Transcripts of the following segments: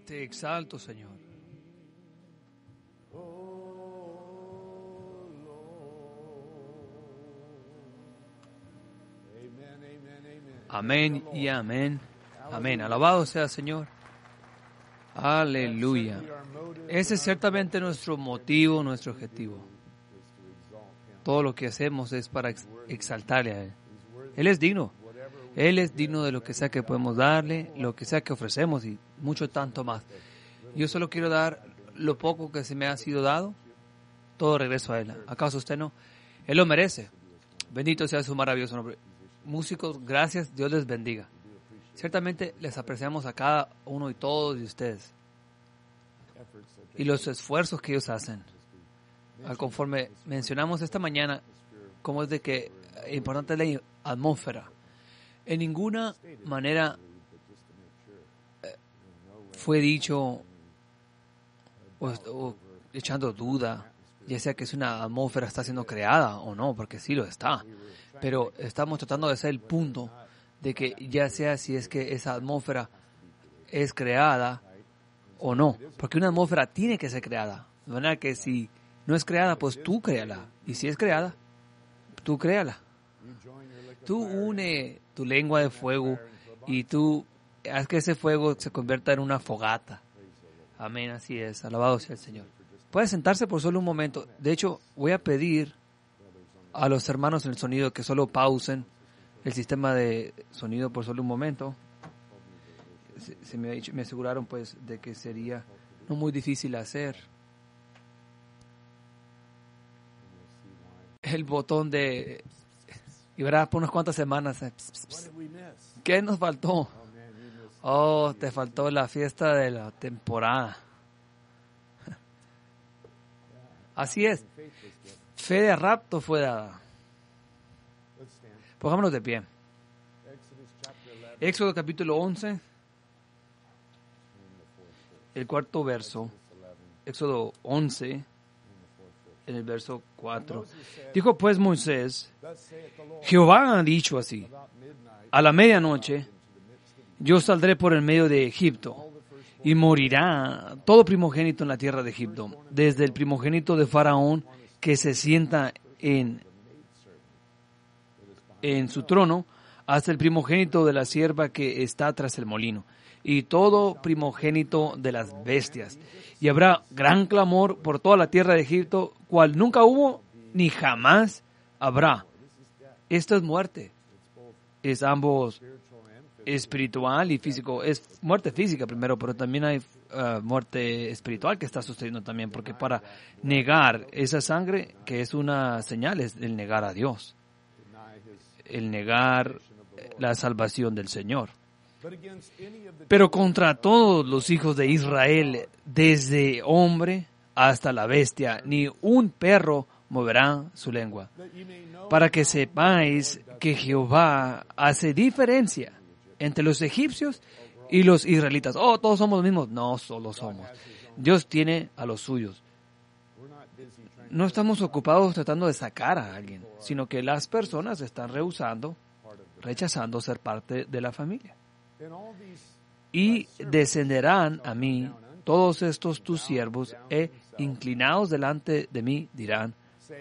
Te exalto, Señor. Amén y amén. Amén. Alabado sea, Señor. Aleluya. Ese es ciertamente nuestro motivo, nuestro objetivo. Todo lo que hacemos es para exaltarle a Él. Él es digno. Él es digno de lo que sea que podemos darle, lo que sea que ofrecemos y mucho tanto más. Yo solo quiero dar lo poco que se me ha sido dado. Todo regreso a Él. ¿Acaso usted no? Él lo merece. Bendito sea su maravilloso nombre. Músicos, gracias. Dios les bendiga. Ciertamente les apreciamos a cada uno y todos de ustedes. Y los esfuerzos que ellos hacen. Conforme mencionamos esta mañana, como es de que importante es la atmósfera. En ninguna manera fue dicho o echando duda, ya sea que es una atmósfera está siendo creada o no, porque sí lo está. Pero estamos tratando de hacer el punto de que ya sea si es que esa atmósfera es creada o no, porque una atmósfera tiene que ser creada. De manera que si no es creada, pues tú créala. Y si es creada, tú créala. Tú une tu lengua de fuego y tú haz que ese fuego se convierta en una fogata. Amén, así es. Alabado sea el Señor. Puede sentarse por solo un momento. De hecho, voy a pedir a los hermanos en el sonido que solo pausen el sistema de sonido por solo un momento. Me aseguraron pues de que sería no muy difícil hacer. El botón de... Y verás, por unas cuantas semanas. ¿Qué nos faltó? Oh, te faltó la fiesta de la temporada. Así es. Fe de rapto fue dada. Pongámonos de pie. Éxodo capítulo 11. El cuarto verso. Éxodo 11. En el verso 4. Dijo pues Moisés, Jehová ha dicho así, a la medianoche yo saldré por el medio de Egipto y morirá todo primogénito en la tierra de Egipto, desde el primogénito de Faraón que se sienta en su trono, hasta el primogénito de la sierva que está tras el molino, y todo primogénito de las bestias. Y habrá gran clamor por toda la tierra de Egipto, cual nunca hubo ni jamás habrá. Esto es muerte. Es ambos espiritual y físico. Es muerte física primero, pero también hay muerte espiritual que está sucediendo también, porque para negar esa sangre, que es una señal, es el negar a Dios. El negar la salvación del Señor. Pero contra todos los hijos de Israel, desde hombre hasta la bestia, ni un perro moverá su lengua, para que sepáis que Jehová hace diferencia entre los egipcios y los israelitas. Oh, todos somos los mismos. No, solo somos. Dios tiene a los suyos. No estamos ocupados tratando de sacar a alguien, sino que las personas están rechazando ser parte de la familia. Y descenderán a mí todos estos tus siervos, inclinados delante de mí, dirán,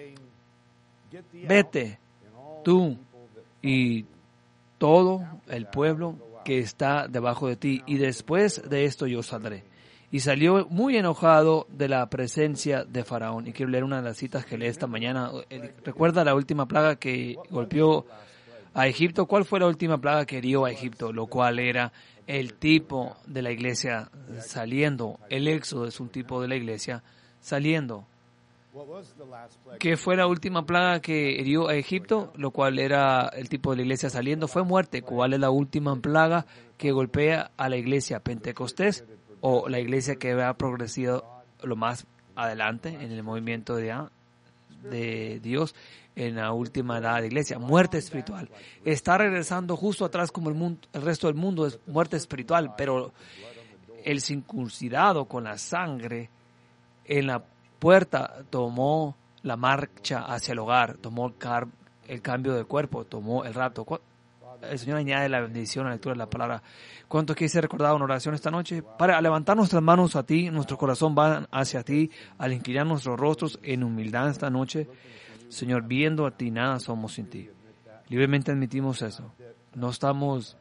vete tú y todo el pueblo que está debajo de ti, y después de esto yo saldré. Y salió muy enojado de la presencia de Faraón. Y quiero leer una de las citas que leí esta mañana. ¿Recuerda la última plaga que golpeó a Egipto? ¿Cuál fue la última plaga que hirió a Egipto? Lo cual era el tipo de la iglesia saliendo. El éxodo es un tipo de la iglesia saliendo. ¿Qué fue la última plaga que hirió a Egipto? Lo cual era el tipo de la iglesia saliendo. Fue muerte. ¿Cuál es la última plaga que golpea a la iglesia? Pentecostés, o la iglesia que ha progresado lo más adelante en el movimiento de Dios en la última edad de la iglesia. Muerte espiritual. Está regresando justo atrás como el resto del mundo, es muerte espiritual, pero el circuncidado con la sangre en la puerta tomó la marcha hacia el hogar, tomó el cambio de cuerpo, tomó el rapto. el Señor añade la bendición a la lectura de la palabra. ¿Cuánto quise recordar una oración esta noche? Para levantar nuestras manos a ti, nuestro corazón va hacia ti, al inclinar nuestros rostros en humildad esta noche. Señor, viendo a ti, nada somos sin ti. Libremente admitimos eso. No estamos,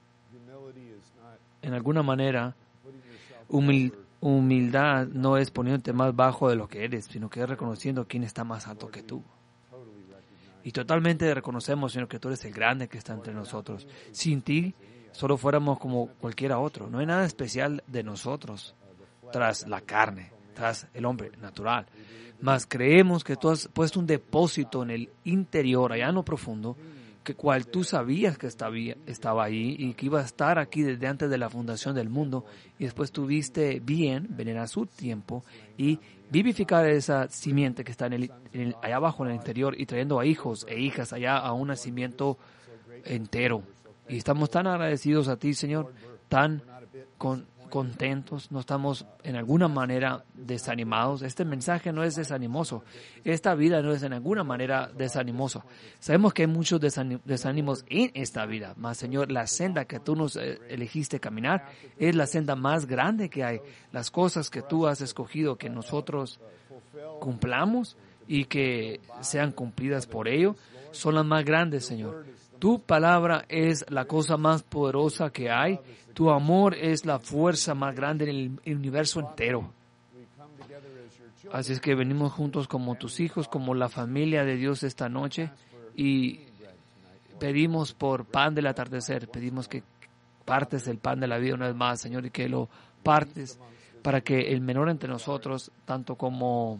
en alguna manera, humildad no es poniéndote más bajo de lo que eres, sino que es reconociendo quién está más alto que tú. Y totalmente reconocemos, Señor, que tú eres el grande que está entre nosotros. Sin ti, solo fuéramos como cualquiera otro. No hay nada especial de nosotros tras la carne, tras el hombre natural. Mas creemos que tú has puesto un depósito en el interior, allá en lo profundo, que cual tú sabías que estaba ahí y que iba a estar aquí desde antes de la fundación del mundo, y después tuviste bien venir a su tiempo y vivificar esa simiente que está allá abajo en el interior y trayendo a hijos e hijas allá a un nacimiento entero. Y estamos tan agradecidos a ti, Señor, tan contentos, no estamos en alguna manera desanimados. Este mensaje no es desanimoso, esta vida no es en alguna manera desanimosa. Sabemos que hay muchos desánimos en esta vida, mas Señor, la senda que tú nos elegiste caminar es la senda más grande que hay. Las cosas que tú has escogido que nosotros cumplamos y que sean cumplidas por ello son las más grandes, Señor. Tu palabra es la cosa más poderosa que hay. Tu amor es la fuerza más grande en el universo entero. Así es que venimos juntos como tus hijos, como la familia de Dios esta noche, y pedimos por pan del atardecer, pedimos que partes el pan de la vida una vez más, Señor, y que lo partes para que el menor entre nosotros, tanto como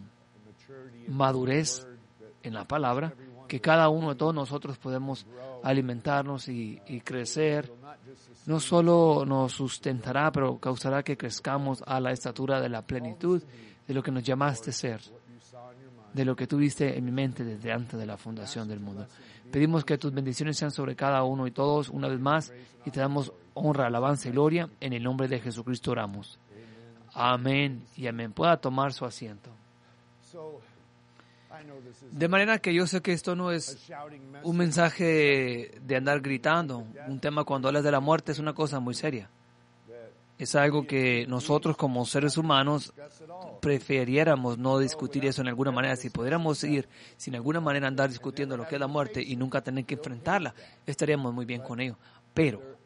madurez en la palabra, que cada uno de todos nosotros podemos alimentarnos y crecer. No solo nos sustentará, pero causará que crezcamos a la estatura de la plenitud de lo que nos llamaste ser, de lo que tuviste en mi mente desde antes de la fundación del mundo. Pedimos que tus bendiciones sean sobre cada uno y todos una vez más, y te damos honra, alabanza y gloria. En el nombre de Jesucristo oramos. Amén y amén. Pueda tomar su asiento. De manera que yo sé que esto no es un mensaje de andar gritando. Un tema cuando hablas de la muerte es una cosa muy seria. Es algo que nosotros como seres humanos preferiéramos no discutir eso en alguna manera. Si pudiéramos ir sin alguna manera andar discutiendo lo que es la muerte y nunca tener que enfrentarla, estaríamos muy bien con ello. Pero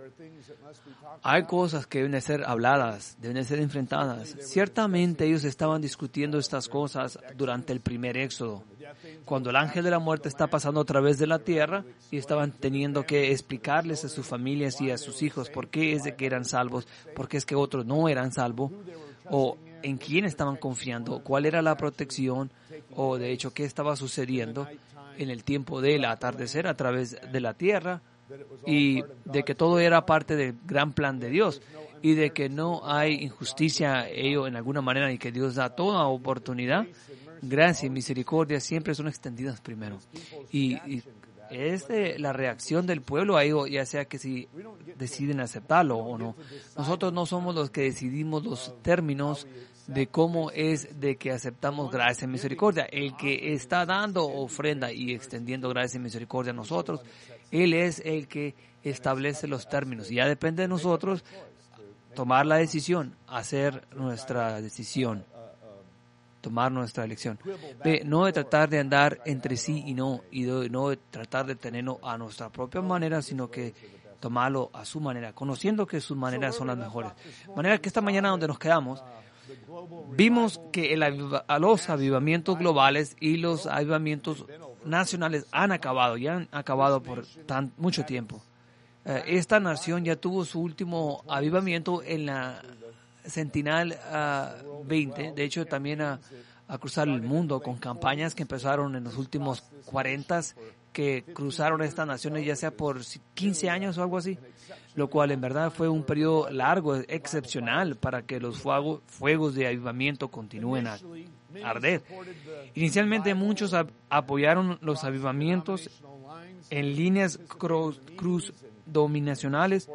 hay cosas que deben de ser habladas, deben de ser enfrentadas. Ciertamente ellos estaban discutiendo estas cosas durante el primer éxodo, cuando el ángel de la muerte está pasando a través de la tierra y estaban teniendo que explicarles a sus familias y a sus hijos por qué es de que eran salvos, por qué es que otros no eran salvos, o en quién estaban confiando, cuál era la protección, o de hecho qué estaba sucediendo en el tiempo del atardecer a través de la tierra, y de que todo era parte del gran plan de Dios y de que no hay injusticia ello en alguna manera y que Dios da toda oportunidad. Gracia y misericordia siempre son extendidas primero. Y es de la reacción del pueblo a ello, ya sea que si deciden aceptarlo o no. Nosotros no somos los que decidimos los términos de cómo es de que aceptamos gracia y misericordia. El que está dando ofrenda y extendiendo gracia y misericordia a nosotros, Él es el que establece los términos. Y ya depende de nosotros tomar la decisión, hacer nuestra decisión, tomar nuestra elección. No de tratar de andar entre sí y no de tratar de tenerlo a nuestra propia manera, sino que tomarlo a su manera, conociendo que sus maneras son las mejores. De manera que esta mañana donde nos quedamos, vimos que los avivamientos globales y los avivamientos nacionales han acabado por mucho tiempo. Esta nación ya tuvo su último avivamiento en la Centinal 20, de hecho también a cruzar el mundo con campañas que empezaron en los últimos 40, que cruzaron estas naciones ya sea por 15 años o algo así, lo cual en verdad fue un periodo largo, excepcional, para que los fuegos de avivamiento continúen a arder. Inicialmente muchos apoyaron los avivamientos en líneas denominacionales,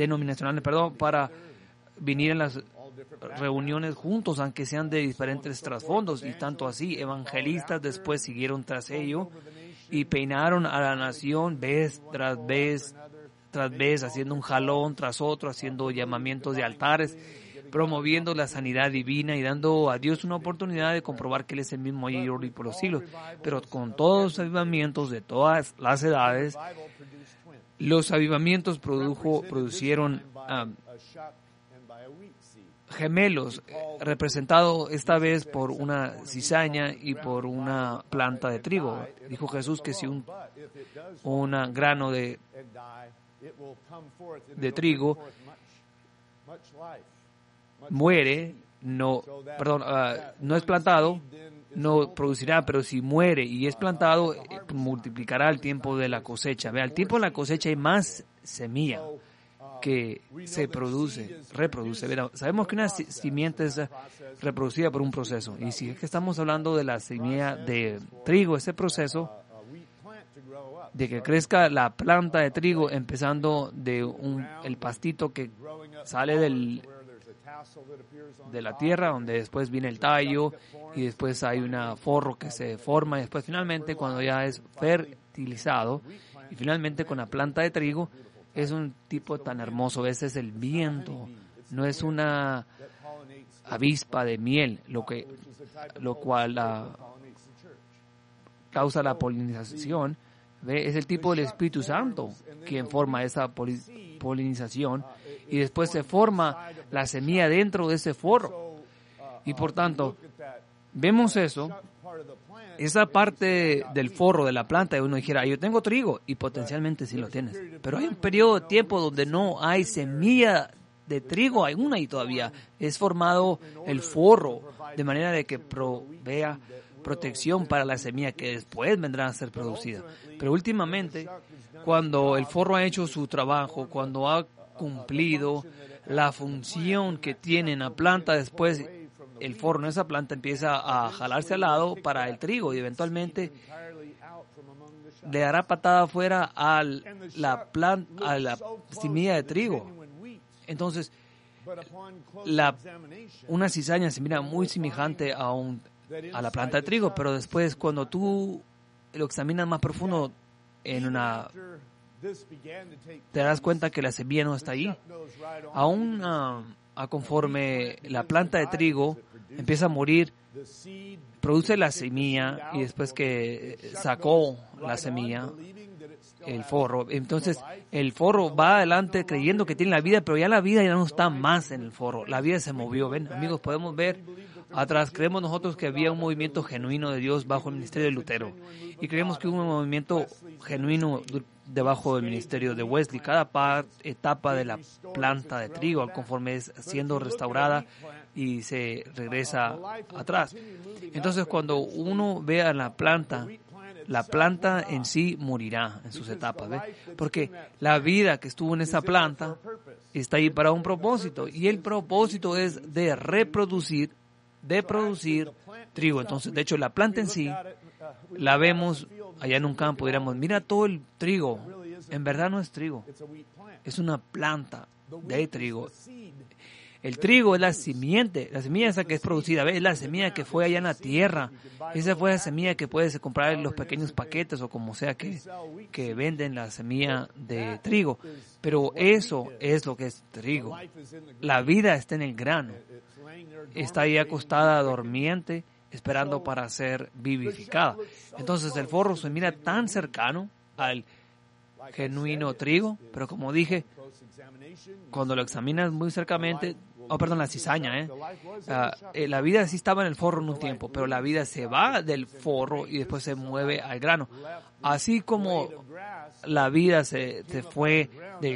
para venir en las reuniones juntos, aunque sean de diferentes trasfondos, y tanto así evangelistas después siguieron tras ello y peinaron a la nación vez tras vez, haciendo un jalón tras otro, haciendo llamamientos de altares, promoviendo la sanidad divina y dando a Dios una oportunidad de comprobar que Él es el mismo ayer y por los siglos. Pero con todos los avivamientos de todas las edades, los avivamientos producieron gemelos, representado esta vez por una cizaña y por una planta de trigo. Dijo Jesús que si un grano de trigo muere, no es plantado, no producirá, pero si muere y es plantado, multiplicará el tiempo de la cosecha. Vea, al tiempo de la cosecha hay más semilla que se reproduce. Verá, sabemos que una simiente es reproducida por un proceso. Y si es que estamos hablando de la semilla de trigo, ese proceso de que crezca la planta de trigo, empezando de el pastito que sale de la tierra, donde después viene el tallo y después hay un forro que se forma y después finalmente cuando ya es fertilizado y finalmente con la planta de trigo es un tipo tan hermoso. Ese es el viento, no es una avispa de miel, lo cual causa la polinización. ¿Ve? Es el tipo del Espíritu Santo quien forma esa polinización y después se forma la semilla dentro de ese forro. Y por tanto, vemos eso, esa parte del forro de la planta, y uno dijera, yo tengo trigo, y potencialmente sí lo tienes. Pero hay un periodo de tiempo donde no hay semilla de trigo, hay una y todavía es formado el forro, de manera de que provea protección para la semilla que después vendrá a ser producida. Pero últimamente, cuando el forro ha hecho su trabajo, cuando ha cumplido la función que tiene en la planta, después el forro en esa planta empieza a jalarse al lado para el trigo y eventualmente le dará patada afuera a la semilla de trigo. Entonces, una cizaña se mira muy semejante a la planta de trigo, pero después cuando tú lo examinas más profundo te das cuenta que la semilla no está ahí. Aún conforme la planta de trigo empieza a morir, produce la semilla y después que sacó la semilla, el forro, entonces el forro va adelante creyendo que tiene la vida, pero ya la vida ya no está más en el forro, la vida se movió. Ven, amigos, podemos ver atrás, creemos nosotros que había un movimiento genuino de Dios bajo el ministerio de Lutero y creemos que hubo un movimiento genuino debajo del ministerio de Wesley. Cada etapa de la planta de trigo, conforme es siendo restaurada y se regresa atrás. Entonces, cuando uno vea la planta en sí morirá en sus etapas, ¿ve? Porque la vida que estuvo en esa planta está ahí para un propósito, y el propósito es de producir trigo. Entonces, de hecho, la planta en sí la vemos allá en un campo, diríamos, mira todo el trigo. En verdad no es trigo, es una planta de trigo. El trigo es la semilla esa que es producida, ¿ves? Es la semilla que fue allá en la tierra. Esa fue la semilla que puedes comprar en los pequeños paquetes o como sea que venden la semilla de trigo. Pero eso es lo que es trigo. La vida está en el grano. Está ahí acostada, dormiente, esperando para ser vivificada. Entonces el forro se mira tan cercano al genuino trigo, pero como dije, cuando lo examinas muy cercamente, la cizaña, la vida sí estaba en el forro en un tiempo, pero la vida se va del forro y después se mueve al grano. Así como la vida se fue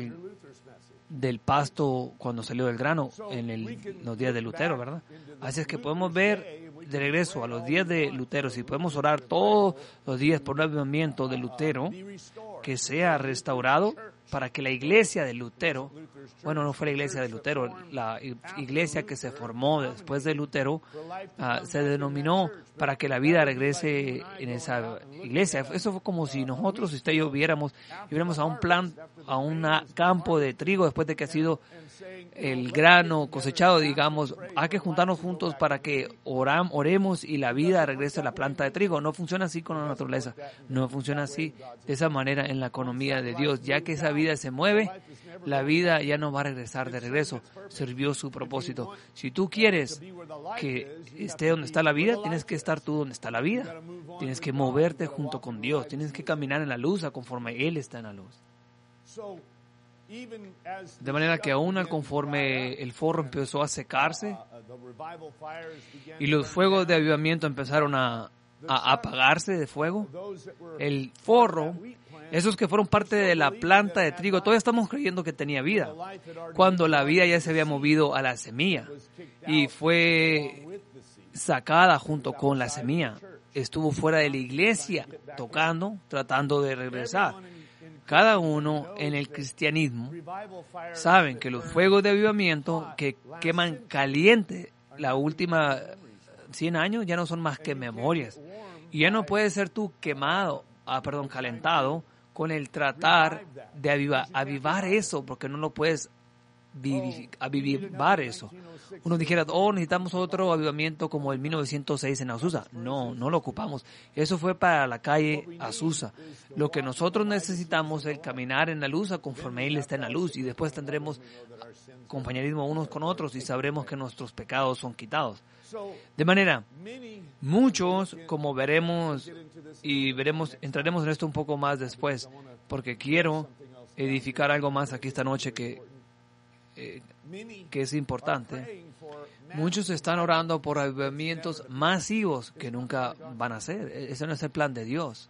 del pasto cuando salió del grano en los días de Lutero, ¿verdad? Así es que podemos ver de regreso a los días de Lutero, si podemos orar todos los días por un avivamiento de Lutero que sea restaurado para que la iglesia de Lutero, bueno, no fue la iglesia de Lutero, la iglesia que se formó después de Lutero, se denominó para que la vida regrese en esa iglesia. Eso fue como si nosotros, usted y yo, viéramos a un campo de trigo después de que ha sido el grano cosechado, digamos, hay que juntarnos juntos para que oremos y la vida regrese a la planta de trigo. No funciona así con la naturaleza, no funciona así de esa manera en la economía de Dios. Ya que esa vida se mueve, la vida ya no va a regresar de regreso, sirvió su propósito. Si tú quieres que esté donde está la vida, tienes que estar tú donde está la vida, tienes que moverte junto con Dios, tienes que caminar en la luz conforme Él está en la luz. De manera que aún conforme el forro empezó a secarse y los fuegos de avivamiento empezaron a apagarse de fuego, el forro, esos que fueron parte de la planta de trigo, todavía estamos creyendo que tenía vida, cuando la vida ya se había movido a la semilla y fue sacada junto con la semilla. Estuvo fuera de la iglesia tocando, tratando de regresar. Cada uno en el cristianismo saben que los fuegos de avivamiento que queman caliente la última 100 años ya no son más que memorias. Y ya no puedes ser tú calentado con el tratar de avivar eso, porque no lo puedes avivar eso. Uno dijera, necesitamos otro avivamiento como el 1906 en Azusa. No lo ocupamos. Eso fue para la calle Azusa. Lo que nosotros necesitamos es caminar en la luz conforme Él está en la luz, y después tendremos compañerismo unos con otros y sabremos que nuestros pecados son quitados. De manera, muchos, como veremos, entraremos en esto un poco más después, porque quiero edificar algo más aquí esta noche que es importante. Muchos están orando por avivamientos masivos que nunca van a ser. Ese no es el plan de Dios.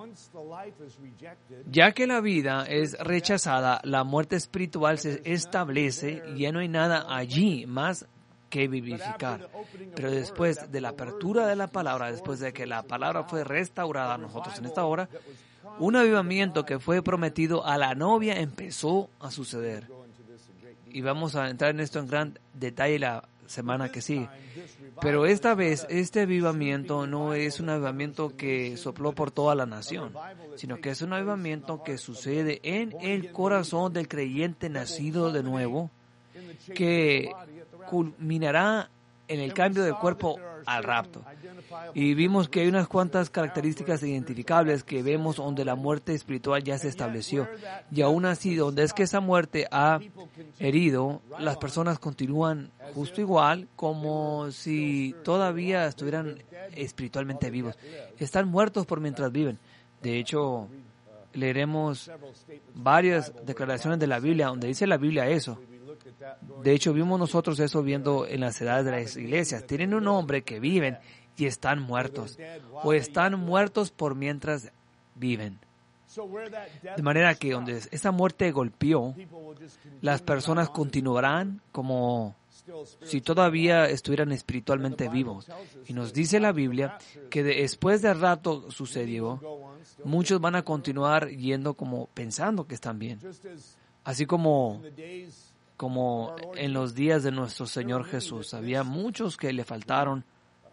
Ya que la vida es rechazada, la muerte espiritual se establece y ya no hay nada allí más que vivificar. Pero después de la apertura de la palabra, después de que la palabra fue restaurada a nosotros en esta hora, un avivamiento que fue prometido a la novia empezó a suceder. Y vamos a entrar en esto en gran detalle la semana que sigue. Pero esta vez, este avivamiento no es un avivamiento que sopló por toda la nación, sino que es un avivamiento que sucede en el corazón del creyente nacido de nuevo, que culminará en el cambio del cuerpo al rapto. Y vimos que hay unas cuantas características identificables que vemos donde la muerte espiritual ya se estableció. Y aún así, donde es que esa muerte ha herido, las personas continúan justo igual como si todavía estuvieran espiritualmente vivos. Están muertos por mientras viven. De hecho, leeremos varias declaraciones de la Biblia donde dice la Biblia eso. De hecho, vimos nosotros eso viendo en las edades de las iglesias. Tienen un nombre que viven y están muertos, o están muertos por mientras viven. De manera que donde esa muerte golpeó, las personas continuarán como si todavía estuvieran espiritualmente vivos. Y nos dice la Biblia que después del rato sucedió, muchos van a continuar yendo como pensando que están bien. Así como en los días de nuestro Señor Jesús, había muchos que le faltaron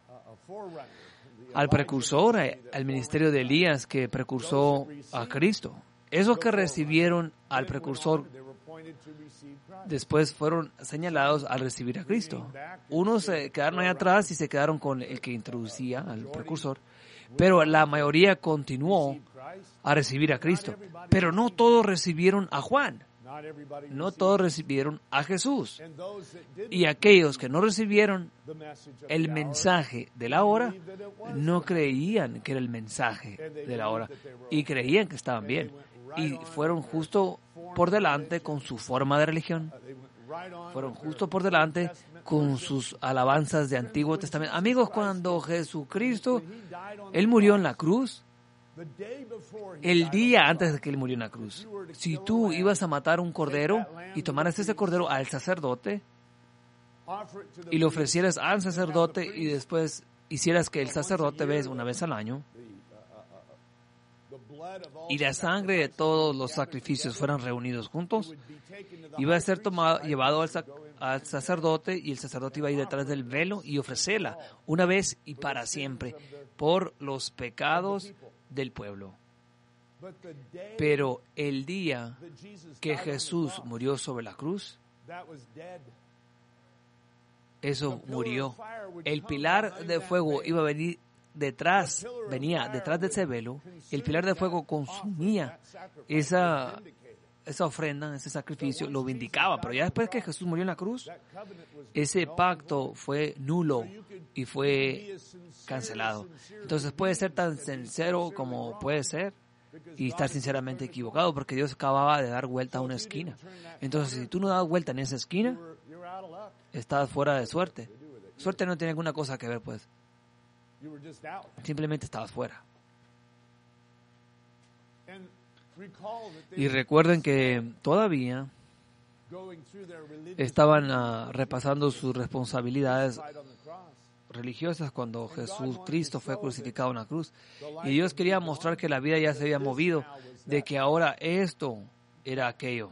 al precursor, al ministerio de Elías que precursó a Cristo. Esos que recibieron al precursor después fueron señalados al recibir a Cristo. Unos se quedaron ahí atrás y se quedaron con el que introducía al precursor, pero la mayoría continuó a recibir a Cristo. Pero no todos recibieron a Juan. No todos recibieron a Jesús. Y aquellos que no recibieron el mensaje de la hora, no creían que era el mensaje de la hora. Y creían que estaban bien. Y fueron justo por delante con su forma de religión. Fueron justo por delante con sus alabanzas de Antiguo Testamento. Amigos, cuando Jesucristo, Él murió en la cruz, el día antes de que Él murió en la cruz, si tú ibas a matar un cordero y tomaras ese cordero al sacerdote y lo ofrecieras al sacerdote y después hicieras que el sacerdote una vez al año y la sangre de todos los sacrificios fueran reunidos juntos, iba a ser llevado al sacerdote, y el sacerdote iba a ir detrás del velo y ofrecerla una vez y para siempre por los pecados del pueblo. Pero el día que Jesús murió sobre la cruz, eso murió. El pilar de fuego iba a venía detrás de ese velo. El pilar de fuego consumía esa ofrenda, ese sacrificio, lo vindicaba. Pero ya después que Jesús murió en la cruz, ese pacto fue nulo y fue cancelado. Entonces puede ser tan sincero como puede ser y estar sinceramente equivocado, porque Dios acababa de dar vuelta a una esquina. Entonces, si tú no das vuelta en esa esquina, estás fuera de suerte. Suerte no tiene alguna cosa que ver, pues. Simplemente estabas fuera. Y recuerden que todavía estaban repasando sus responsabilidades religiosas cuando Cristo fue crucificado en la cruz. Y Dios quería mostrar que la vida ya se había movido, de que ahora esto era aquello.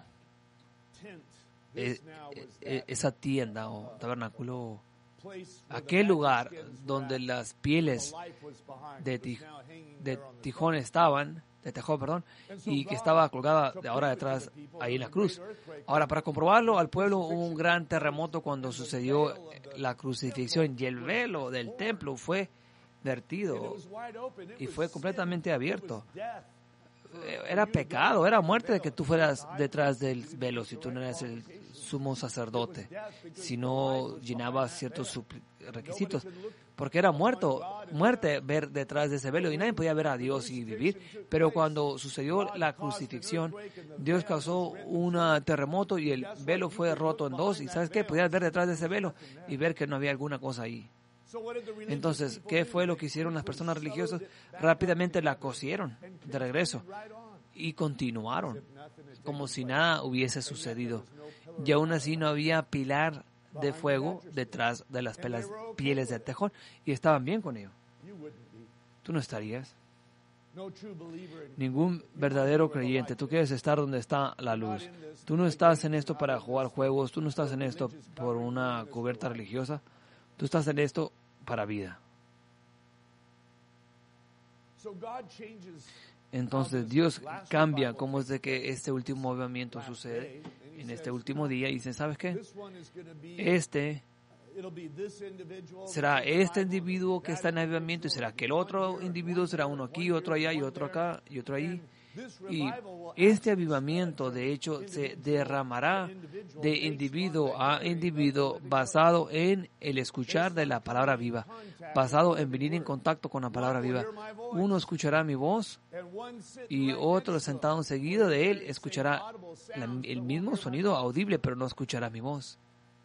Esa tienda o tabernáculo, aquel lugar donde las pieles de Tejón estaban, y que estaba colgada de ahora detrás ahí en la cruz. Ahora, para comprobarlo, al pueblo hubo un gran terremoto cuando sucedió la crucifixión, y el velo del templo fue vertido y fue completamente abierto. Era pecado, era muerte de que tú fueras detrás del velo si tú no eras el sumo sacerdote, si no llenabas ciertos requisitos, porque era muerte ver detrás de ese velo, y nadie podía ver a Dios y vivir. Pero cuando sucedió la crucifixión, Dios causó un terremoto y el velo fue roto en dos, y ¿sabes qué? Podías ver detrás de ese velo y ver que no había alguna cosa ahí. Entonces, ¿qué fue lo que hicieron las personas religiosas? Rápidamente la cosieron de regreso y continuaron como si nada hubiese sucedido. Y aún así no había pilar de fuego detrás de las pieles de tejón, y estaban bien con ello. Tú no estarías. Ningún verdadero creyente. Tú quieres estar donde está la luz. Tú no estás en esto para jugar juegos. Tú no estás en esto por una cubierta religiosa. Tú estás en esto para vida. Entonces Dios cambia cómo es de que este último movimiento sucede en este último día, y dice, ¿sabes qué? Será este individuo que está en avivamiento, y será que el otro individuo será uno aquí, otro allá, y otro acá, y otro allí. Y este avivamiento, de hecho, se derramará de individuo a individuo, basado en el escuchar de la palabra viva, basado en venir en contacto con la palabra viva. Uno escuchará mi voz y otro sentado enseguida de él escuchará el mismo sonido audible, pero no escuchará mi voz.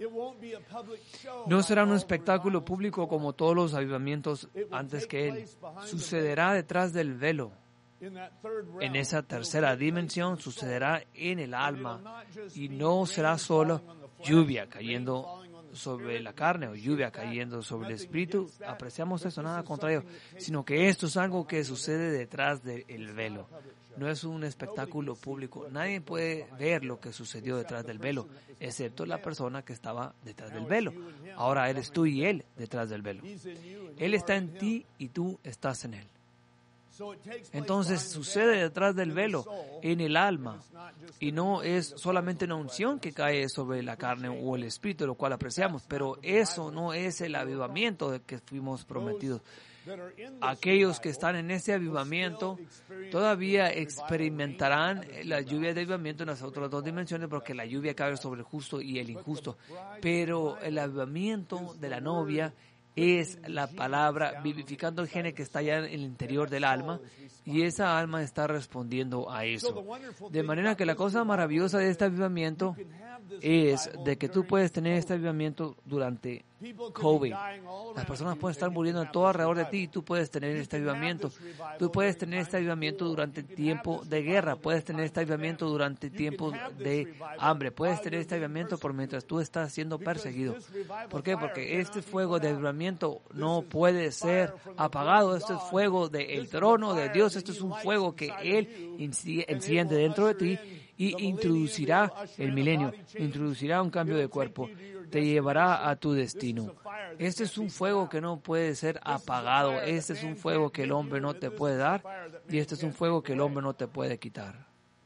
No será un espectáculo público como todos los avivamientos antes que él. Sucederá detrás del velo. En esa tercera dimensión sucederá en el alma, y no será solo lluvia cayendo sobre la carne o lluvia cayendo sobre el espíritu. Apreciamos eso, nada contrario, sino que esto es algo que sucede detrás del velo. No es un espectáculo público. Nadie puede ver lo que sucedió detrás del velo, excepto la persona que estaba detrás del velo. Ahora eres tú y él detrás del velo. Él está en ti y tú estás en él. Entonces sucede detrás del velo, en el alma, y no es solamente una unción que cae sobre la carne o el espíritu, lo cual apreciamos, pero eso no es el avivamiento de que fuimos prometidos. Aquellos que están en ese avivamiento todavía experimentarán la lluvia de avivamiento en las otras dos dimensiones, porque la lluvia cae sobre el justo y el injusto, pero el avivamiento de la novia es la palabra vivificando el gene que está allá en el interior del alma, y esa alma está respondiendo a eso. De manera que la cosa maravillosa de este avivamiento es de que tú puedes tener este avivamiento durante COVID. Las personas pueden estar muriendo todo alrededor de ti y tú puedes tener este avivamiento. Tú puedes tener este avivamiento durante el tiempo de guerra. Puedes tener este avivamiento durante el tiempo de hambre. Puedes tener este avivamiento por mientras tú estás siendo perseguido. ¿Por qué? Porque este fuego de avivamiento no puede ser apagado. Este es fuego del trono de Dios. Este es un fuego que Él enciende dentro de ti y introducirá el milenio, introducirá un cambio de cuerpo, te llevará a tu destino. Este es un fuego que no puede ser apagado, este es un fuego que el hombre no te puede dar y este es un fuego que el hombre no te puede quitar.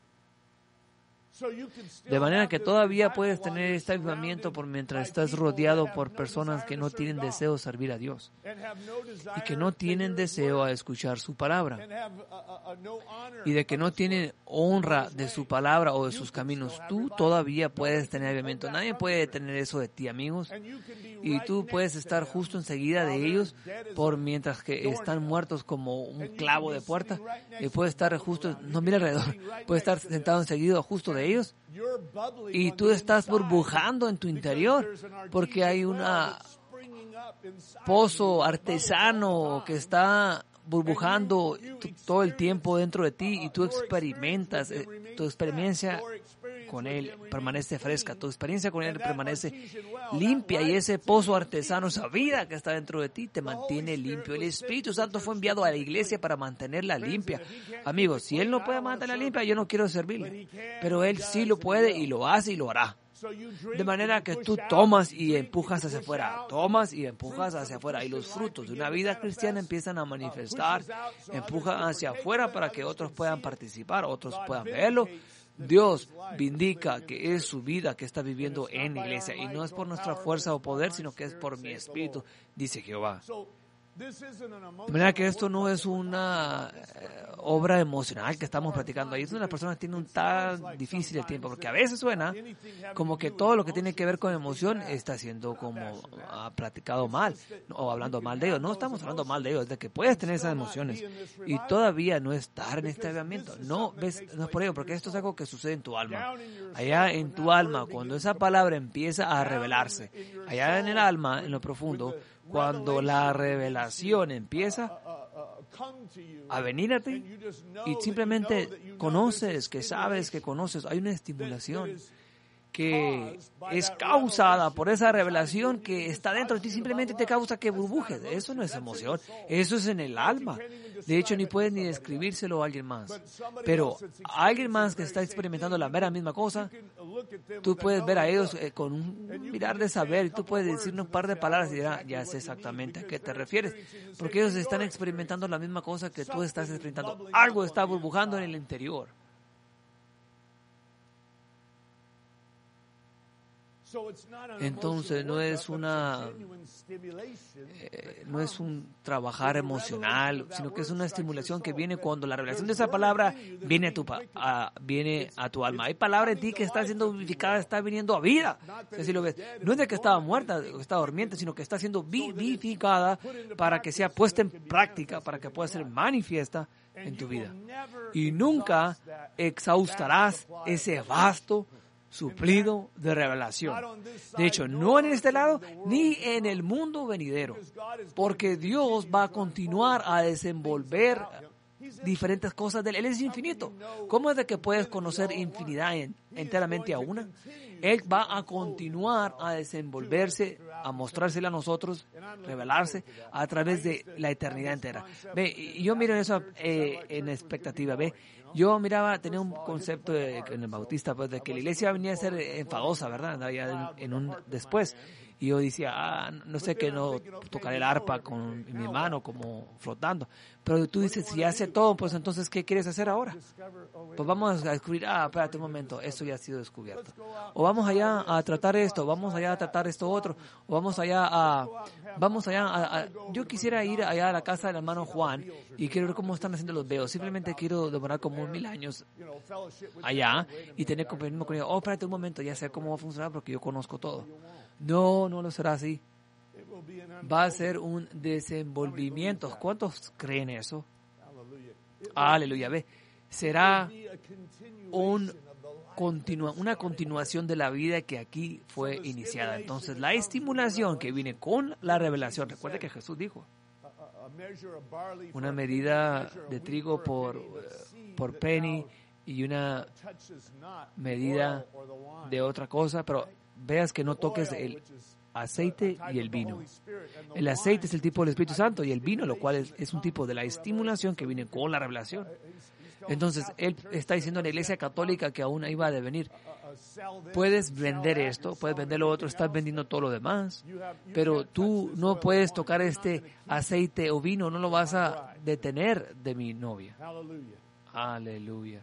De manera que todavía puedes tener este avivamiento por mientras estás rodeado por personas que no tienen deseo de servir a Dios y que no tienen deseo a escuchar su palabra y de que no tienen honra de su palabra o de sus caminos. Tú todavía puedes tener avivamiento. Nadie puede detener eso de ti, amigos. Y tú puedes estar justo enseguida de ellos por mientras que están muertos como un clavo de puerta. Y puedes estar justo, no mira alrededor, puedes estar sentado enseguida justo de ellos y tú estás burbujando en tu interior porque hay un pozo artesano que está burbujando todo el tiempo dentro de ti y tú experimentas, tu experiencia con Él permanece fresca, tu experiencia con Él permanece limpia y ese pozo artesano, esa vida que está dentro de ti te mantiene limpio. El Espíritu Santo fue enviado a la iglesia para mantenerla limpia. Amigos, si Él no puede mantenerla limpia, yo no quiero servirle, pero Él sí lo puede y lo hace y lo hará. De manera que tú tomas y empujas hacia afuera, tomas y empujas hacia afuera y los frutos de una vida cristiana empiezan a manifestar, empujan hacia afuera para que otros puedan participar, otros puedan verlo. Dios vindica que es su vida que está viviendo en la iglesia y no es por nuestra fuerza o poder, sino que es por mi espíritu, dice Jehová. De manera que esto no es una obra emocional que estamos practicando ahí. Es donde las personas tienen un tan difícil el tiempo, porque a veces suena como que todo lo que tiene que ver con emoción está siendo como practicado mal o hablando mal de ellos. No estamos hablando mal de ellos, es de que puedes tener esas emociones y todavía no estar en este avivamiento. No es por ello, porque esto es algo que sucede en tu alma. Allá en tu alma, cuando esa palabra empieza a revelarse, allá en el alma, en lo profundo, cuando la revelación empieza a venir a ti y simplemente conoces, que sabes que conoces, hay una estimulación que es causada por esa revelación que está dentro de ti, simplemente te causa que burbujes. Eso no es emoción, eso es en el alma. De hecho, ni puedes ni describírselo a alguien más. Pero a alguien más que está experimentando la mera misma cosa, tú puedes ver a ellos con un mirar de saber y tú puedes decir un par de palabras y dirá, ya sé exactamente a qué te refieres. Porque ellos están experimentando la misma cosa que tú estás experimentando. Algo está burbujando en el interior. Entonces no es un trabajar emocional, sino que es una estimulación que viene cuando la revelación de esa palabra viene a tu alma. Hay palabra en ti que está siendo vivificada, está viniendo a vida. Si lo ves, no es de que estaba muerta o estaba dormiente, sino que está siendo vivificada para que sea puesta en práctica, para que pueda ser manifiesta en tu vida. Y nunca exhaustarás ese vasto suplido de revelación. De hecho, no en este lado ni en el mundo venidero, porque Dios va a continuar a desenvolver diferentes cosas de Él. Él es infinito. ¿Cómo es de que puedes conocer infinidad enteramente a una? Él va a continuar a desenvolverse, a mostrársela a nosotros, revelarse a través de la eternidad entera. Ve, yo miro eso en expectativa. Ve, yo tenía un concepto en el Bautista, pues, de que la iglesia venía a ser enfadosa, ¿verdad? Ya en un después. Y yo decía, no sé, que no tocar el arpa con mi mano como flotando. Pero tú dices, si hace todo, pues entonces, ¿qué quieres hacer ahora? Pues vamos a descubrir, espérate un momento, esto ya ha sido descubierto. O vamos allá a tratar esto, vamos allá a tratar esto otro, o vamos allá a yo quisiera ir allá a la casa del hermano Juan y quiero ver cómo están haciendo los veos. Simplemente quiero demorar como 1000 años allá y tener compañerismo con ellos. Espérate un momento, ya sé cómo va a funcionar porque yo conozco todo. No lo será así. Va a ser un desenvolvimiento. ¿Cuántos creen eso? Aleluya. Ve, será un una continuación de la vida que aquí fue iniciada. Entonces, la estimulación que viene con la revelación, recuerde que Jesús dijo, una medida de trigo por penny y una medida de otra cosa, pero veas que no toques el aceite y el vino. El aceite es el tipo del Espíritu Santo y el vino, lo cual es un tipo de la estimulación que viene con la revelación. Entonces, él está diciendo a la Iglesia Católica que aún iba a devenir. Puedes vender esto, puedes vender lo otro, estás vendiendo todo lo demás, pero tú no puedes tocar este aceite o vino, no lo vas a detener de mi novia. Aleluya.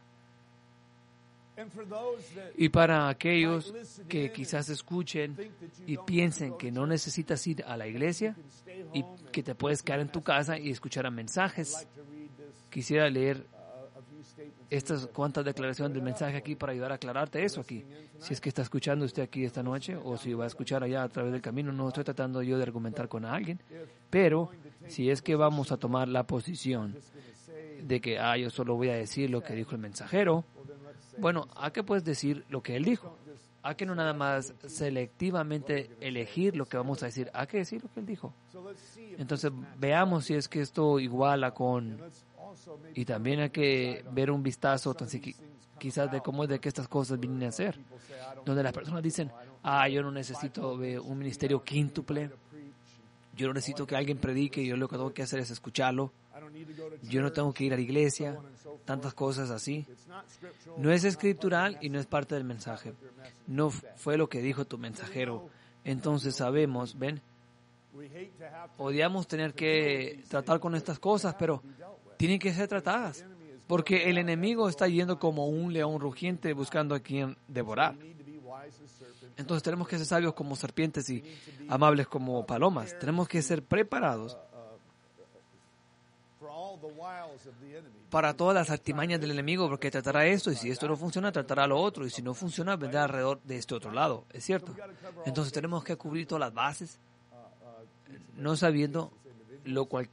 Y para aquellos que quizás escuchen y piensen que no necesitas ir a la iglesia y que te puedes quedar en tu casa y escuchar a mensajes, quisiera leer estas cuantas declaraciones del mensaje aquí para ayudar a aclararte eso aquí. Si es que está escuchando usted aquí esta noche o si va a escuchar allá a través del camino, no estoy tratando yo de argumentar con alguien, pero si es que vamos a tomar la posición de que yo solo voy a decir lo que dijo el mensajero, bueno, ¿a qué puedes decir lo que él dijo? ¿A que no nada más selectivamente elegir lo que vamos a decir? ¿A qué decir lo que él dijo? Entonces veamos si es que esto iguala con... Y también hay que ver un vistazo quizás de cómo es de que estas cosas vienen a ser. Donde las personas dicen, yo no necesito un ministerio quíntuple. Yo no necesito que alguien predique, yo lo que tengo que hacer es escucharlo. Yo no tengo que ir a la iglesia, tantas cosas así. No es escritural y no es parte del mensaje. No fue lo que dijo tu mensajero. Entonces sabemos, ven, odiamos tener que tratar con estas cosas, pero tienen que ser tratadas, porque el enemigo está yendo como un león rugiente buscando a quien devorar. Entonces tenemos que ser sabios como serpientes y amables como palomas. Tenemos que ser preparados para todas las artimañas del enemigo, porque tratará esto, y si esto no funciona, tratará lo otro, y si no funciona, vendrá alrededor de este otro lado, ¿es cierto? Entonces tenemos que cubrir todas las bases, no sabiendo lo cual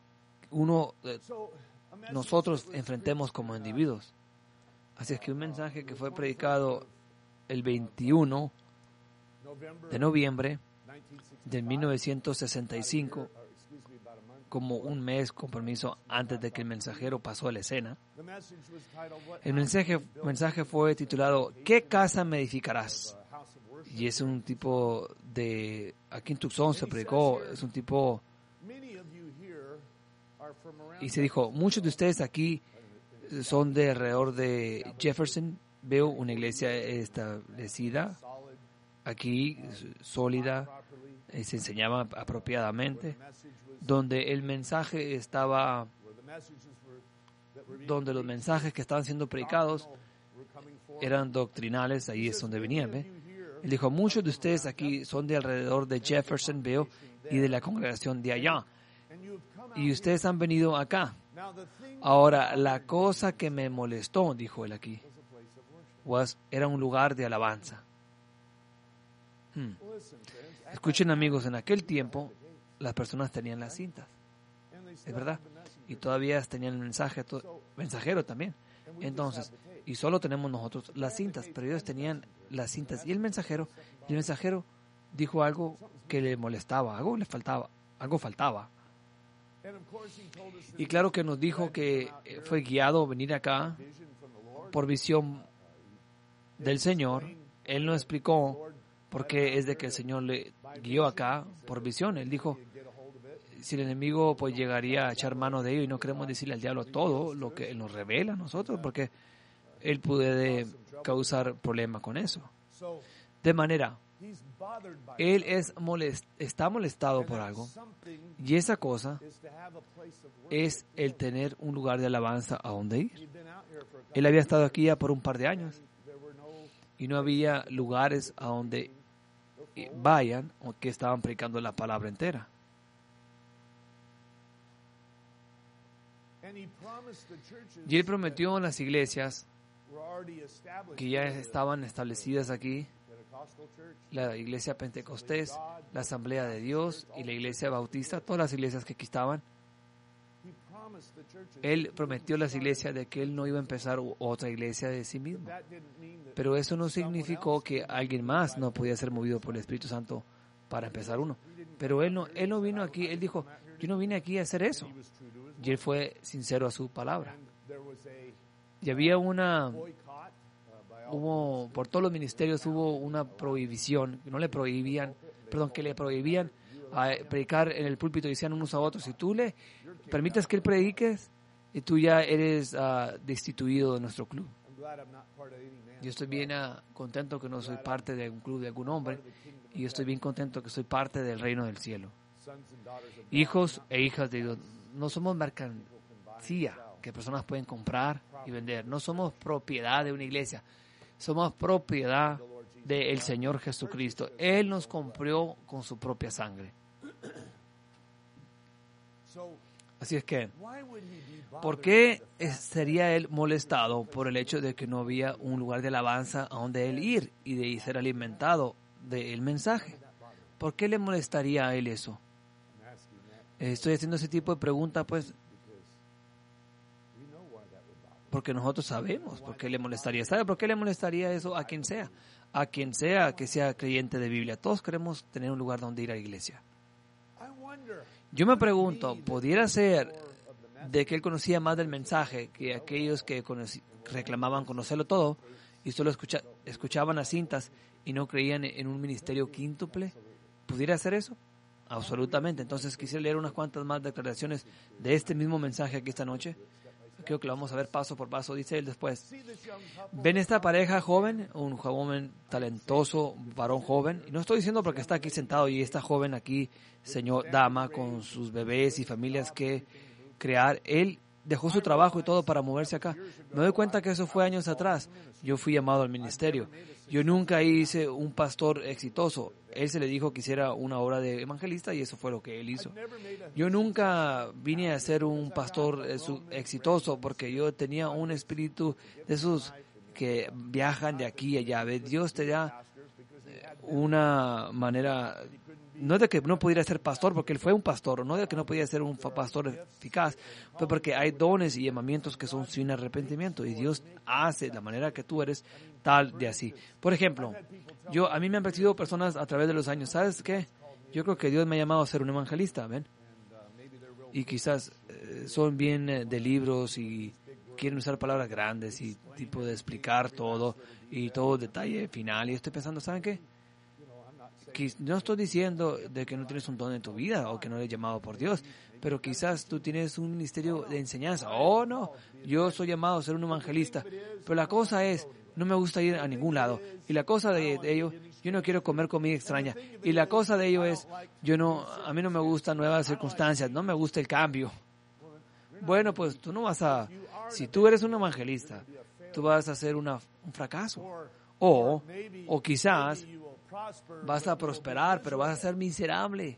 nosotros enfrentemos como individuos. Así es que un mensaje que fue predicado el 21 de noviembre de 1965, como un mes, con permiso, antes de que el mensajero pasó a la escena. El mensaje fue titulado ¿Qué casa me edificarás? Y es un tipo de... Aquí en Tucson se predicó, es un tipo... Y se dijo, muchos de ustedes aquí son de alrededor de Jefferson. Veo una iglesia establecida aquí, sólida, se enseñaba apropiadamente, donde el mensaje estaba, donde los mensajes que estaban siendo predicados eran doctrinales, ahí es donde venían. Él dijo, muchos de ustedes aquí son de alrededor de Jefferson, veo, y de la congregación de allá. Y ustedes han venido acá. Ahora, la cosa que me molestó, dijo él aquí, era un lugar de alabanza. Escuchen, amigos, en aquel tiempo las personas tenían las cintas, es verdad, y todavía tenían el mensajero también. Entonces, y solo tenemos nosotros las cintas, pero ellos tenían las cintas y el mensajero dijo algo que le molestaba, algo faltaba. Y claro que nos dijo que fue guiado a venir acá por visión del Señor. Él nos explicó por qué es de que el Señor le guió acá por visión. Él dijo, si el enemigo pues llegaría a echar mano de ello, y no queremos decirle al diablo todo lo que Él nos revela a nosotros, porque Él puede causar problemas con eso. De manera, Él está molestado por algo, y esa cosa es el tener un lugar de alabanza a donde ir. Él había estado aquí ya por un par de años, y no había lugares a donde vayan o que estaban predicando la palabra entera. Y Él prometió a las iglesias que ya estaban establecidas aquí, la iglesia Pentecostés, la Asamblea de Dios y la iglesia Bautista, todas las iglesias que aquí estaban. Él prometió a las iglesias de que Él no iba a empezar otra iglesia de sí mismo. Pero eso no significó que alguien más no podía ser movido por el Espíritu Santo para empezar uno. Pero Él no vino aquí, Él dijo, yo no vine aquí a hacer eso. Y Él fue sincero a su palabra. Y había por todos los ministerios hubo una prohibición, que le prohibían a predicar en el púlpito, y decían unos a otros, si tú le permites que él prediques, y tú ya eres destituido de nuestro club. Yo estoy bien contento que no soy parte de un club de algún hombre, y yo estoy bien contento que soy parte del reino del cielo. Hijos e hijas de Dios, no somos mercancía que personas pueden comprar y vender. No somos propiedad de una iglesia, somos propiedad del Señor Jesucristo. Él nos compró con su propia sangre. Así es que, ¿por qué sería Él molestado por el hecho de que no había un lugar de alabanza a donde Él ir y de ser alimentado del mensaje? ¿Por qué le molestaría a Él eso? Estoy haciendo ese tipo de pregunta, pues, porque nosotros sabemos por qué le molestaría. ¿Sabe por qué le molestaría eso a quien sea? A quien sea que sea creyente de Biblia. Todos queremos tener un lugar donde ir a la iglesia. Yo me pregunto, ¿pudiera ser de que él conocía más del mensaje que aquellos que reclamaban conocerlo todo y solo escuchaban las cintas y no creían en un ministerio quíntuple? ¿Pudiera ser eso? Absolutamente. Entonces quisiera leer unas cuantas más declaraciones de este mismo mensaje aquí esta noche. Creo que lo vamos a ver paso por paso. Dice él después: ven esta pareja joven, un joven talentoso, varón joven. Y no estoy diciendo porque está aquí sentado y esta joven aquí, señor dama, con sus bebés y familias que crear. Él dejó su trabajo y todo para moverse acá. Me doy cuenta que eso fue años atrás. Yo fui llamado al ministerio. Yo nunca hice un pastor exitoso. Él se le dijo que hiciera una obra de evangelista y eso fue lo que él hizo. Yo nunca vine a ser un pastor exitoso porque yo tenía un espíritu de esos que viajan de aquí a allá. Dios te da una manera, no de que no pudiera ser pastor porque él fue un pastor, no de que no podía ser un pastor eficaz, fue porque hay dones y llamamientos que son sin arrepentimiento y Dios hace la manera que tú eres tal de así. Por ejemplo, a mí me han parecido personas a través de los años, ¿sabes qué? Yo creo que Dios me ha llamado a ser un evangelista, ¿ven? Y quizás son bien de libros y quieren usar palabras grandes y tipo de explicar todo y todo detalle final, y estoy pensando, ¿saben qué? No estoy diciendo de que no tienes un don en tu vida o que no eres llamado por Dios, pero quizás tú tienes un ministerio de enseñanza. Oh, no, yo soy llamado a ser un evangelista, pero la cosa es, no me gusta ir a ningún lado. Y la cosa de ello, yo no quiero comer comida extraña. Y la cosa de ello es, a mí no me gustan nuevas circunstancias, no me gusta el cambio. Bueno, pues tú no si tú eres un evangelista, tú vas a ser un fracaso. O quizás vas a prosperar, pero vas a ser miserable.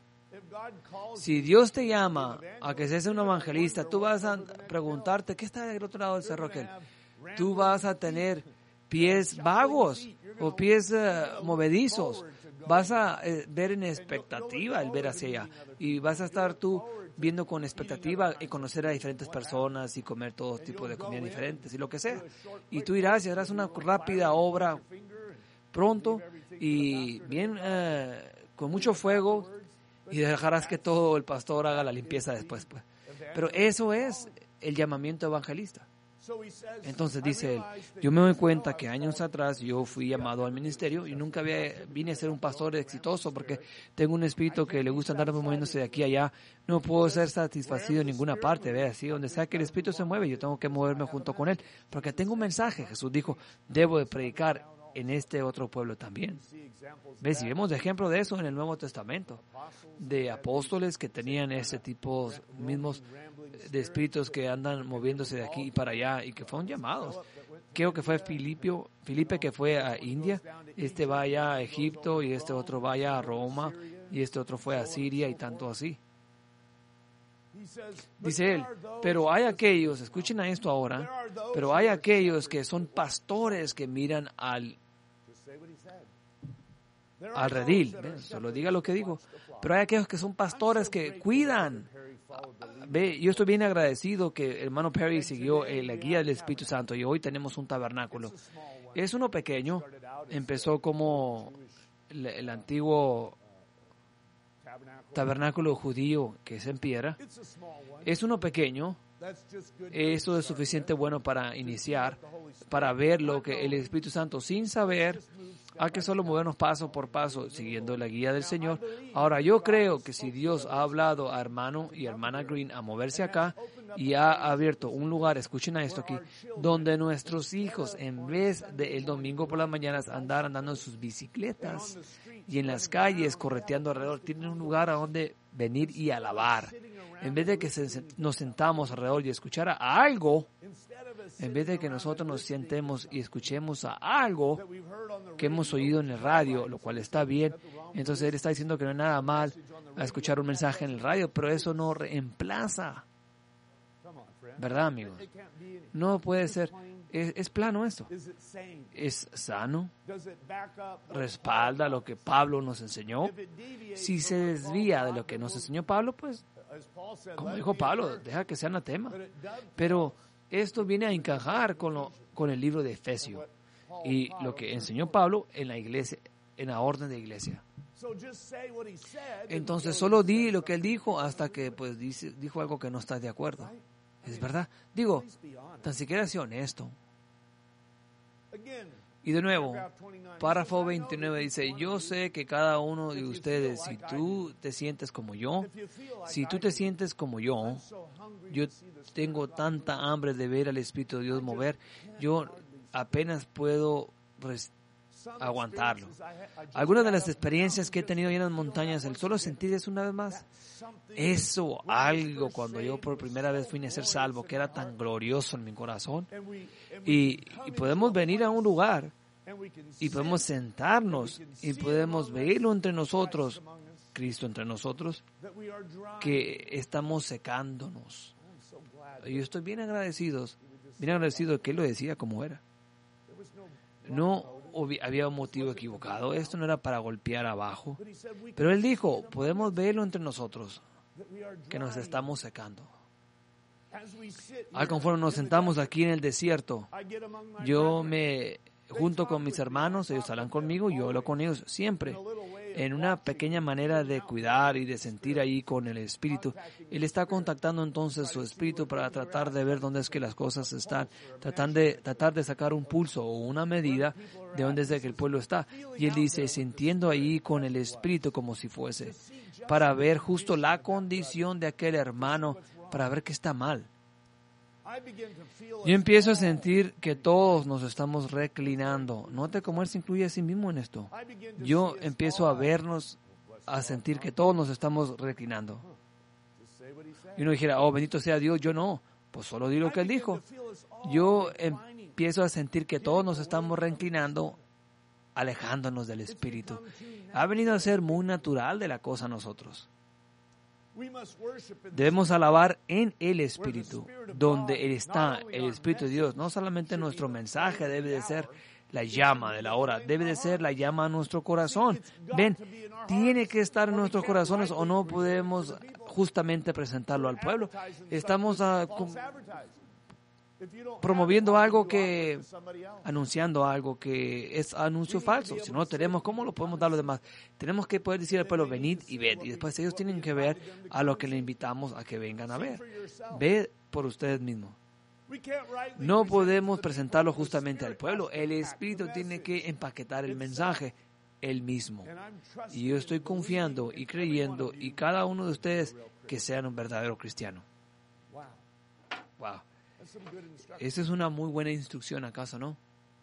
Si Dios te llama a que seas un evangelista, tú vas a preguntarte, ¿qué está del otro lado del cerro aquel? Tú vas a tener pies vagos o pies movedizos. Vas a ver en expectativa el ver hacia allá. Y vas a estar tú viendo con expectativa y conocer a diferentes personas y comer todo tipo de comidas diferentes y lo que sea. Y tú irás y harás una rápida obra pronto y bien con mucho fuego y dejarás que todo el pastor haga la limpieza después, pues. Pero eso es el llamamiento evangelista. Entonces dice él, yo me doy cuenta que años atrás yo fui llamado al ministerio y nunca vine a ser un pastor exitoso porque tengo un espíritu que le gusta andar moviéndose de aquí a allá. No puedo ser satisfacido en ninguna parte, ¿ve? Así, donde sea que el espíritu se mueve, yo tengo que moverme junto con él porque tengo un mensaje. Jesús dijo, debo de predicar en este otro pueblo también. ¿Ves? Si vemos ejemplo de eso en el Nuevo Testamento, de apóstoles que tenían ese tipo mismos de espíritus que andan moviéndose de aquí y para allá y que fueron llamados. Creo que fue Filipe que fue a India, este va allá a Egipto y este otro va allá a Roma y este otro fue a Siria y tanto así. Dice él, pero hay aquellos, escuchen a esto ahora, pero hay aquellos que son pastores que miran al redil, solo diga lo que digo, pero hay aquellos que son pastores que cuidan yo estoy bien agradecido que el hermano Perry siguió la guía del Espíritu Santo y hoy tenemos un tabernáculo. Es uno pequeño, empezó como el antiguo tabernáculo judío que es en piedra. Es uno pequeño. Eso es suficiente bueno para iniciar, para ver lo que el Espíritu Santo, sin saber, hay que solo movernos paso por paso, siguiendo la guía del Señor. Ahora, yo creo que si Dios ha hablado a hermano y hermana Green a moverse acá y ha abierto un lugar, escuchen a esto aquí, donde nuestros hijos, en vez de el domingo por las mañanas andar andando en sus bicicletas y en las calles correteando alrededor, tienen un lugar a donde venir y alabar. En vez de que nos sentamos alrededor y escuchar a algo, en vez de que nosotros nos sentemos y escuchemos a algo que hemos oído en el radio, lo cual está bien, entonces él está diciendo que no hay nada mal a escuchar un mensaje en el radio, pero eso no reemplaza. ¿Verdad, amigos? No puede ser. Es plano esto. Es sano. Respalda lo que Pablo nos enseñó. Si se desvía de lo que nos enseñó Pablo, pues, como dijo Pablo, deja que sea anatema. Pero esto viene a encajar con el libro de Efesios y lo que enseñó Pablo en la iglesia, en la orden de iglesia. Entonces solo di lo que él dijo hasta que pues dijo algo que no estás de acuerdo. Es verdad. Digo, tan siquiera sea honesto. Y de nuevo, párrafo 29 dice, yo sé que cada uno de ustedes, si tú te sientes como yo, yo tengo tanta hambre de ver al Espíritu de Dios mover, yo apenas puedo aguantarlo. Algunas de las experiencias que he tenido en las montañas, el solo sentir es una vez más, algo cuando yo por primera vez fui a ser salvo, que era tan glorioso en mi corazón, y podemos venir a un lugar, y podemos sentarnos, y podemos verlo entre nosotros, Cristo entre nosotros, que estamos secándonos. Yo estoy bien agradecido de que él lo decía como era. No había un motivo equivocado, esto no era para golpear abajo, pero él dijo, podemos verlo entre nosotros, que nos estamos secando. Conforme nos sentamos aquí en el desierto, yo junto con mis hermanos, ellos hablan conmigo, yo hablo con ellos siempre, en una pequeña manera de cuidar y de sentir ahí con el Espíritu. Él está contactando entonces su Espíritu para tratar de ver dónde es que las cosas están, tratar de sacar un pulso o una medida de dónde es de que el pueblo está. Y él dice, sintiendo ahí con el Espíritu como si fuese, para ver justo la condición de aquel hermano, para ver que está mal. Yo empiezo a sentir que todos nos estamos reclinando. Note cómo él se incluye a sí mismo en esto. Yo empiezo a vernos, a sentir que todos nos estamos reclinando. Y uno dijera, oh, bendito sea Dios, yo no. Pues solo di lo que él dijo. Yo empiezo a sentir que todos nos estamos reclinando, alejándonos del Espíritu. Ha venido a ser muy natural de la cosa a nosotros. Debemos alabar en el Espíritu, donde Él está, el Espíritu de Dios. No solamente nuestro mensaje debe de ser la llama de la hora, debe de ser la llama a nuestro corazón. Ven, tiene que estar en nuestros corazones o no podemos justamente presentarlo al pueblo. Estamos promoviendo algo anunciando algo que es anuncio falso. Si no tenemos, ¿cómo lo podemos dar a los demás? Tenemos que poder decir al pueblo, venid y ved. Y después ellos tienen que ver a lo que le invitamos a que vengan a ver. Ve por ustedes mismos. No podemos presentarlo justamente al pueblo. El Espíritu tiene que empaquetar el mensaje él mismo. Y yo estoy confiando y creyendo, y cada uno de ustedes que sean un verdadero cristiano. Wow. Esa es una muy buena instrucción, ¿acaso no?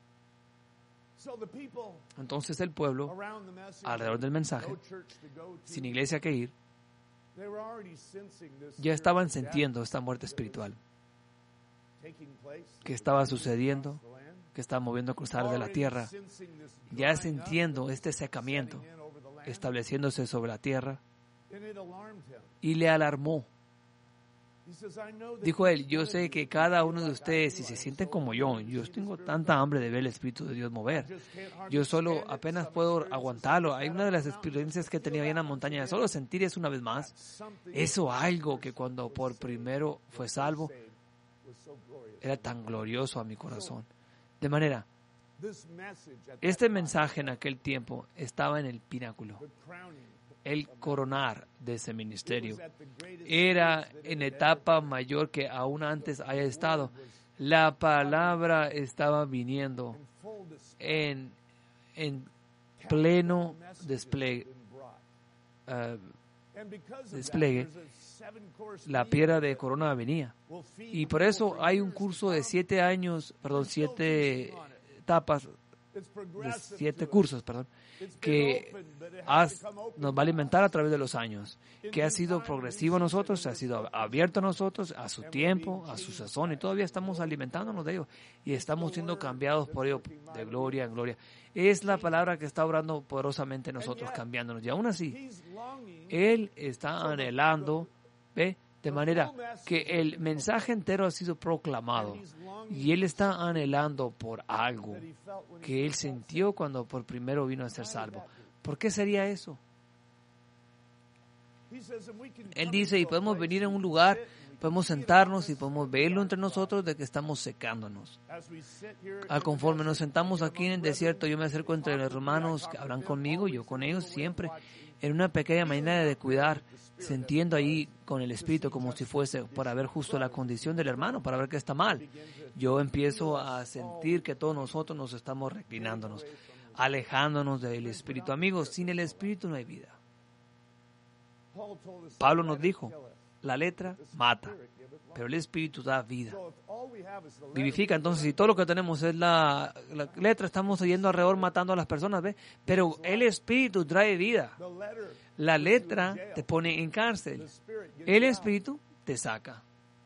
Entonces el pueblo, alrededor del mensaje, sin iglesia que ir, ya estaban sintiendo esta muerte espiritual que estaba sucediendo, que estaba moviendo a cruzar de la tierra, ya sintiendo este secamiento estableciéndose sobre la tierra, y le alarmó. Dijo él, yo sé que cada uno de ustedes, si se sienten como yo tengo tanta hambre de ver el Espíritu de Dios mover. Yo solo apenas puedo aguantarlo. Hay una de las experiencias que he tenido ahí en la montaña, solo sentir eso una vez más. Eso algo que cuando por primero fue salvo, era tan glorioso a mi corazón. De manera, este mensaje en aquel tiempo estaba en el pináculo. El coronar de ese ministerio era en etapa mayor que aún antes haya estado. La palabra estaba viniendo en pleno despliegue. La piedra de corona venía. Y por eso hay un curso de 7 etapas, de 7 cursos, que nos va a alimentar a través de los años, que ha sido progresivo a nosotros, ha sido abierto a nosotros, a su tiempo, a su sazón, y todavía estamos alimentándonos de ello, y estamos siendo cambiados por ello de gloria en gloria. Es la palabra que está obrando poderosamente en nosotros, cambiándonos, y aún así, Él está anhelando, ¿ve? De manera que el mensaje entero ha sido proclamado y Él está anhelando por algo que Él sintió cuando por primero vino a ser salvo. ¿Por qué sería eso? Él dice, y podemos venir a un lugar, podemos sentarnos y podemos verlo entre nosotros de que estamos secándonos. Conforme nos sentamos aquí en el desierto, yo me acerco entre los hermanos que hablan conmigo, yo con ellos siempre, en una pequeña manera de cuidar, sintiendo ahí con el Espíritu como si fuese para ver justo la condición del hermano, para ver que está mal. Yo empiezo a sentir que todos nosotros nos estamos reclinándonos, alejándonos del Espíritu. Amigos, sin el Espíritu no hay vida. Pablo nos dijo, la letra mata, pero el Espíritu da vida. Vivifica. Entonces, si todo lo que tenemos es la letra, estamos yendo alrededor matando a las personas, ¿ve? Pero el Espíritu trae vida. La letra te pone en cárcel. El Espíritu te saca.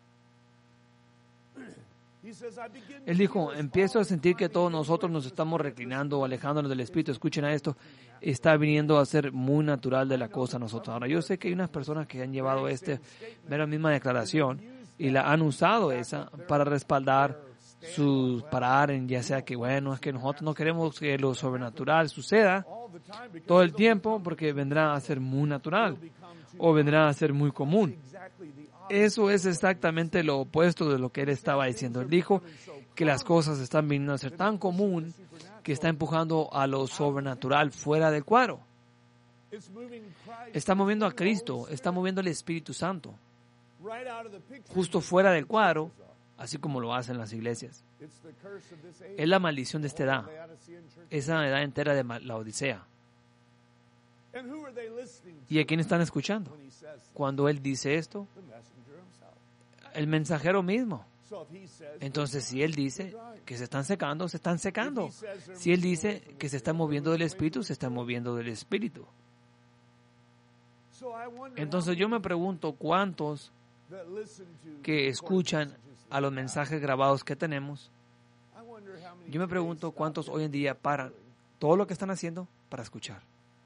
Él dijo, empiezo a sentir que todos nosotros nos estamos reclinando o alejándonos del Espíritu. Escuchen a esto. Está viniendo a ser muy natural de la cosa a nosotros. Ahora, yo sé que hay unas personas que han llevado la misma declaración y la han usado esa para respaldar sus parar en ya sea que bueno, es que nosotros no queremos que lo sobrenatural suceda todo el tiempo porque vendrá a ser muy natural o vendrá a ser muy común. Eso es exactamente lo opuesto de lo que él estaba diciendo. Él dijo que las cosas están viniendo a ser tan común que está empujando a lo sobrenatural fuera del cuadro. Está moviendo a Cristo, está moviendo al Espíritu Santo justo fuera del cuadro, así como lo hacen las iglesias. Es la maldición de esta edad, esa edad entera de la Odisea. ¿Y a quién están escuchando? Cuando él dice esto, el mensajero mismo. Entonces, si él dice que se están secando, se están secando. Si él dice que se está moviendo del Espíritu, se está moviendo del Espíritu. Entonces, yo me pregunto cuántos que escuchan a los mensajes grabados que tenemos. Yo me pregunto cuántos hoy en día paran todo lo que están haciendo para escuchar.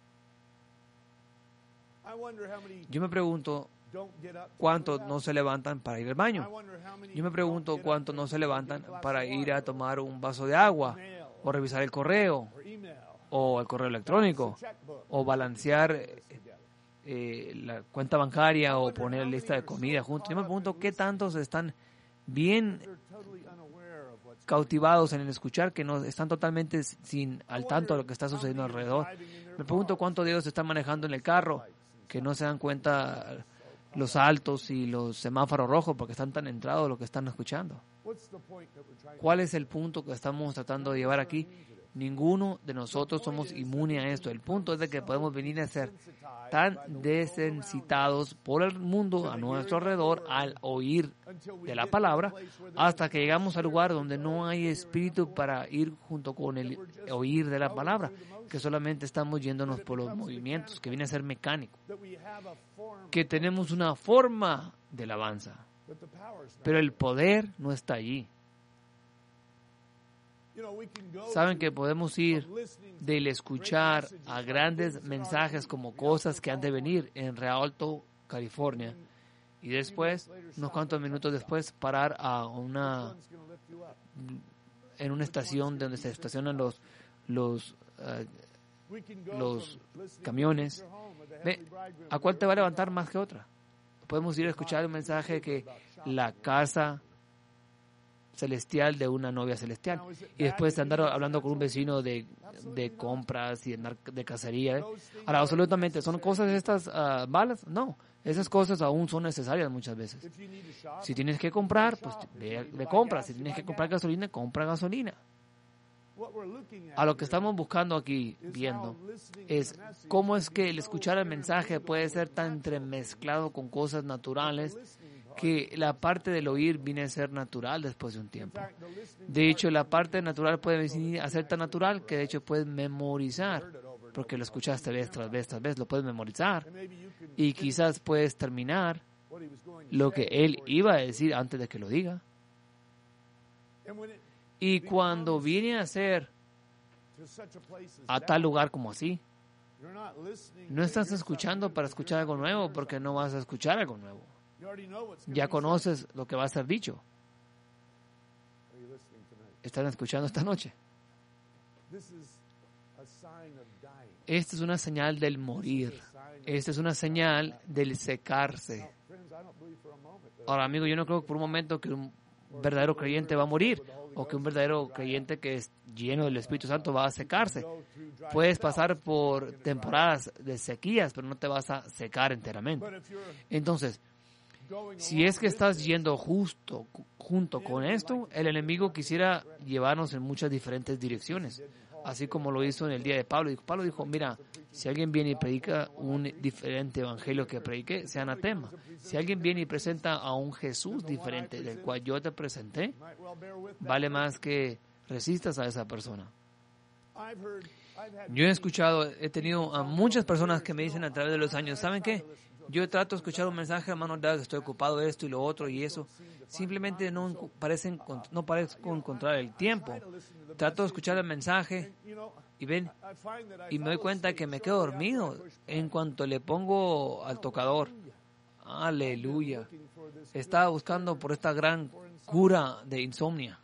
Yo me pregunto cuántos no se levantan para ir al baño. Yo me pregunto cuántos no se levantan para ir a tomar un vaso de agua o revisar el correo o el correo electrónico o balancear la cuenta bancaria o poner lista de comida juntos. Yo me pregunto qué tantos están bien cautivados en el escuchar que no están totalmente al tanto de lo que está sucediendo alrededor. Me pregunto cuántos de ellos están manejando en el carro que no se dan cuenta los altos y los semáforos rojos porque están tan entrados en lo que están escuchando. ¿Cuál es el punto que estamos tratando de llevar aquí? Ninguno de nosotros somos inmune a esto. El punto es de que podemos venir a ser tan desensitados por el mundo a nuestro alrededor al oír de la palabra hasta que llegamos al lugar donde no hay espíritu para ir junto con el oír de la palabra, que solamente estamos yéndonos por los movimientos, que viene a ser mecánico, que tenemos una forma de alabanza, pero el poder no está allí. Saben que podemos ir del escuchar a grandes mensajes como cosas que han de venir en Rialto, California, y después, unos cuantos minutos después, parar en una estación donde se estacionan los camiones. Ve, ¿a cuál te va a levantar más que otra? Podemos ir a escuchar un mensaje que la casa celestial de una novia celestial, y después andar hablando con un vecino de compras y andar de cacería. Ahora, absolutamente, ¿son cosas estas malas? No, esas cosas aún son necesarias muchas veces. Si tienes que comprar, pues ve compras. Si tienes que comprar gasolina, compra gasolina. A lo que estamos buscando aquí, viendo, es cómo es que el escuchar el mensaje puede ser tan entremezclado con cosas naturales que la parte del oír viene a ser natural después de un tiempo. De hecho, la parte natural puede venir a ser tan natural que de hecho puedes memorizar, porque lo escuchaste vez tras vez tras vez, lo puedes memorizar y quizás puedes terminar lo que él iba a decir antes de que lo diga. Y cuando viene a ser a tal lugar como así, no estás escuchando para escuchar algo nuevo, porque no vas a escuchar algo nuevo. Ya conoces lo que va a ser dicho. ¿Están escuchando esta noche? Esta es una señal del morir. Esta es una señal del secarse. Ahora, amigo, yo no creo por un momento que un verdadero creyente va a morir, o que un verdadero creyente que es lleno del Espíritu Santo va a secarse. Puedes pasar por temporadas de sequías, pero no te vas a secar enteramente. Entonces, si es que estás yendo junto con esto, el enemigo quisiera llevarnos en muchas diferentes direcciones, así como lo hizo en el día de Pablo. Pablo dijo, mira, si alguien viene y predica un diferente evangelio que prediqué, sea anatema. Si alguien viene y presenta a un Jesús diferente del cual yo te presenté, vale más que resistas a esa persona. Yo he tenido a muchas personas que me dicen a través de los años, ¿saben qué? Yo trato de escuchar un mensaje, hermano, que estoy ocupado de esto y lo otro y eso. Simplemente no parezco encontrar el tiempo. Trato de escuchar el mensaje y y me doy cuenta que me quedo dormido en cuanto le pongo al tocador. Aleluya. Estaba buscando por esta gran cura de insomnia.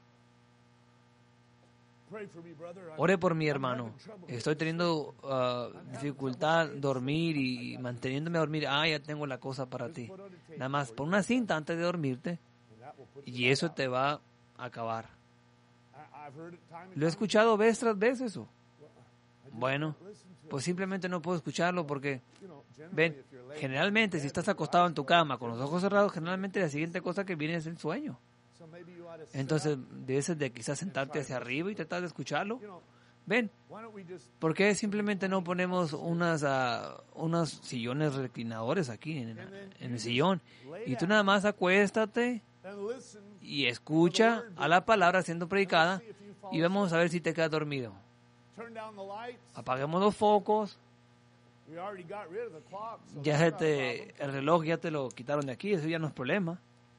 Ore por mi hermano. Estoy teniendo dificultad dormir y manteniéndome a dormir. Ya tengo la cosa para ti. Nada más pon una cinta antes de dormirte y eso te va a acabar. Lo he escuchado vez tras vez eso. Bueno, pues simplemente no puedo escucharlo porque, generalmente si estás acostado en tu cama con los ojos cerrados, generalmente la siguiente cosa que viene es el sueño. Entonces, debes de quizás sentarte hacia arriba y tratar de escucharlo. ¿Por qué simplemente no ponemos unos sillones reclinadores aquí en el sillón? Y tú nada más acuéstate y escucha a la palabra siendo predicada y vamos a ver si te quedas dormido. Apaguemos los focos. El reloj ya te lo quitaron de aquí, eso ya no es problema.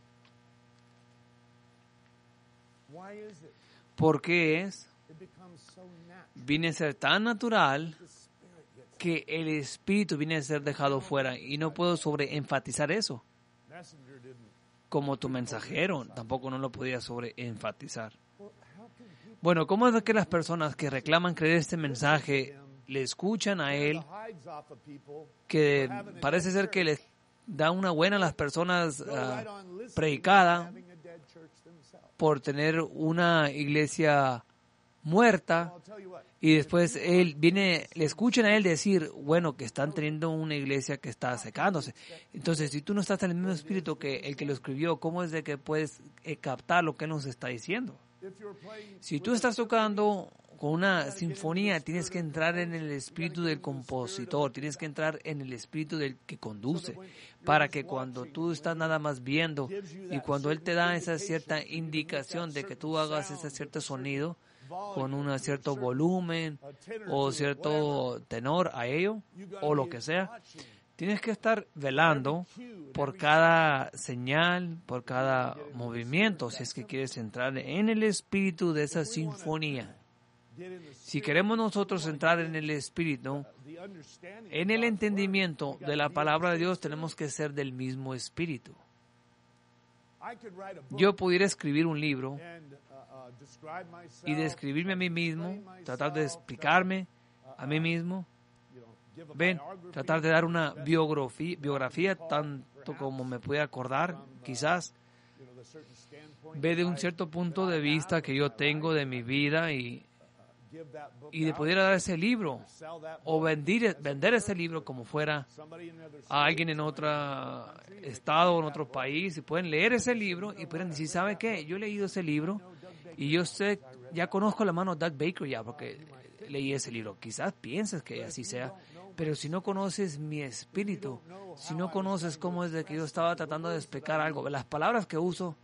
¿Por qué viene a ser tan natural que el espíritu viene a ser dejado fuera? Y no puedo sobreenfatizar eso. Como tu mensajero, tampoco no lo podía sobreenfatizar. Bueno, ¿cómo es que las personas que reclaman creer este mensaje le escuchan a él, que parece ser que les da una buena a las personas predicada por tener una iglesia muerta, y después le escuchan a él decir, bueno, que están teniendo una iglesia que está secándose? Entonces, si tú no estás en el mismo espíritu que el que lo escribió, ¿cómo es de que puedes captar lo que él nos está diciendo? Si tú estás tocando con una sinfonía, tienes que entrar en el espíritu del compositor, tienes que entrar en el espíritu del que conduce, para que cuando tú estás nada más viendo y cuando él te da esa cierta indicación de que tú hagas ese cierto sonido con un cierto volumen o cierto tenor a ello o lo que sea, tienes que estar velando por cada señal, por cada movimiento, si es que quieres entrar en el espíritu de esa sinfonía. Si queremos nosotros entrar en el espíritu, en el entendimiento de la palabra de Dios, tenemos que ser del mismo espíritu. yo pudiera escribir un libro y describirme a mí mismo, tratar de explicarme a mí mismo, tratar de dar una biografía tanto como me pueda acordar, quizás, de un cierto punto de vista que yo tengo de mi vida y de poder dar ese libro o vender ese libro como fuera a alguien en otro estado o en otro país, y pueden leer ese libro y pueden decir, ¿sabe qué? Yo he leído ese libro y yo ya conozco la mano de Doug Baker ya porque leí ese libro. Quizás pienses que así sea, pero si no conoces mi espíritu, si no conoces cómo es de que yo estaba tratando de explicar algo, las palabras que uso,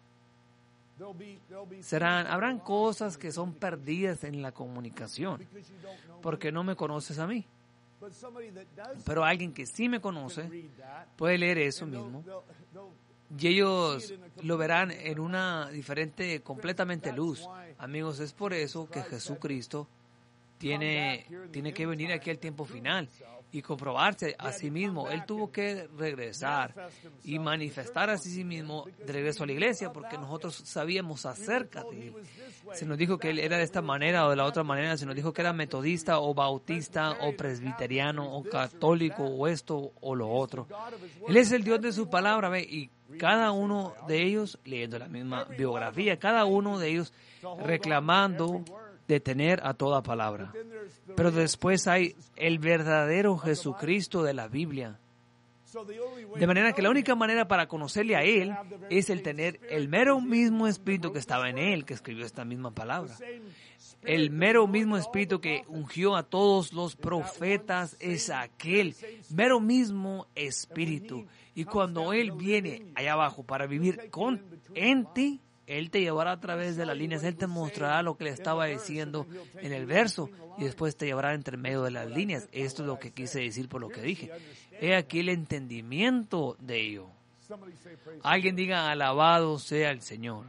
habrán cosas que son perdidas en la comunicación, porque no me conoces a mí. Pero alguien que sí me conoce puede leer eso mismo y ellos lo verán en una diferente, completamente luz. Amigos, es por eso que Jesucristo tiene que venir aquí al tiempo final y comprobarse a sí mismo. Él tuvo que regresar y manifestar a sí mismo de regreso a la iglesia, porque nosotros sabíamos acerca de él. Se nos dijo que él era de esta manera o de la otra manera, se nos dijo que era metodista o bautista o presbiteriano o católico o esto o lo otro. Él es el Dios de su palabra, ¿ve? Y cada uno de ellos leyendo la misma biografía, cada uno de ellos reclamando detener a toda palabra. Pero después hay el verdadero Jesucristo de la Biblia. De manera que la única manera para conocerle a Él es el tener el mero mismo Espíritu que estaba en Él, que escribió esta misma palabra. El mero mismo Espíritu que ungió a todos los profetas es aquel mero mismo Espíritu. Y cuando Él viene allá abajo para vivir en ti, Él te llevará a través de las líneas, Él te mostrará lo que le estaba diciendo en el verso y después te llevará entre medio de las líneas. Esto es lo que quise decir por lo que dije. He aquí el entendimiento de ello. Alguien diga, alabado sea el Señor.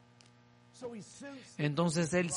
Entonces él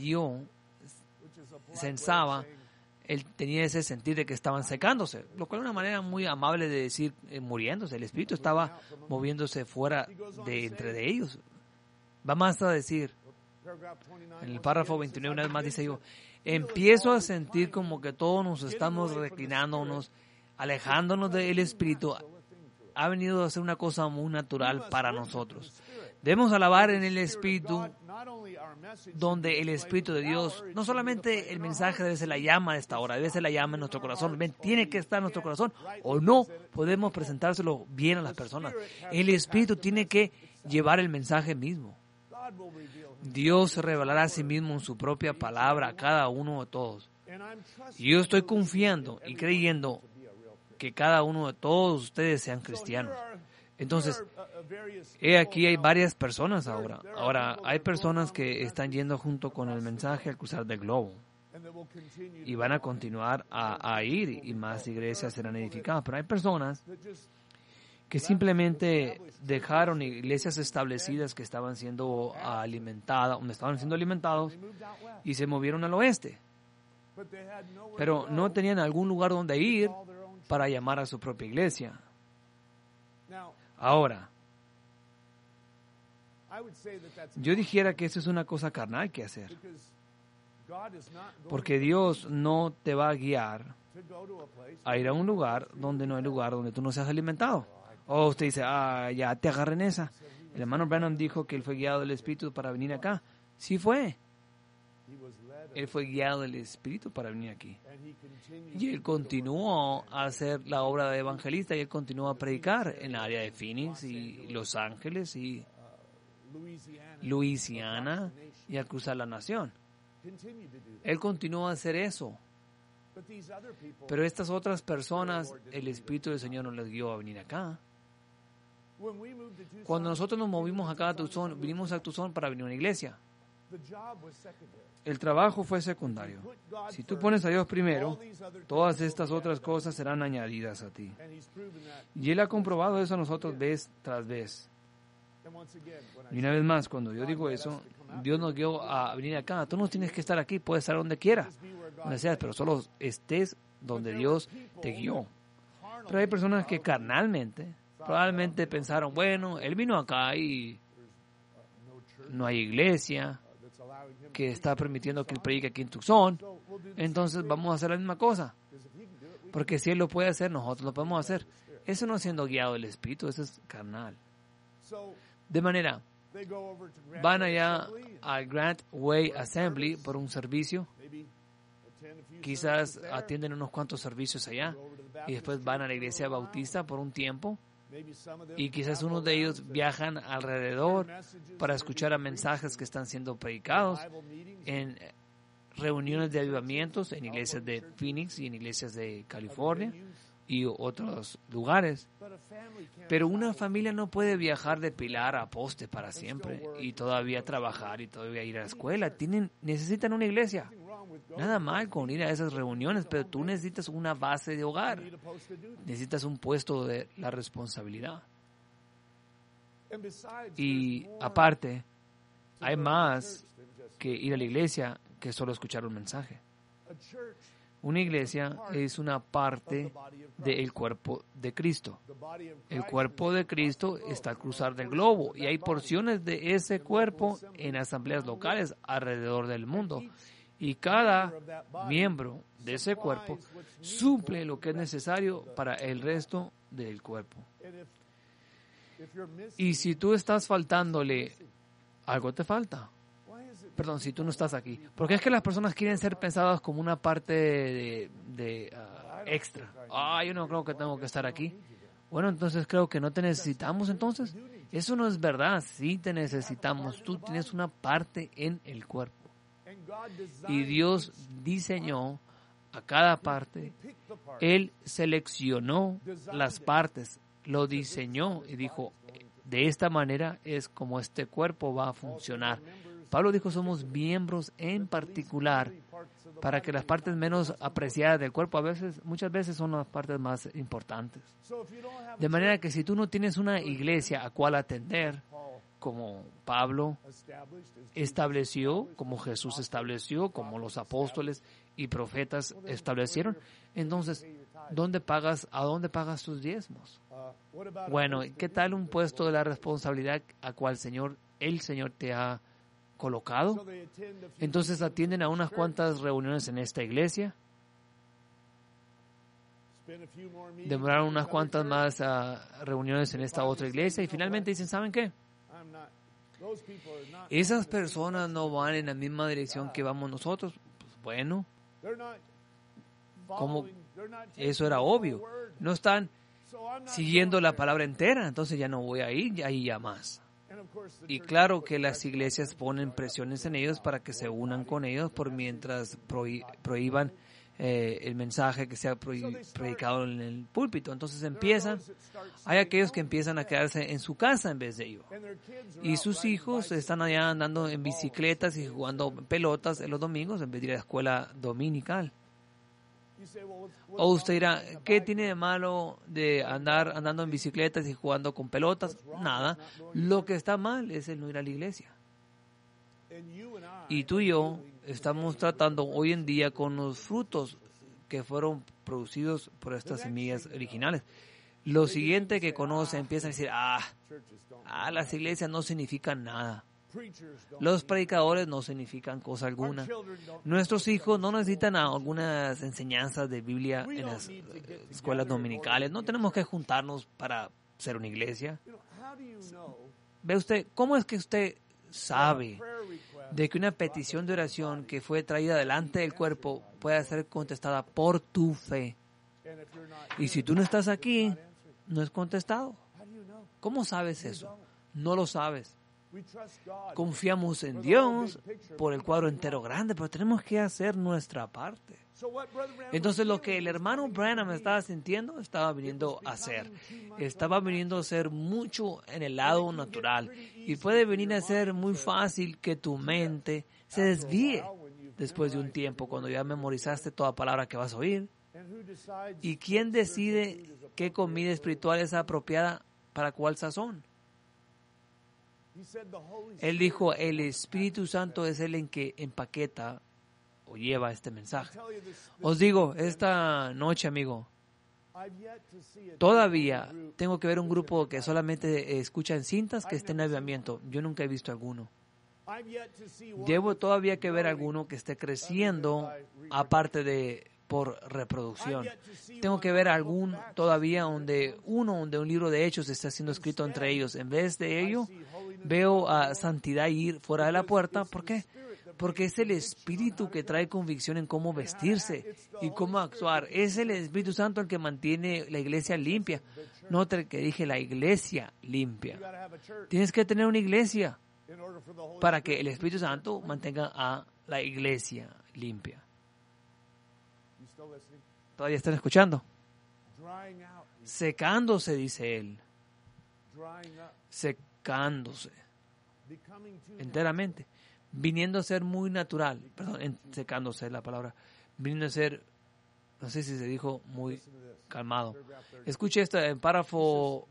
sensaba, él tenía ese sentir de que estaban secándose, lo cual es una manera muy amable de decir muriéndose. El Espíritu estaba moviéndose fuera de entre de ellos. Va más a decir, en el párrafo 29 una vez más dice yo, empiezo a sentir como que todos nos estamos reclinándonos, alejándonos del Espíritu. Ha venido a ser una cosa muy natural para nosotros. Debemos alabar en el Espíritu, donde el Espíritu de Dios, no solamente el mensaje debe ser la llama de esta hora, debe ser la llama en nuestro corazón. Tiene que estar en nuestro corazón, o no podemos presentárselo bien a las personas. El Espíritu tiene que llevar el mensaje mismo. Dios se revelará a sí mismo en su propia palabra a cada uno de todos. Y yo estoy confiando y creyendo que cada uno de todos ustedes sean cristianos. Entonces, aquí hay varias personas ahora. Ahora, hay personas que están yendo junto con el mensaje al cruzar del globo. Y van a continuar a ir y más iglesias serán edificadas. Pero hay personas que simplemente dejaron iglesias establecidas que estaban siendo alimentadas, donde estaban siendo alimentados, y se movieron al oeste. Pero no tenían algún lugar donde ir para llamar a su propia iglesia. Ahora, yo dijera que eso es una cosa carnal que hacer. Porque Dios no te va a guiar a ir a un lugar donde no hay lugar donde tú no seas alimentado. O usted dice, ya te agarren esa. El hermano Branham dijo que él fue guiado del Espíritu para venir acá. Sí fue. Él fue guiado del Espíritu para venir aquí. Y él continuó a hacer la obra de evangelista y él continuó a predicar en la área de Phoenix y Los Ángeles y Luisiana y al cruzar la nación. Él continuó a hacer eso. Pero estas otras personas, el Espíritu del Señor nos les guió a venir acá. Cuando nosotros nos movimos acá a Tucson, vinimos a Tucson para venir a una iglesia. El trabajo fue secundario. Si tú pones a Dios primero, todas estas otras cosas serán añadidas a ti. Y Él ha comprobado eso a nosotros vez tras vez. Y una vez más, cuando yo digo eso, Dios nos guió a venir acá. Tú no tienes que estar aquí, puedes estar donde quieras, donde seas, pero solo estés donde Dios te guió. Pero hay personas que carnalmente, probablemente pensaron, bueno, Él vino acá y no hay iglesia que está permitiendo que él predique aquí en Tucson, entonces vamos a hacer la misma cosa. Porque si él lo puede hacer, nosotros lo podemos hacer. Eso no es siendo guiado del Espíritu, eso es carnal. De manera, van allá al Grant Way Assembly por un servicio. Quizás atienden unos cuantos servicios allá y después van a la iglesia bautista por un tiempo. Y quizás unos de ellos viajan alrededor para escuchar a mensajes que están siendo predicados en reuniones de avivamientos en iglesias de Phoenix y en iglesias de California y otros lugares. Pero una familia no puede viajar de pilar a poste para siempre y todavía trabajar y todavía ir a la escuela. Necesitan una iglesia. Nada mal con ir a esas reuniones, pero tú necesitas una base de hogar. Necesitas un puesto de la responsabilidad. Y aparte, hay más que ir a la iglesia que solo escuchar un mensaje. Una iglesia es una parte del cuerpo de Cristo. El cuerpo de Cristo está al cruzar del globo y hay porciones de ese cuerpo en asambleas locales alrededor del mundo. Y cada miembro de ese cuerpo suple lo que es necesario para el resto del cuerpo. Y si tú estás faltándole, algo te falta. Perdón, si tú no estás aquí. Porque es que las personas quieren ser pensadas como una parte de extra. Yo no creo que tengo que estar aquí. Bueno, entonces creo que no te necesitamos entonces. Eso no es verdad. Sí te necesitamos. Tú tienes una parte en el cuerpo. Y Dios diseñó a cada parte. Él seleccionó las partes, lo diseñó y dijo, de esta manera es como este cuerpo va a funcionar. Pablo dijo, somos miembros en particular para que las partes menos apreciadas del cuerpo muchas veces son las partes más importantes. De manera que si tú no tienes una iglesia a cual atender, como Pablo estableció, como Jesús estableció, como los apóstoles y profetas establecieron, entonces, ¿a dónde pagas tus diezmos? Bueno, ¿qué tal un puesto de la responsabilidad a cual el Señor te ha colocado? Entonces atienden a unas cuantas reuniones en esta iglesia, demoraron unas cuantas más reuniones en esta otra iglesia y finalmente dicen, ¿saben qué? Esas personas no van en la misma dirección que vamos nosotros. Pues bueno, como eso era obvio, no están siguiendo la palabra entera, entonces ya no voy a ir ahí ya más. Y claro que las iglesias ponen presiones en ellos para que se unan con ellos por mientras prohíban el mensaje que sea predicado en el púlpito. Entonces hay aquellos que empiezan a quedarse en su casa en vez de ello. Y sus hijos están allá andando en bicicletas y jugando pelotas en los domingos en vez de ir a la escuela dominical. O usted dirá, ¿qué tiene de malo de andar andando en bicicletas y jugando con pelotas? Nada. Lo que está mal es el no ir a la iglesia. Y tú y yo estamos tratando hoy en día con los frutos que fueron producidos por estas semillas originales. Lo siguiente que conocen empiezan a decir, las iglesias no significan nada. Los predicadores no significan cosa alguna. Nuestros hijos no necesitan algunas enseñanzas de Biblia en las escuelas dominicales. No tenemos que juntarnos para ser una iglesia. ¿Ve usted? ¿Cómo es que usted sabe de que una petición de oración que fue traída delante del cuerpo puede ser contestada por tu fe? Y si tú no estás aquí, no es contestado. ¿Cómo sabes eso? No lo sabes. Confiamos en Dios por el cuadro entero grande, pero tenemos que hacer nuestra parte. Entonces lo que el hermano Branham estaba sintiendo, estaba viniendo a hacer. Estaba viniendo a ser mucho en el lado natural. Y puede venir a ser muy fácil que tu mente se desvíe después de un tiempo, cuando ya memorizaste toda palabra que vas a oír. ¿Y quién decide qué comida espiritual es apropiada para cuál sazón? Él dijo, el Espíritu Santo es el en que empaqueta o lleva este mensaje. Os digo, esta noche, amigo, todavía tengo que ver un grupo que solamente escucha en cintas que esté en avivamiento. Yo nunca he visto alguno. Debo todavía que ver alguno que esté creciendo aparte de por reproducción. Tengo que ver algún todavía donde un libro de hechos está siendo escrito entre ellos. En vez de ello, veo a santidad ir fuera de la puerta. ¿Por qué? Porque es el Espíritu que trae convicción en cómo vestirse y cómo actuar. Es el Espíritu Santo el que mantiene la iglesia limpia. Note que dije la iglesia limpia. Tienes que tener una iglesia para que el Espíritu Santo mantenga a la iglesia limpia. ¿Todavía están escuchando? Secándose, dice él. Secándose. Enteramente. Viniendo a ser muy natural. Perdón, secándose la palabra. Viniendo a ser, no sé si se dijo, muy calmado. Escuche esto en párrafo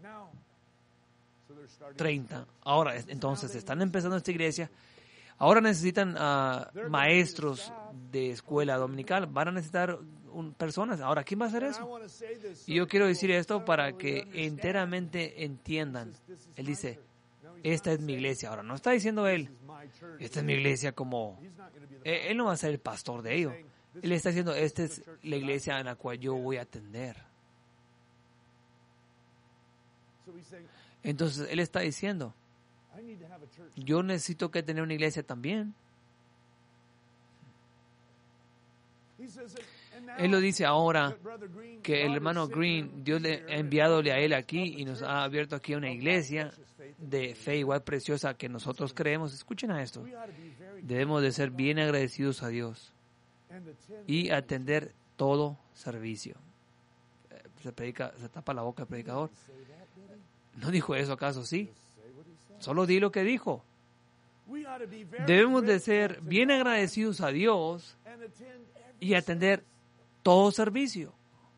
30. Ahora, entonces, están empezando esta iglesia. Ahora necesitan maestros de escuela dominical. Van a necesitar personas. Ahora, ¿quién va a hacer eso? Y yo quiero decir esto para que enteramente entiendan. Él dice, esta es mi iglesia. Ahora, no está diciendo él, esta es mi iglesia como... Él no va a ser el pastor de ello. Él está diciendo, esta es la iglesia en la cual yo voy a atender. Entonces, él está diciendo, yo necesito que tener una iglesia también. Él lo dice ahora que el hermano Green, Dios le ha enviadole a él aquí y nos ha abierto aquí una iglesia de fe igual preciosa que nosotros creemos. Escuchen a esto. Debemos de ser bien agradecidos a Dios y atender todo servicio. Se tapa la boca el predicador. ¿No dijo eso acaso? Sí. Solo di lo que dijo. Debemos de ser bien agradecidos a Dios y atender todo servicio.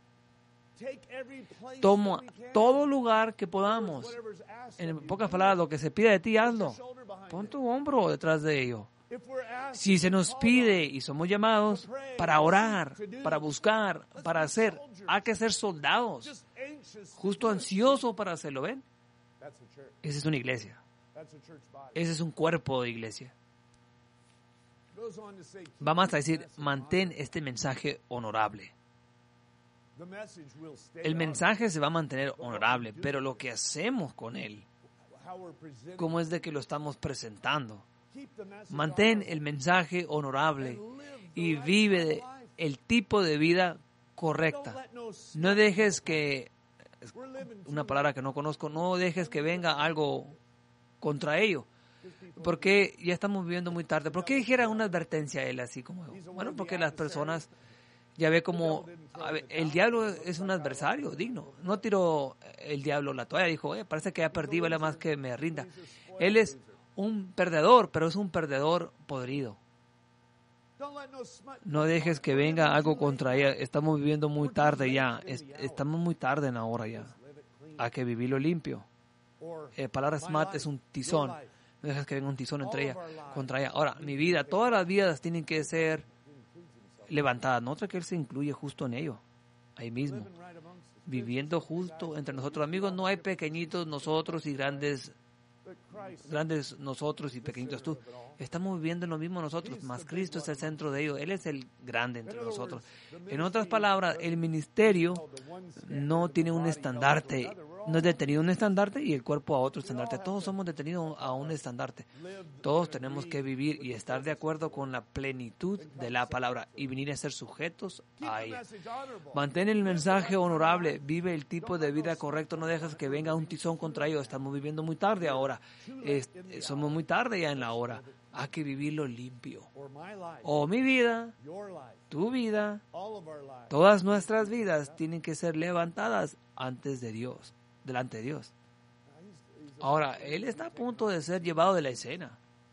Toma todo lugar que podamos. En pocas palabras, lo que se pide de ti, hazlo. Pon tu hombro detrás de ello. Si se nos pide y somos llamados para orar, para buscar, para hacer, hay que ser soldados. Justo ansioso para hacerlo, ¿ven? Esa es una iglesia. Ese es un cuerpo de iglesia. Vamos a decir, mantén este mensaje honorable. El mensaje se va a mantener honorable, pero lo que hacemos con él, cómo es de que lo estamos presentando. Mantén el mensaje honorable y vive el tipo de vida correcta. No dejes que, una palabra que no conozco, no dejes que venga algo contra ello. Porque ya estamos viviendo muy tarde. ¿Por qué dijera una advertencia a él así como? Bueno, porque las personas ya ve como el diablo es un adversario digno. No tiró el diablo la toalla, dijo, parece que ya perdí, vale más que me rinda. Él es un perdedor, pero es un perdedor podrido. No dejes que venga algo contra ella. Estamos viviendo muy tarde ya. Estamos muy tarde en la hora ya. Hay que vivirlo limpio. Palabra smart es un tizón. No dejes que venga un tizón contra ella. Ahora, mi vida, todas las vidas tienen que ser levantadas. No otra que Él se incluye justo en ello. Ahí mismo. Viviendo justo entre nosotros. Amigos, no hay pequeñitos nosotros y grandes nosotros y pequeñitos tú. Estamos viviendo lo mismo nosotros, más Cristo es el centro de ello. Él es el grande entre nosotros. En otras palabras, el ministerio no tiene un estandarte, no es detenido a un estandarte y el cuerpo a otro estandarte. Todos somos detenidos a un estandarte. Todos tenemos que vivir y estar de acuerdo con la plenitud de la palabra y venir a ser sujetos a ella. Mantén el mensaje honorable, vive el tipo de vida correcto, no dejes que venga un tizón contra ellos. Estamos viviendo muy tarde ahora. Somos muy tarde ya en la hora. Hay que vivirlo limpio. O mi vida, tu vida, todas nuestras vidas tienen que ser levantadas antes de Dios, delante de Dios. Ahora, Él está a punto de ser llevado de la escena.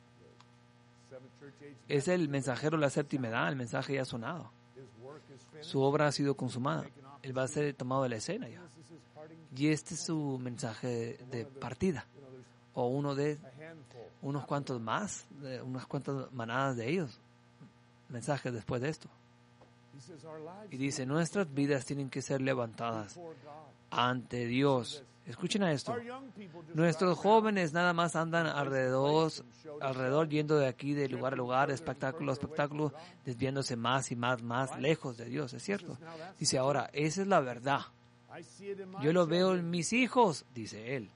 Es el mensajero de la séptima edad, el mensaje ya ha sonado. Su obra ha sido consumada. Él va a ser tomado de la escena ya. Y este es su mensaje de partida. O uno de unos cuantos más, de unas cuantas manadas de ellos. Mensajes después de esto. Y dice, nuestras vidas tienen que ser levantadas ante Dios. Escuchen a esto. Nuestros jóvenes nada más andan alrededor yendo de aquí de lugar a lugar, espectáculo a espectáculo, desviándose más y más lejos de Dios, ¿es cierto? Dice ahora, esa es la verdad. Yo lo veo en mis hijos, dice él.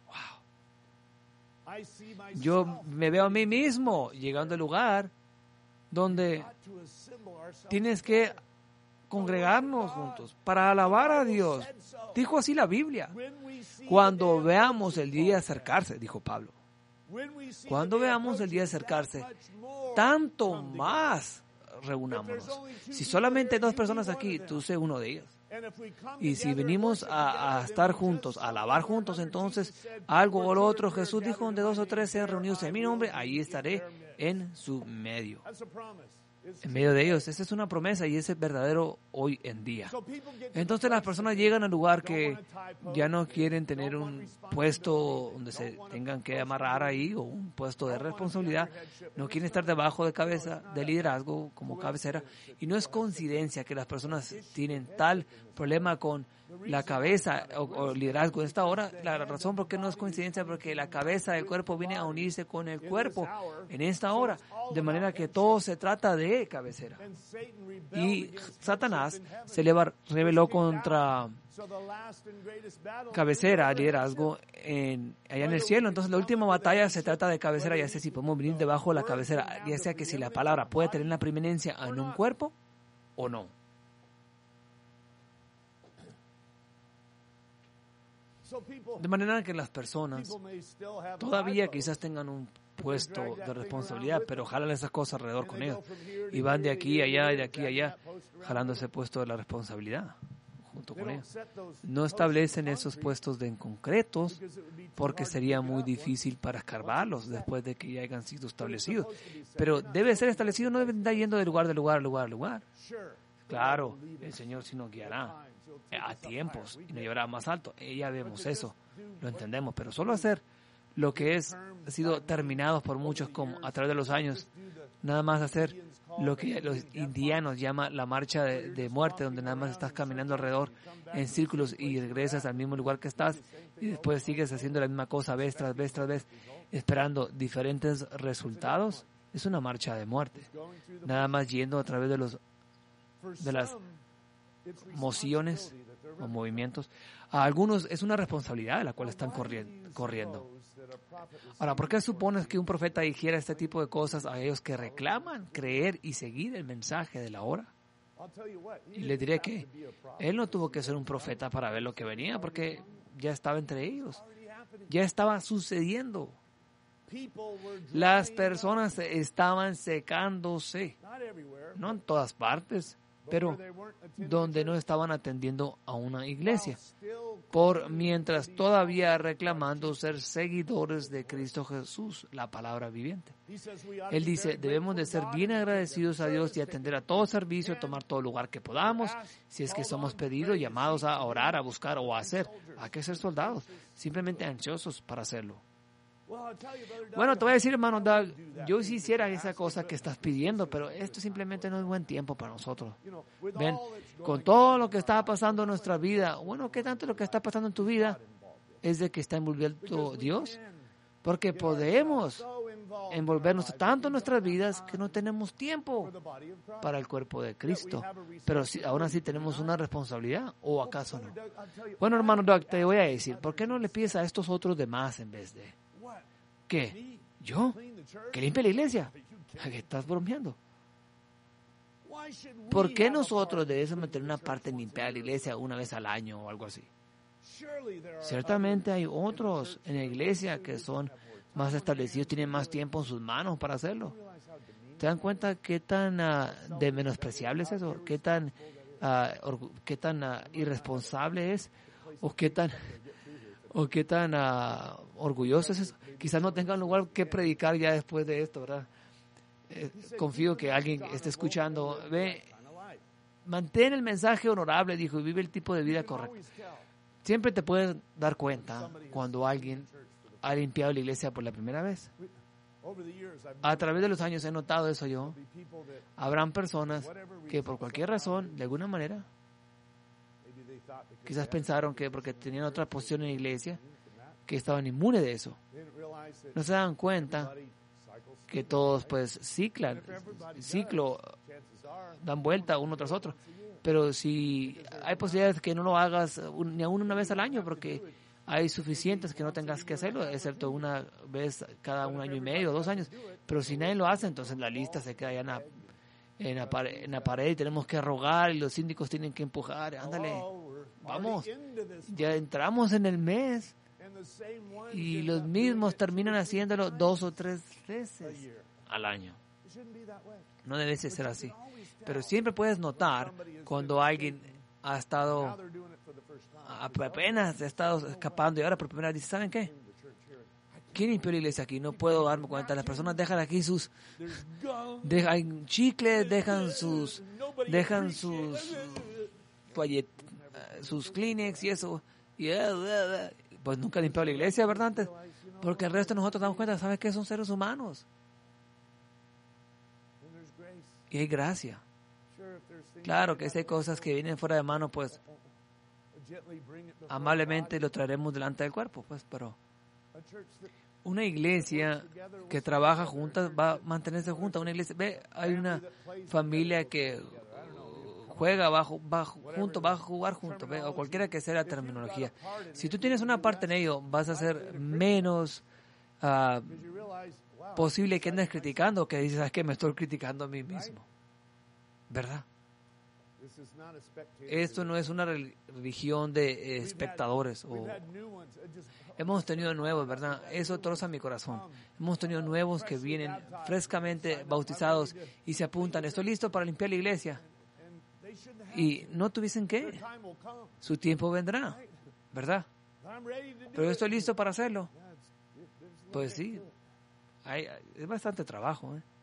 Wow. Yo me veo a mí mismo llegando al lugar donde tienes que congregarnos juntos para alabar a Dios. Dijo así la Biblia. Cuando veamos el día acercarse, dijo Pablo. Cuando veamos el día acercarse, tanto más reunámonos. Si solamente hay 2 personas aquí, tú sé uno de ellos. Y si venimos a estar juntos, a alabar juntos, entonces algo o lo otro, Jesús dijo, donde 2 o 3 sean reunidos en mi nombre, ahí estaré en su medio. En medio de ellos. Esa es una promesa y ese es verdadero hoy en día. Entonces las personas llegan al lugar que ya no quieren tener un puesto donde se tengan que amarrar ahí o un puesto de responsabilidad. No quieren estar debajo de cabeza de liderazgo como cabecera. Y no es coincidencia que las personas tienen tal problema con la cabeza o liderazgo en esta hora. La razón por qué no es coincidencia porque la cabeza del cuerpo viene a unirse con el cuerpo en esta hora, de manera que todo se trata de cabecera. Y Satanás se rebeló contra cabecera, liderazgo allá en el cielo. Entonces la última batalla se trata de cabecera, ya sea si podemos venir debajo de la cabecera, ya sea que si la palabra puede tener la preeminencia en un cuerpo o no. De manera que las personas todavía quizás tengan un puesto de responsabilidad, pero jalan esas cosas alrededor con ellos. Y van de aquí a allá y de aquí a allá, jalando ese puesto de la responsabilidad junto con ellos. No establecen esos puestos en concretos porque sería muy difícil para escarbarlos después de que ya hayan sido establecidos. Pero debe ser establecido, no deben estar yendo de lugar a lugar. Claro, el Señor sí nos guiará a tiempos y nos llevará más alto. Ya vemos eso, lo entendemos, pero solo hacer lo que ha sido terminado por muchos como a través de los años, nada más hacer lo que los indianos llaman la marcha de muerte, donde nada más estás caminando alrededor en círculos y regresas al mismo lugar que estás y después sigues haciendo la misma cosa vez tras vez, esperando diferentes resultados. Es una marcha de muerte, nada más yendo a través de las mociones o movimientos. A algunos es una responsabilidad de la cual están corriendo. Ahora, ¿por qué supones que un profeta dijera este tipo de cosas a ellos que reclaman creer y seguir el mensaje de la hora? Y les diré que él no tuvo que ser un profeta para ver lo que venía, porque ya estaba entre ellos, ya estaba sucediendo. Las personas estaban secándose, no en todas partes, pero donde no estaban atendiendo a una iglesia, mientras todavía reclamando ser seguidores de Cristo Jesús, la palabra viviente. Él dice, debemos de ser bien agradecidos a Dios y atender a todo servicio, tomar todo lugar que podamos, si es que somos pedidos, llamados a orar, a buscar o a hacer. Hay que ser soldados, simplemente ansiosos para hacerlo. Bueno, te voy a decir, hermano Doug, yo sí hiciera esa cosa que estás pidiendo, pero esto simplemente no es buen tiempo para nosotros. Ven, con todo lo que está pasando en nuestra vida, bueno, ¿qué tanto lo que está pasando en tu vida es de que está envolviendo Dios? Porque podemos envolvernos tanto en nuestras vidas que no tenemos tiempo para el cuerpo de Cristo. Pero aún así tenemos una responsabilidad, ¿o acaso no? Bueno, hermano Doug, te voy a decir, ¿por qué no le pides a estos otros demás en vez de... ¿Qué? ¿Yo? ¿Que limpie la iglesia? ¿Que estás bromeando? ¿Por qué nosotros debemos meter una parte en limpiar la iglesia una vez al año o algo así? Ciertamente hay otros en la iglesia que son más establecidos, tienen más tiempo en sus manos para hacerlo. ¿Te dan cuenta qué tan de menospreciable es eso? ¿Qué tan irresponsable es? ¿O qué tan orgulloso es eso? Quizás no tengan lugar que predicar ya después de esto, ¿verdad? Confío que alguien esté escuchando. Mantén el mensaje honorable, dijo, y vive el tipo de vida correcto. Siempre te puedes dar cuenta cuando alguien ha limpiado la iglesia por la primera vez. A través de los años he notado eso yo. Habrán personas que por cualquier razón, de alguna manera, Quizás pensaron que porque tenían otra posición en la iglesia, que estaban inmunes de eso. No se dan cuenta que todos pues ciclo, dan vuelta uno tras otro. Pero si hay posibilidades que no lo hagas ni aún una vez al año, porque hay suficientes que no tengas que hacerlo, excepto una vez cada 1 año y medio, 2 años. Pero si nadie lo hace, entonces la lista se queda ya en la pared y tenemos que rogar y los síndicos tienen que empujar. Ándale, vamos, ya entramos en el mes y los mismos terminan haciéndolo 2 o 3 veces al año. No debe ser así. Pero siempre puedes notar cuando alguien ha estado, apenas ha estado escapando y ahora por primera vez dice, ¿saben qué? ¿Quién limpió la iglesia aquí? No puedo darme cuenta. Las personas dejan aquí dejan chicles, dejan sus Kleenex y eso. Y pues nunca ha limpiado la iglesia, ¿verdad? Antes, porque el resto de nosotros damos cuenta, ¿sabes qué? Son seres humanos. Y hay gracia. Claro que si hay cosas que vienen fuera de mano, pues amablemente lo traeremos delante del cuerpo, pues, pero una iglesia que trabaja juntas va a mantenerse junta. Una iglesia, hay una familia que juega, va a jugar juntos, o cualquiera que sea la terminología. Si tú tienes una parte en ello, vas a ser menos posible que andes criticando, que dices, ¿sabes qué? Me estoy criticando a mí mismo. ¿Verdad? Esto no es una religión de espectadores. Hemos tenido nuevos, ¿verdad? Eso troza mi corazón. Hemos tenido nuevos que vienen frescamente bautizados y se apuntan. Estoy listo para limpiar la iglesia. Y no tuviesen que. Su tiempo vendrá, ¿verdad? Pero yo estoy listo para hacerlo. Pues sí, es bastante trabajo, ¿eh?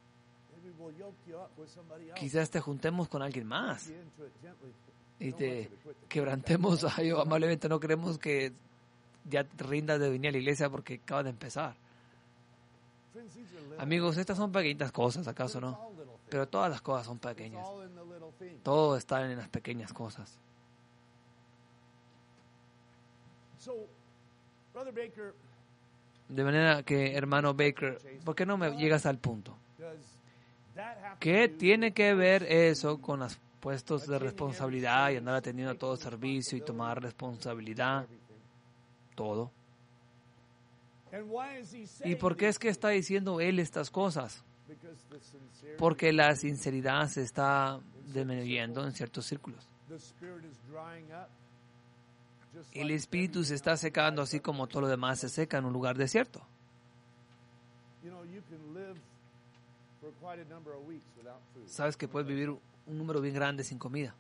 Quizás te juntemos con alguien más y te quebrantemos amablemente. No queremos que ya te rindas de venir a la iglesia porque acaba de empezar. Amigos, estas son pequeñitas cosas, ¿acaso no? Pero todas las cosas son pequeñas. Todo está en las pequeñas cosas. De manera que, hermano Baker, ¿por qué no me llegas al punto? ¿Qué tiene que ver eso con los puestos de responsabilidad y andar atendiendo a todo servicio y tomar responsabilidad? Todo. ¿Y por qué es que está diciendo él estas cosas? Porque la sinceridad se está disminuyendo en ciertos círculos. El espíritu se está secando así como todo lo demás se seca en un lugar desierto. Sabes que puedes vivir un número bien grande sin comida.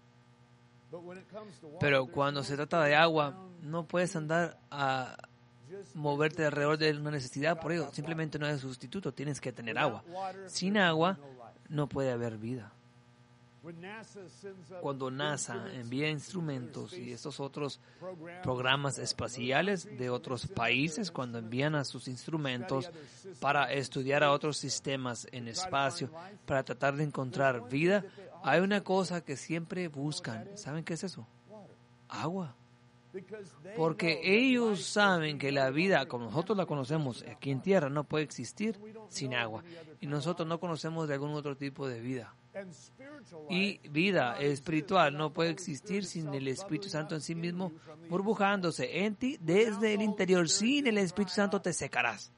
Pero cuando se trata de agua, no puedes andar a moverte alrededor de una necesidad por ello. Simplemente no es sustituto, tienes que tener agua. Sin agua no puede haber vida. Cuando NASA envía instrumentos y estos otros programas espaciales de otros países, cuando envían a sus instrumentos para estudiar a otros sistemas en espacio, para tratar de encontrar vida, hay una cosa que siempre buscan. ¿Saben qué es eso? Agua. Porque ellos saben que la vida, como nosotros la conocemos aquí en tierra, no puede existir sin agua. Y nosotros no conocemos de algún otro tipo de vida. Y vida espiritual no puede existir sin el Espíritu Santo en sí mismo burbujándose en ti desde el interior. Sin el Espíritu Santo te secarás.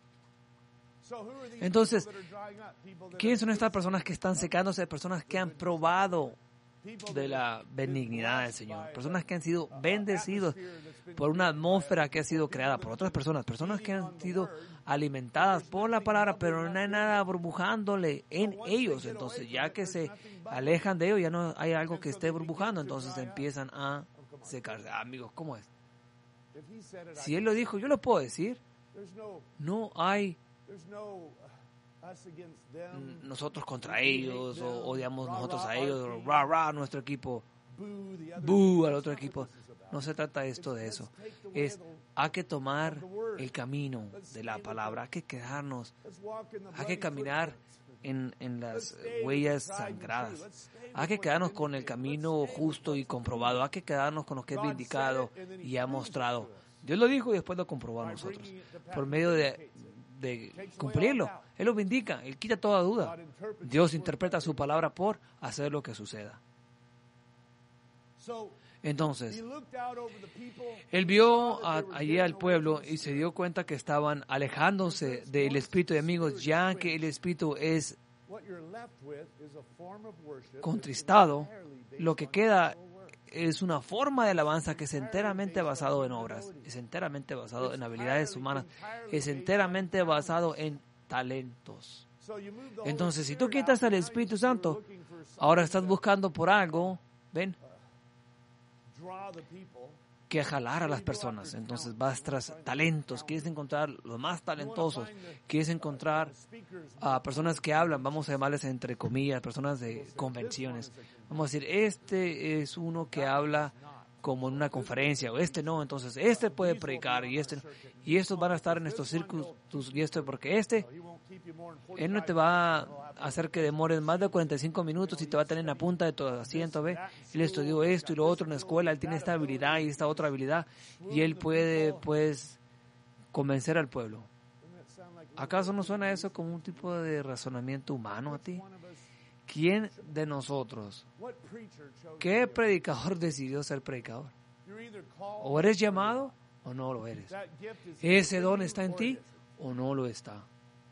Entonces, ¿quiénes son estas personas que están secándose? Personas que han probado de la benignidad del Señor, personas que han sido bendecidos por una atmósfera que ha sido creada por otras personas, personas que han sido alimentadas por la palabra, pero no hay nada burbujándole en ellos. Entonces, ya que se alejan de ellos, ya no hay algo que esté burbujando, entonces empiezan a secarse. Amigos, ¿cómo es? Si Él lo dijo, yo lo puedo decir. No hay nosotros contra ellos, o odiamos nosotros a ellos, o ra, ra, nuestro equipo, boo al otro equipo. No se trata esto de eso. Hay que tomar el camino de la palabra, hay que quedarnos, hay que caminar en las huellas sangradas. Hay que quedarnos con el camino justo y comprobado. Hay que quedarnos con lo que es vindicado y ha mostrado. Dios lo dijo y después lo comprobó a nosotros. Por medio de cumplirlo. Él lo vindica. Él quita toda duda. Dios interpreta su palabra por hacer lo que suceda. Entonces, él vio allí al pueblo y se dio cuenta que estaban alejándose del espíritu de amigos, ya que el espíritu es contristado. Lo que queda es una forma de alabanza que es enteramente basado en obras, es enteramente basado en habilidades humanas, es enteramente basado en talentos. Entonces, si tú quitas al Espíritu Santo, ahora estás buscando por algo, ¿ven?, que jalar a las personas. Entonces vas tras talentos, quieres encontrar los más talentosos, quieres encontrar a personas que hablan, vamos a llamarles entre comillas, personas de convenciones. Vamos a decir, este es uno que habla como en una conferencia, o este no, entonces este puede predicar y este no. Y estos van a estar en estos círculos y esto, porque él no te va a hacer que demores más de 45 minutos y te va a tener en la punta de tu asiento, ¿ve? Él estudió esto y lo otro en la escuela, él tiene esta habilidad y esta otra habilidad, y él puede, pues, convencer al pueblo. ¿Acaso no suena eso como un tipo de razonamiento humano a ti? ¿Quién de nosotros, qué predicador decidió ser predicador? ¿O eres llamado o no lo eres? ¿Ese don está en ti o no lo está?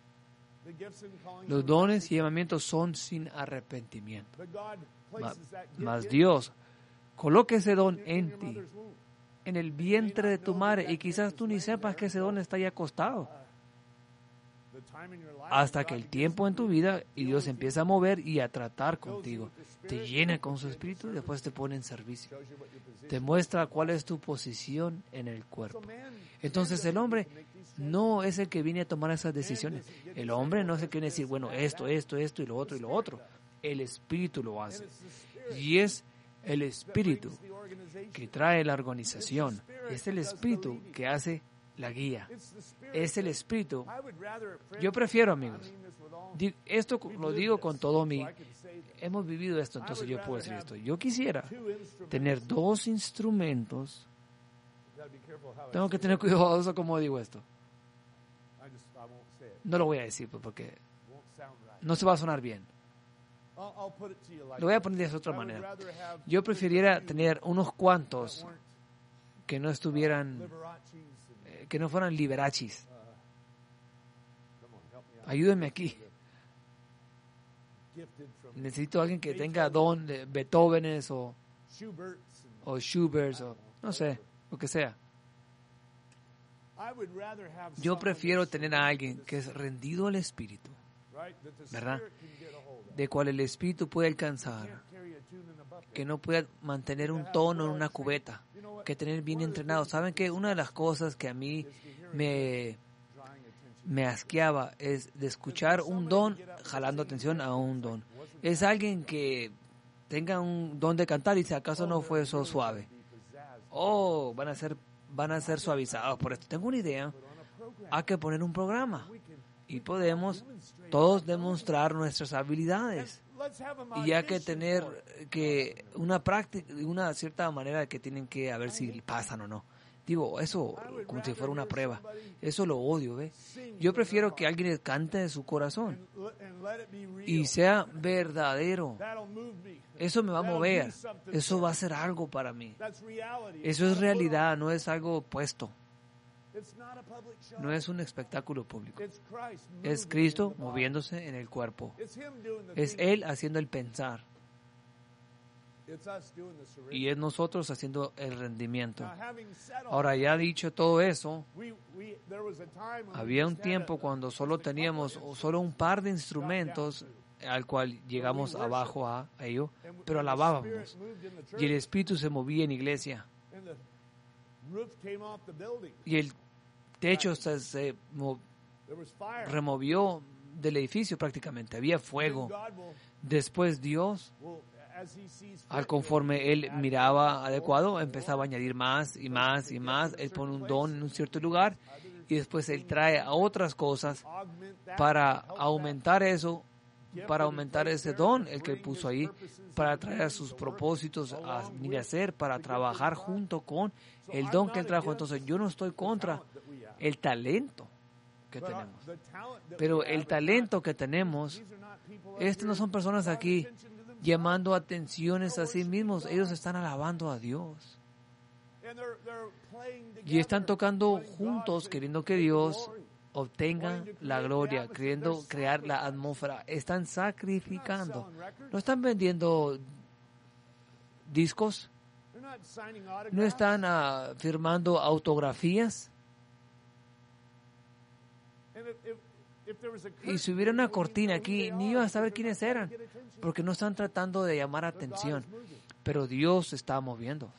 Los dones y llamamientos son sin arrepentimiento. Mas Dios coloca ese don en ti, en el vientre de tu madre, y quizás tú ni sepas que ese don está ahí acostado. Hasta que el tiempo en tu vida y Dios empieza a mover y a tratar contigo, te llena con su espíritu y después te pone en servicio. Te muestra cuál es tu posición en el cuerpo. Entonces el hombre no es el que viene a tomar esas decisiones. El hombre no es el que viene a decir, bueno, esto y lo otro y lo otro. El espíritu lo hace. Y es el espíritu que trae la organización. Es el espíritu que hace la guía. Es el espíritu. Yo prefiero, amigos, esto lo digo con todo mi... Hemos vivido esto, entonces yo puedo decir esto. Yo quisiera tener 2 instrumentos. Tengo que tener cuidado como digo esto. No lo voy a decir porque no se va a sonar bien. Lo voy a poner de otra manera. Yo preferiría tener unos cuantos que no estuvieran, que no fueran liberachis. Ayúdenme aquí. Necesito a alguien que tenga don de Beethovenes o Schuberts o no sé, lo que sea. Yo prefiero tener a alguien que es rendido al Espíritu, ¿verdad? De cual el Espíritu puede alcanzar, que no pueda mantener un tono en una cubeta, que tener bien entrenado. ¿Saben qué? Una de las cosas que a mí me asqueaba es de escuchar un don jalando atención a un don. Es alguien que tenga un don de cantar y si acaso no fue eso suave. Oh, van a ser suavizados por esto. Tengo una idea. Hay que poner un programa y podemos todos demostrar nuestras habilidades. Y hay que tener que una práctica, una cierta manera que tienen que a ver si pasan o no. Digo, eso como si fuera una prueba. Eso lo odio, ¿ve? Yo prefiero que alguien cante de su corazón y sea verdadero. Eso me va a mover. Eso va a ser algo para mí. Eso es realidad, no es algo puesto. No es un espectáculo público. Es Cristo moviéndose en el cuerpo. Es Él haciendo el pensar. Y es nosotros haciendo el rendimiento. Ahora, ya dicho todo eso, había un tiempo cuando solo teníamos solo un par de instrumentos al cual llegamos abajo a ello, pero alabábamos. Y el Espíritu se movía en iglesia. Y el techo se removió del edificio prácticamente. Había fuego. Después Dios, al conforme Él miraba adecuado, empezaba a añadir más y más y más. Él pone un don en un cierto lugar y después Él trae a otras cosas para aumentar eso para aumentar ese don, el que puso ahí, para traer sus propósitos a venir a hacer, para trabajar junto con el don que Él trajo. Entonces, yo no estoy contra el talento que tenemos. Pero el talento que tenemos, no son personas aquí llamando atenciones a sí mismos. Ellos están alabando a Dios. Y están tocando juntos, queriendo que Dios obtenga la gloria, queriendo crear la atmósfera. Están sacrificando. No están vendiendo discos. No están firmando autografías. Y si hubiera una cortina aquí, ni iba a saber quiénes eran, porque no están tratando de llamar atención. Pero Dios está moviendo.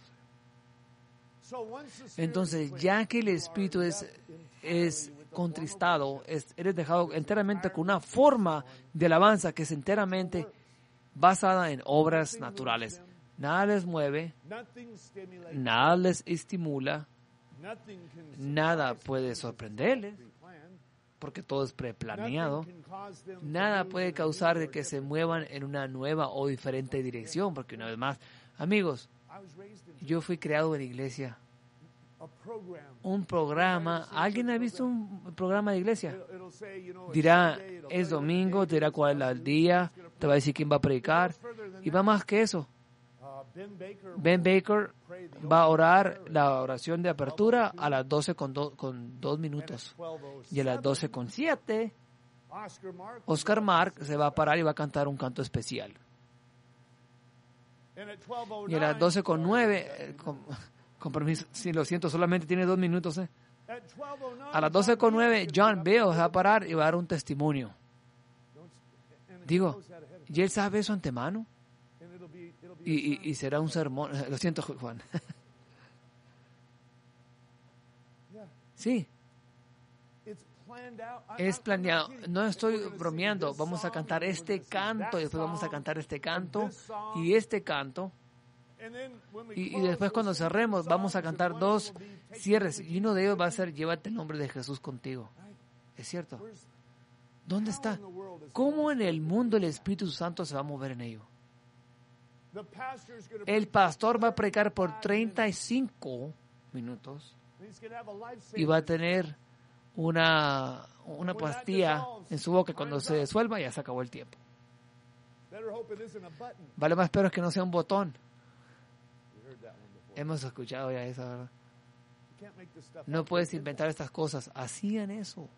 Entonces, ya que el espíritu es contristado, eres dejado enteramente con una forma de alabanza que es enteramente basada en obras naturales. Nada les mueve, nada les estimula, nada puede sorprenderles, porque todo es preplaneado. Nada puede causar de que se muevan en una nueva o diferente dirección, porque una vez más, amigos, yo fui creado en iglesia. Un programa. ¿Alguien ha visto un programa de iglesia? Dirá, es domingo, te dirá cuál es el día, te va a decir quién va a predicar. Y va más que eso. Ben Baker va a orar la oración de apertura a las 12 con 2 minutos. Y a las 12:07, Oscar Mark se va a parar y va a cantar un canto especial. Y a las 12:09, con permiso, sí, lo siento, solamente tiene 2 minutos. A las 12:09, John Bill se va a parar y va a dar un testimonio. Digo, ¿y él sabe eso antemano? Y será un sermón. Lo siento, Juan. Sí. Es planeado. No estoy bromeando. Vamos a cantar este canto y después vamos a cantar este canto y este canto. Y después cuando cerremos vamos a cantar 2 cierres y uno de ellos va a ser Llévate el nombre de Jesús contigo. ¿Es cierto? ¿Dónde está? ¿Cómo en el mundo el Espíritu Santo se va a mover en ello? El pastor va a predicar por 35 minutos y va a tener una pastilla en su boca. Cuando se disuelva ya se acabó el tiempo. Vale más, espero que no sea un botón. Hemos escuchado ya eso, ¿verdad? No puedes inventar estas cosas. Hacían eso.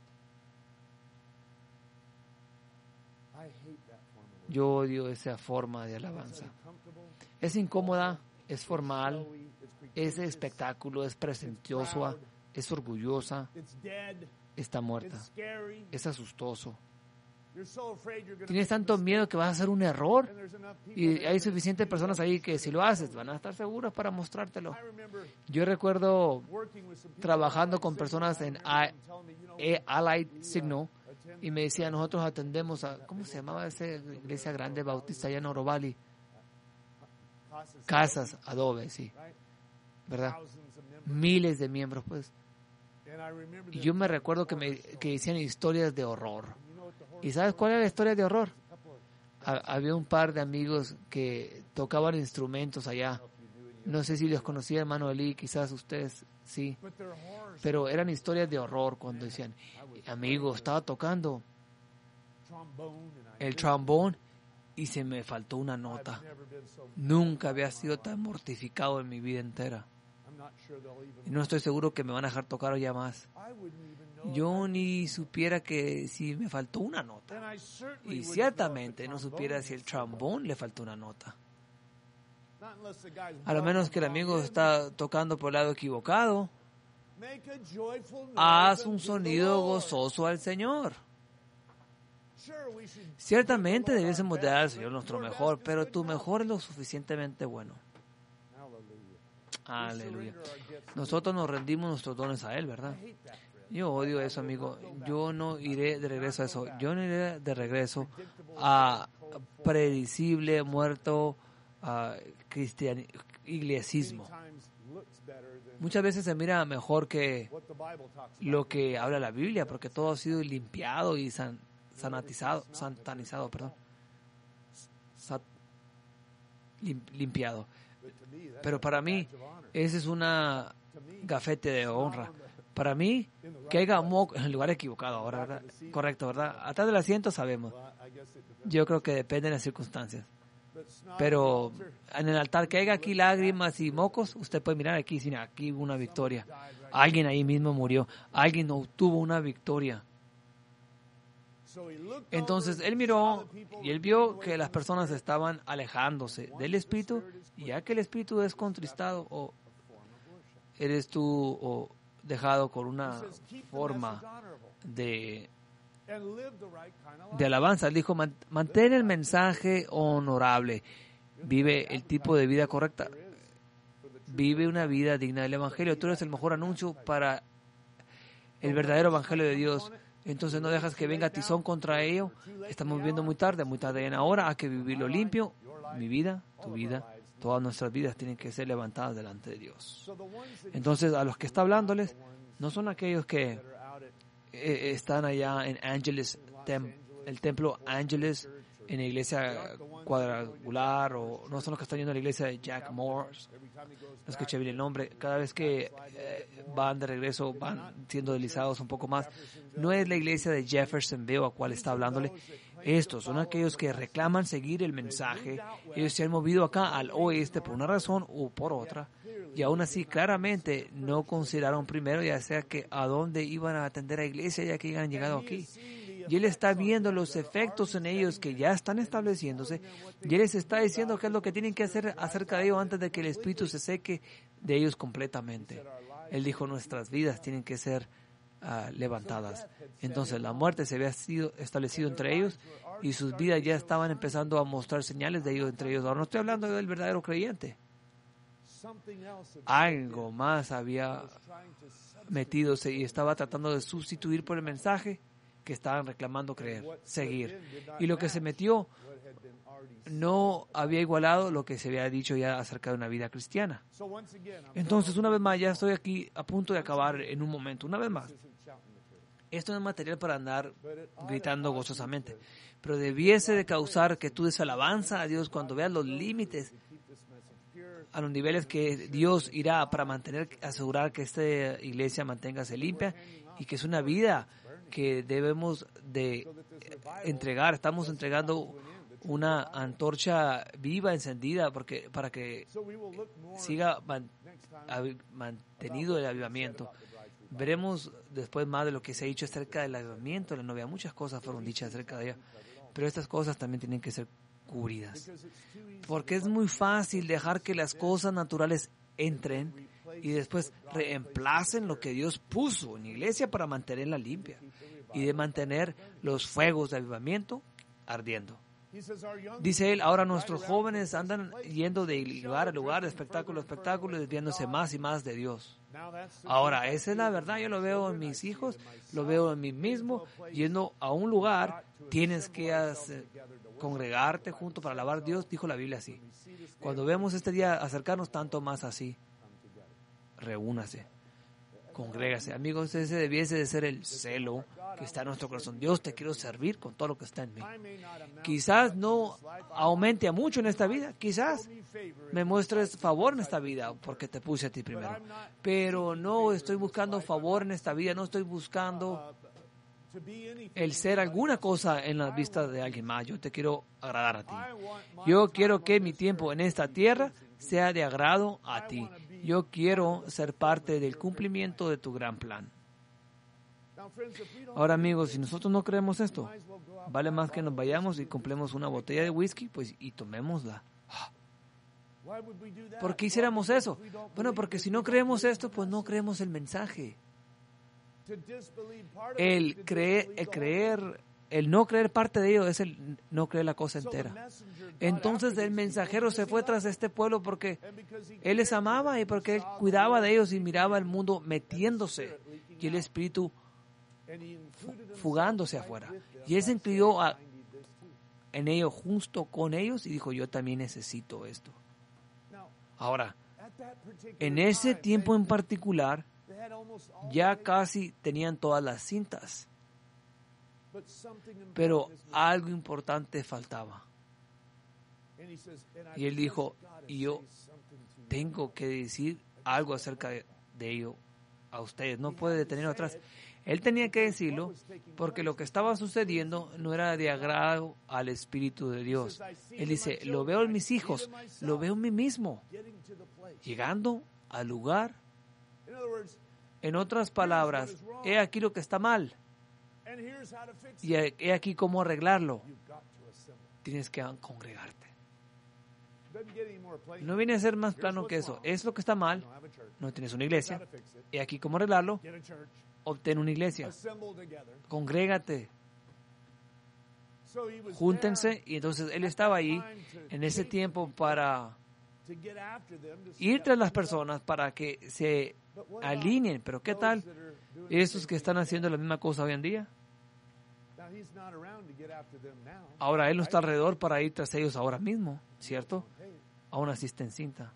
Yo odio esa forma de alabanza. Es incómoda, es formal, es espectáculo, es presenciosa, es orgullosa, está muerta, es asustoso. Tienes tanto miedo que vas a hacer un error y hay suficientes personas ahí que si lo haces van a estar seguros para mostrártelo. Yo recuerdo trabajando con personas en Allied Signal y me decían, nosotros atendemos a, ¿cómo se llamaba esa iglesia grande bautista allá en Oro Valley? Casas Adobe, sí, ¿verdad? Miles de miembros, pues. Y yo me recuerdo que decían historias de horror. ¿Y sabes cuál era la historia de horror? Había un par de amigos que tocaban instrumentos allá. No sé si los conocía, hermano Eli, quizás ustedes sí. Pero eran historias de horror cuando decían, amigo, estaba tocando el trombón y se me faltó una nota. Nunca había sido tan mortificado en mi vida entera. Y no estoy seguro que me van a dejar tocar ya más. Yo ni supiera que si me faltó una nota. Y ciertamente no supiera si el trombón le faltó una nota. A lo menos que el amigo está tocando por el lado equivocado. Haz un sonido gozoso al Señor. Ciertamente debiésemos dar al Señor nuestro mejor, pero tu mejor es lo suficientemente bueno. Aleluya. Nosotros nos rendimos nuestros dones a Él, ¿verdad? Yo odio eso, amigo. Yo no iré de regreso a eso. Yo no iré de regreso a predecible, muerto, iglesismo. Muchas veces se mira mejor que lo que habla la Biblia, porque todo ha sido limpiado y satanizado, perdón. Limpiado. Pero para mí, ese es una gafete de honra. Para mí, que haya moco en el lugar equivocado ahora, ¿verdad? Correcto, ¿verdad? Atrás del asiento sabemos. Yo creo que depende de las circunstancias. Pero en el altar que haya aquí lágrimas y mocos, usted puede mirar aquí, sí, aquí hubo una victoria. Alguien ahí mismo murió. Alguien obtuvo una victoria. Entonces él miró y él vio que las personas estaban alejándose del Espíritu, y ya que el Espíritu es contristado, o eres tú o dejado con una forma de alabanza. Él dijo, mantén el mensaje honorable, vive el tipo de vida correcta, vive una vida digna del Evangelio. Tú eres el mejor anuncio para el verdadero Evangelio de Dios. Entonces no dejas que venga tizón contra ello. Estamos viviendo muy tarde en ahora. Hay que vivirlo limpio. Mi vida, tu vida, todas nuestras vidas tienen que ser levantadas delante de Dios. Entonces a los que está hablándoles no son aquellos que están allá en Angeles, el templo Angeles, en la iglesia cuadrangular, o no son los que están yendo a la iglesia de Jack Morse. No escuché bien el nombre. Cada vez que van de regreso, van siendo deslizados un poco más. No es la iglesia de Jeffersonville a cual está hablándole. Estos son aquellos que reclaman seguir el mensaje. Ellos se han movido acá al oeste por una razón o por otra, y aún así claramente no consideraron primero, ya sea que a dónde iban a atender a la iglesia ya que hayan llegado aquí. Y Él está viendo los efectos en ellos que ya están estableciéndose, y Él les está diciendo qué es lo que tienen que hacer acerca de ellos antes de que el Espíritu se seque de ellos completamente. Él dijo, nuestras vidas tienen que ser levantadas. Entonces la muerte se había sido establecido entre ellos, y sus vidas ya estaban empezando a mostrar señales de ellos entre ellos. Ahora no estoy hablando del verdadero creyente. Algo más había metidose y estaba tratando de sustituir por el mensaje que estaban reclamando creer, seguir. Y lo que se metió no había igualado lo que se había dicho ya acerca de una vida cristiana. Entonces, una vez más, ya estoy aquí a punto de acabar en un momento. Una vez más, esto no es material para andar gritando gozosamente, pero debiese de causar que tú des alabanza a Dios cuando veas los límites a los niveles que Dios irá para asegurar que esta iglesia manténgase limpia, y que es una vida que debemos de entregar. Estamos entregando una antorcha viva, encendida, para que siga mantenido el avivamiento. Veremos después más de lo que se ha dicho acerca del avivamiento, la novia. Muchas cosas fueron dichas acerca de ella, pero estas cosas también tienen que ser cubridas. Porque es muy fácil dejar que las cosas naturales entren y después reemplacen lo que Dios puso en la iglesia para mantenerla limpia y de mantener los fuegos de avivamiento ardiendo. Dice él, ahora nuestros jóvenes andan yendo de lugar a lugar, de espectáculo a espectáculo, desviándose más y más de Dios. Ahora, esa es la verdad. Yo lo veo en mis hijos, lo veo en mí mismo. Yendo a un lugar, tienes que congregarte junto para alabar a Dios, dijo la Biblia así. Cuando vemos este día acercarnos, tanto más así. Reúnase, congrégase. Amigos, ese debiese de ser el celo que está en nuestro corazón. Dios, te quiero servir con todo lo que está en mí. Quizás no aumente a mucho en esta vida, quizás me muestres favor en esta vida porque te puse a ti primero, pero no estoy buscando favor en esta vida, no estoy buscando el ser alguna cosa en las vistas de alguien más. Yo te quiero agradar a ti. Yo quiero que mi tiempo en esta tierra sea de agrado a ti. Yo quiero ser parte del cumplimiento de tu gran plan. Ahora, amigos, si nosotros no creemos esto, vale más que nos vayamos y compremos una botella de whisky, pues, y tomémosla. ¿Por qué hiciéramos eso? Bueno, porque si no creemos esto, pues no creemos el mensaje. El no creer parte de ello es el no creer la cosa entera. Entonces el mensajero se fue tras este pueblo porque él les amaba y porque él cuidaba de ellos y miraba el mundo metiéndose y el espíritu fugándose afuera. Y él se incluyó en ello justo con ellos y dijo, yo también necesito esto. Ahora, en ese tiempo en particular, ya casi tenían todas las cintas. pero algo importante faltaba. Y él dijo, yo tengo que decir algo acerca de ello a ustedes, no puede detenerlo atrás. Él tenía que decirlo porque lo que estaba sucediendo no era de agrado al Espíritu de Dios. Él dice, lo veo en mis hijos, lo veo en mí mismo, llegando al lugar. En otras palabras, he aquí lo que está mal y he aquí cómo arreglarlo. Tienes que congregarte. No viene a ser más plano que eso. Es lo que está mal, no tienes una iglesia. He aquí cómo arreglarlo. Obtén una iglesia. Congrégate. Júntense. Y entonces él estaba ahí en ese tiempo para ir tras las personas para que se alineen. Pero ¿qué tal esos que están haciendo la misma cosa hoy en día? Ahora él no está alrededor para ir tras ellos ahora mismo, ¿cierto? Aún así está en cinta.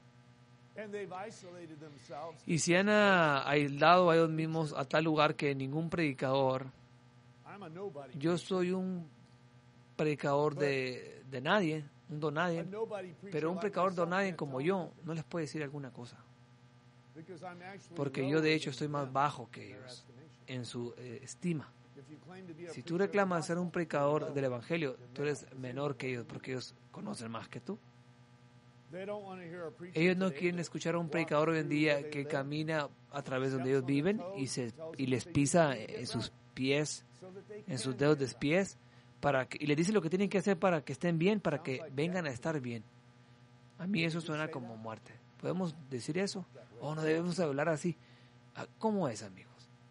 Y se han aislado a ellos mismos a tal lugar que ningún predicador, yo soy un predicador de nadie, un don nadie, pero un predicador don nadie como yo no les puede decir alguna cosa. Porque yo de hecho estoy más bajo que ellos en su estima. Si tú reclamas ser un predicador del Evangelio, tú eres menor que ellos porque ellos conocen más que tú. Ellos no quieren escuchar a un predicador hoy en día que camina a través de donde ellos viven y les pisa en sus pies, en sus dedos de pies, y les dice lo que tienen que hacer para que estén bien, para que vengan a estar bien. A mí eso suena como muerte. ¿Podemos decir eso? ¿O no debemos hablar así? ¿Cómo es, amigos?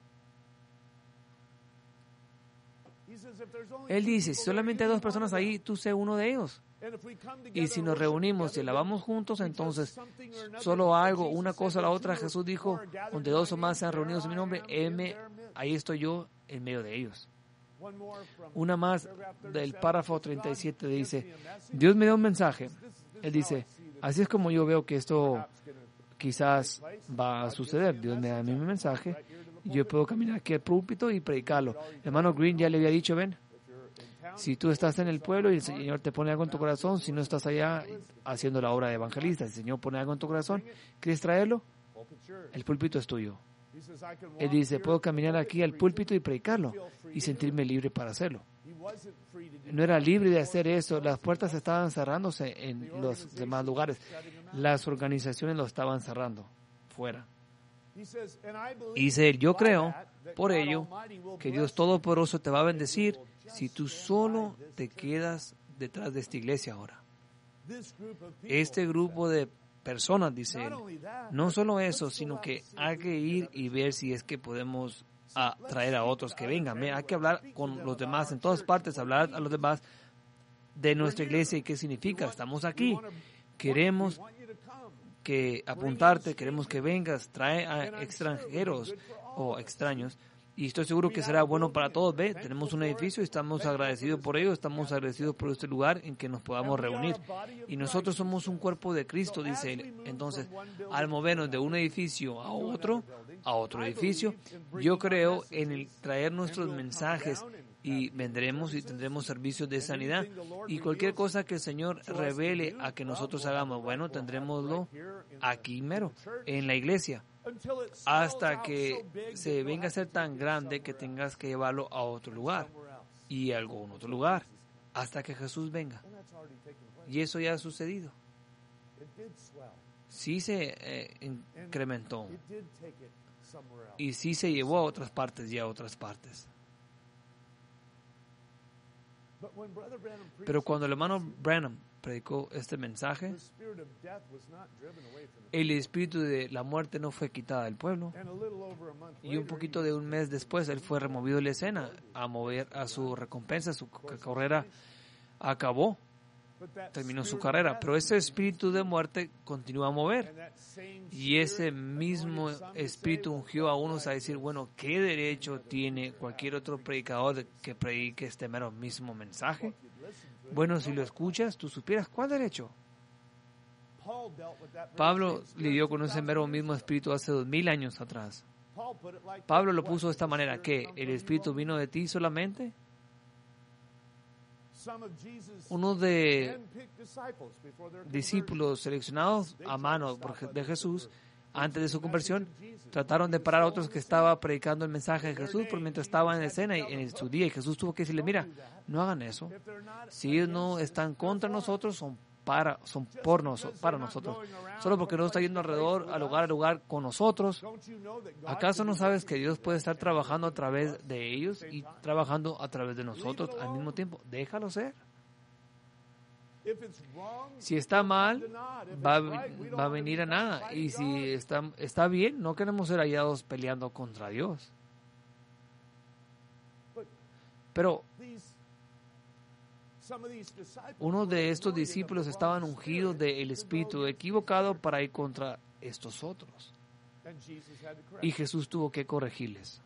Él dice, si solamente hay 2 personas ahí, tú sé uno de ellos. Y si nos reunimos y alabamos juntos, entonces solo algo, una cosa a la otra. Jesús dijo, donde 2 o más sean reunidos en mi nombre, ahí estoy yo en medio de ellos. Una más del párrafo 37 dice, Dios me dio un mensaje. Él dice, así es como yo veo que esto quizás va a suceder. Dios me da a mí mi mensaje y yo puedo caminar aquí al púlpito y predicarlo. El hermano Green ya le había dicho, ven, si tú estás en el pueblo y el Señor te pone algo en tu corazón, si no estás allá haciendo la obra de evangelista, el Señor pone algo en tu corazón, ¿quieres traerlo? El púlpito es tuyo. Él dice, puedo caminar aquí al púlpito y predicarlo y sentirme libre para hacerlo. No era libre de hacer eso, las puertas estaban cerrándose en los demás lugares, las organizaciones lo estaban cerrando fuera. Y dice él, yo creo, por ello, que Dios Todopoderoso te va a bendecir si tú solo te quedas detrás de esta iglesia ahora. Este grupo de personas, dice él, no solo eso, sino que hay que ir y ver si es que podemos traer a otros que vengan. Hay que hablar con los demás en todas partes, hablar a los demás de nuestra iglesia y qué significa. Estamos aquí, queremos que apuntarte, queremos que vengas, trae a extranjeros o extraños. Y estoy seguro que será bueno para todos. Ve, tenemos un edificio y estamos agradecidos por ello, estamos agradecidos por este lugar en que nos podamos reunir. Y nosotros somos un cuerpo de Cristo, dice él. Entonces, al movernos de un edificio a otro edificio, yo creo en el traer nuestros mensajes y vendremos y tendremos servicios de sanidad. Y cualquier cosa que el Señor revele a que nosotros hagamos, bueno, tendrémoslo aquí mero, en la iglesia. Hasta que se venga a ser tan grande que tengas que llevarlo a otro lugar y a algún otro lugar hasta que Jesús venga. Y eso ya ha sucedido. Sí se incrementó y sí se llevó a otras partes y a otras partes. Pero cuando el hermano Branham predicó este mensaje, el espíritu de la muerte no fue quitada del pueblo. Y un poquito de un mes después, él fue removido de la escena a mover a su recompensa. Su carrera acabó, terminó su carrera. Pero ese espíritu de muerte continúa a mover. Y ese mismo espíritu ungió a unos a decir, bueno, ¿qué derecho tiene cualquier otro predicador que predique este mero mismo mensaje? Bueno, si lo escuchas, tú supieras, ¿cuál derecho? Pablo lidió con ese mero mismo espíritu hace 2000 años atrás. Pablo lo puso de esta manera, ¿qué? ¿El espíritu vino de ti solamente? uno de discípulos seleccionados a mano de Jesús antes de su conversión trataron de parar a otros que estaban predicando el mensaje de Jesús por mientras estaban en escena y en su día, y Jesús tuvo que decirle, mira, no hagan eso. Si ellos no están contra nosotros, son para nosotros. Solo porque no está yendo alrededor, a lugar con nosotros. ¿Acaso no sabes que Dios puede estar trabajando a través de ellos y trabajando a través de nosotros al mismo tiempo? Déjalo ser. Si está mal, va a venir a nada. Y si está bien, no queremos ser hallados peleando contra Dios. Pero uno de estos discípulos estaban ungidos del Espíritu equivocado para ir contra estos otros. Y Jesús tuvo que corregirles.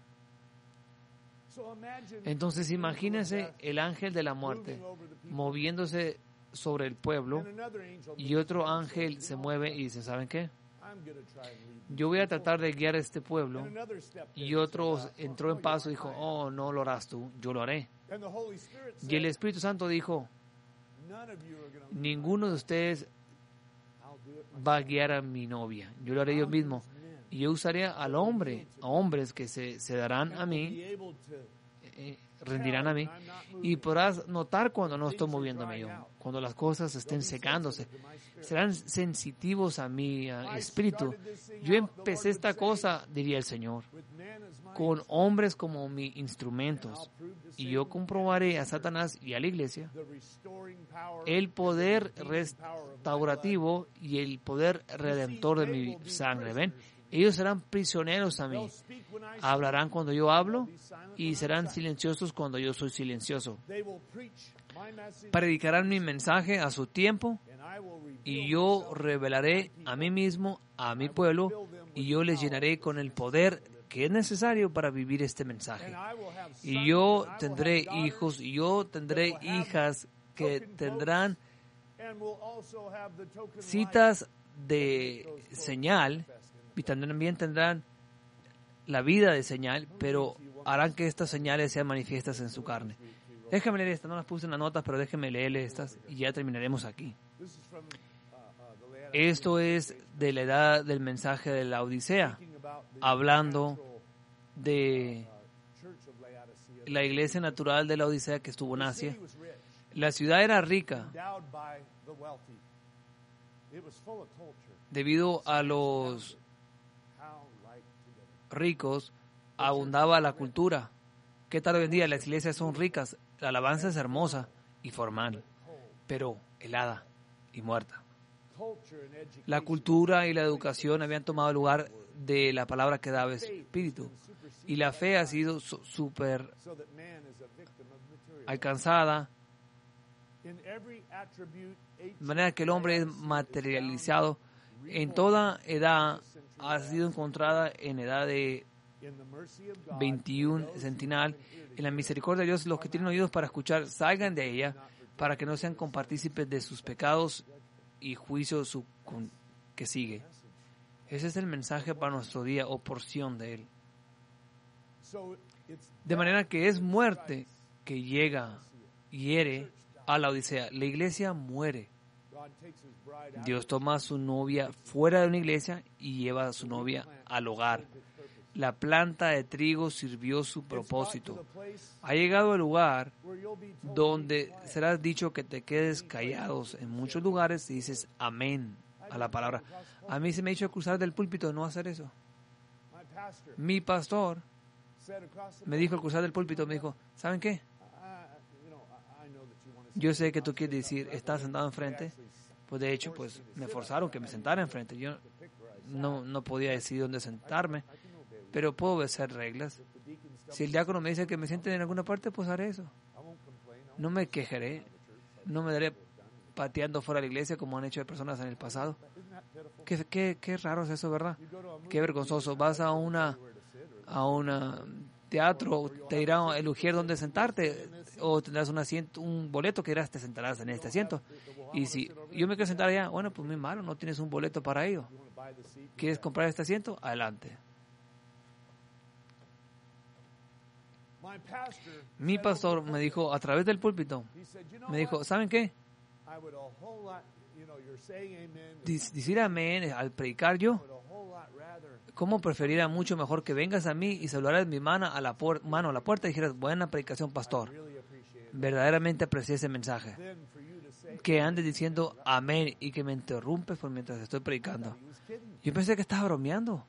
Entonces imagínense el ángel de la muerte moviéndose sobre el pueblo, y otro ángel se mueve y dice, ¿saben qué? Yo voy a tratar de guiar a este pueblo. Y otro entró en paso y dijo, oh, no lo harás tú, yo lo haré. Y el Espíritu Santo dijo, ninguno de ustedes va a guiar a mi novia, yo lo haré yo mismo. Y yo usaré a hombres que se darán a mí, rendirán a mí, y podrás notar cuando no estoy moviéndome yo, cuando las cosas estén secándose, serán sensitivos a mi espíritu. Yo empecé esta cosa, diría el Señor, con hombres como mis instrumentos, y yo comprobaré a Satanás y a la iglesia el poder restaurativo y el poder redentor de mi sangre. ¿Ven? Ellos serán prisioneros a mí. Hablarán cuando yo hablo y serán silenciosos cuando yo soy silencioso. Predicarán mi mensaje a su tiempo y yo revelaré a mí mismo, a mi pueblo, y yo les llenaré con el poder que es necesario para vivir este mensaje. Y yo tendré hijos y yo tendré hijas que tendrán citas de señal, y también tendrán la vida de señal, pero harán que estas señales sean manifiestas en su carne. Déjame leer estas, no las puse en las notas, pero déjeme leerle estas y ya terminaremos aquí. Esto es de la edad del mensaje de la Odisea, hablando de la iglesia natural de la Odisea que estuvo en Asia. La ciudad era rica debido a los ricos, abundaba la cultura. ¿Qué tal hoy en día? Las iglesias son ricas, la alabanza es hermosa y formal, pero helada y muerta. La cultura y la educación habían tomado lugar de la palabra que daba espíritu, y la fe ha sido súper alcanzada, de manera que el hombre es materializado. En toda edad ha sido encontrada en edad de 21 centinal. En la misericordia de Dios, los que tienen oídos para escuchar, salgan de ella, para que no sean compartícipes de sus pecados y juicio que sigue. Ese es el mensaje para nuestro día, o porción de él. De manera que es muerte que llega, hiere a la Odisea. La iglesia muere. Dios toma a su novia fuera de una iglesia y lleva a su novia al hogar. La planta de trigo sirvió su propósito. Ha llegado el lugar donde serás dicho que te quedes callados. En muchos lugares dices amén a la palabra. A mí se me ha dicho cruzar del púlpito no hacer eso. Mi pastor me dijo al cruzar del púlpito, me dijo, ¿saben qué? Yo sé que tú quieres decir, estás sentado enfrente. Pues de hecho, pues me forzaron que me sentara enfrente. Yo no podía decidir dónde sentarme, pero puedo obedecer reglas. Si el diácono me dice que me siente en alguna parte, pues haré eso. No me quejaré, no me daré pateando fuera de la iglesia como han hecho personas en el pasado. Qué raro es eso, ¿verdad? Qué vergonzoso. Vas a un teatro, te dirá el ujier dónde sentarte, o tendrás un boleto que dirás, te sentarás en este asiento. Y si yo me quiero sentar allá, bueno, pues muy malo, no tienes un boleto para ello. ¿Quieres comprar este asiento? Adelante. Mi pastor me dijo a través del púlpito, me dijo, ¿saben qué? Decir amén al predicar yo, ¿cómo preferiría mucho mejor que vengas a mí y saludaras mi mano a la puerta y dijeras, buena predicación, pastor? Verdaderamente aprecié ese mensaje. Que andes diciendo amén y que me interrumpes por mientras estoy predicando. Yo pensé que estaba bromeando.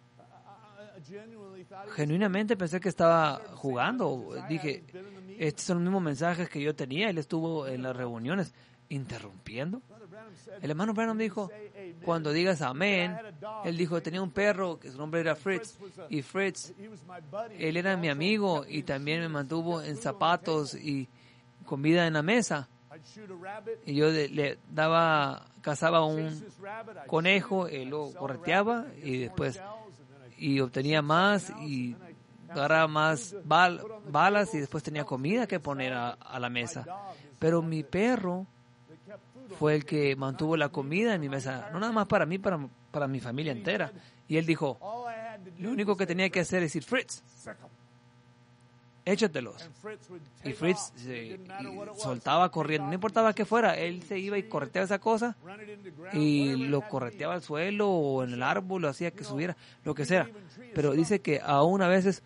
Genuinamente pensé que estaba jugando. Dije, estos son los mismos mensajes que yo tenía. Él estuvo en las reuniones interrumpiendo. El hermano Branham dijo, cuando digas amén, él dijo, tenía un perro que su nombre era Fritz, y Fritz, él era mi amigo y también me mantuvo en zapatos y comida en la mesa. Y yo le cazaba un conejo, él lo correteaba y después obtenía más y agarraba más balas y después tenía comida que poner a la mesa. Pero mi perro fue el que mantuvo la comida en mi mesa, no nada más para mí, para mi familia entera. Y él dijo, lo único que tenía que hacer es decir, Fritz, échatelos. Y Fritz soltaba corriendo, no importaba qué fuera, él se iba y correteaba esa cosa y lo correteaba al suelo o en el árbol, lo hacía que subiera, lo que sea. Pero dice que aún a veces,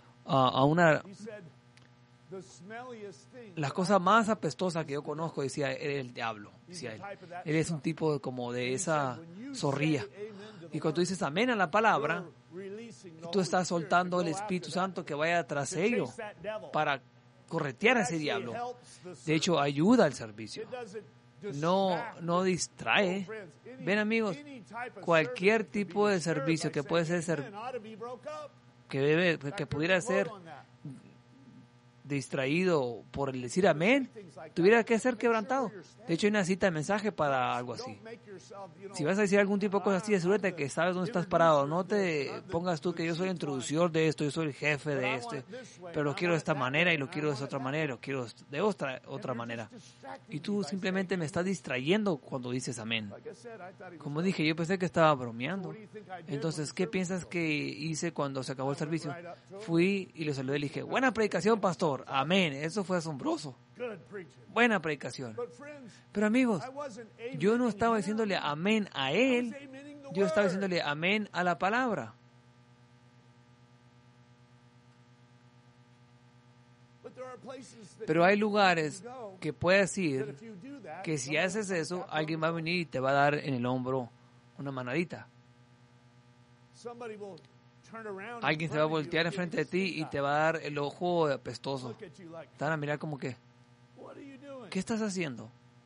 la cosa más apestosa que yo conozco, decía, era el diablo, decía él. Él es un tipo como de esa zorrilla. Y cuando tú dices amén a la palabra, tú estás soltando el Espíritu Santo que vaya tras ello para corretear a ese diablo. De hecho, ayuda al servicio. No distrae. Ven, amigos, cualquier tipo de servicio que puede ser que pudiera ser distraído por el decir amén, tuviera que ser quebrantado. De hecho, hay una cita de mensaje para algo así. Si vas a decir algún tipo de cosa así, asegúrate que sabes dónde estás parado. No te pongas tú que yo soy el introductor de esto, yo soy el jefe de esto, pero lo quiero de esta manera y lo quiero de esa otra manera, lo quiero de otra manera. Y tú simplemente me estás distrayendo cuando dices amén. Como dije, yo pensé que estaba bromeando. Entonces, ¿qué piensas que hice cuando se acabó el servicio? Fui y le saludé y le dije, buena predicación, pastor. Amén. Eso fue asombroso. Buena predicación. Pero amigos, yo no estaba diciéndole amén a él, yo estaba diciéndole amén a la palabra. Pero hay lugares que puedes ir que si haces eso, alguien va a venir y te va a dar en el hombro una manadita. Alguien se va a voltear enfrente de ti y te va a dar el ojo apestoso. Te van a mirar como que, ¿qué estás haciendo?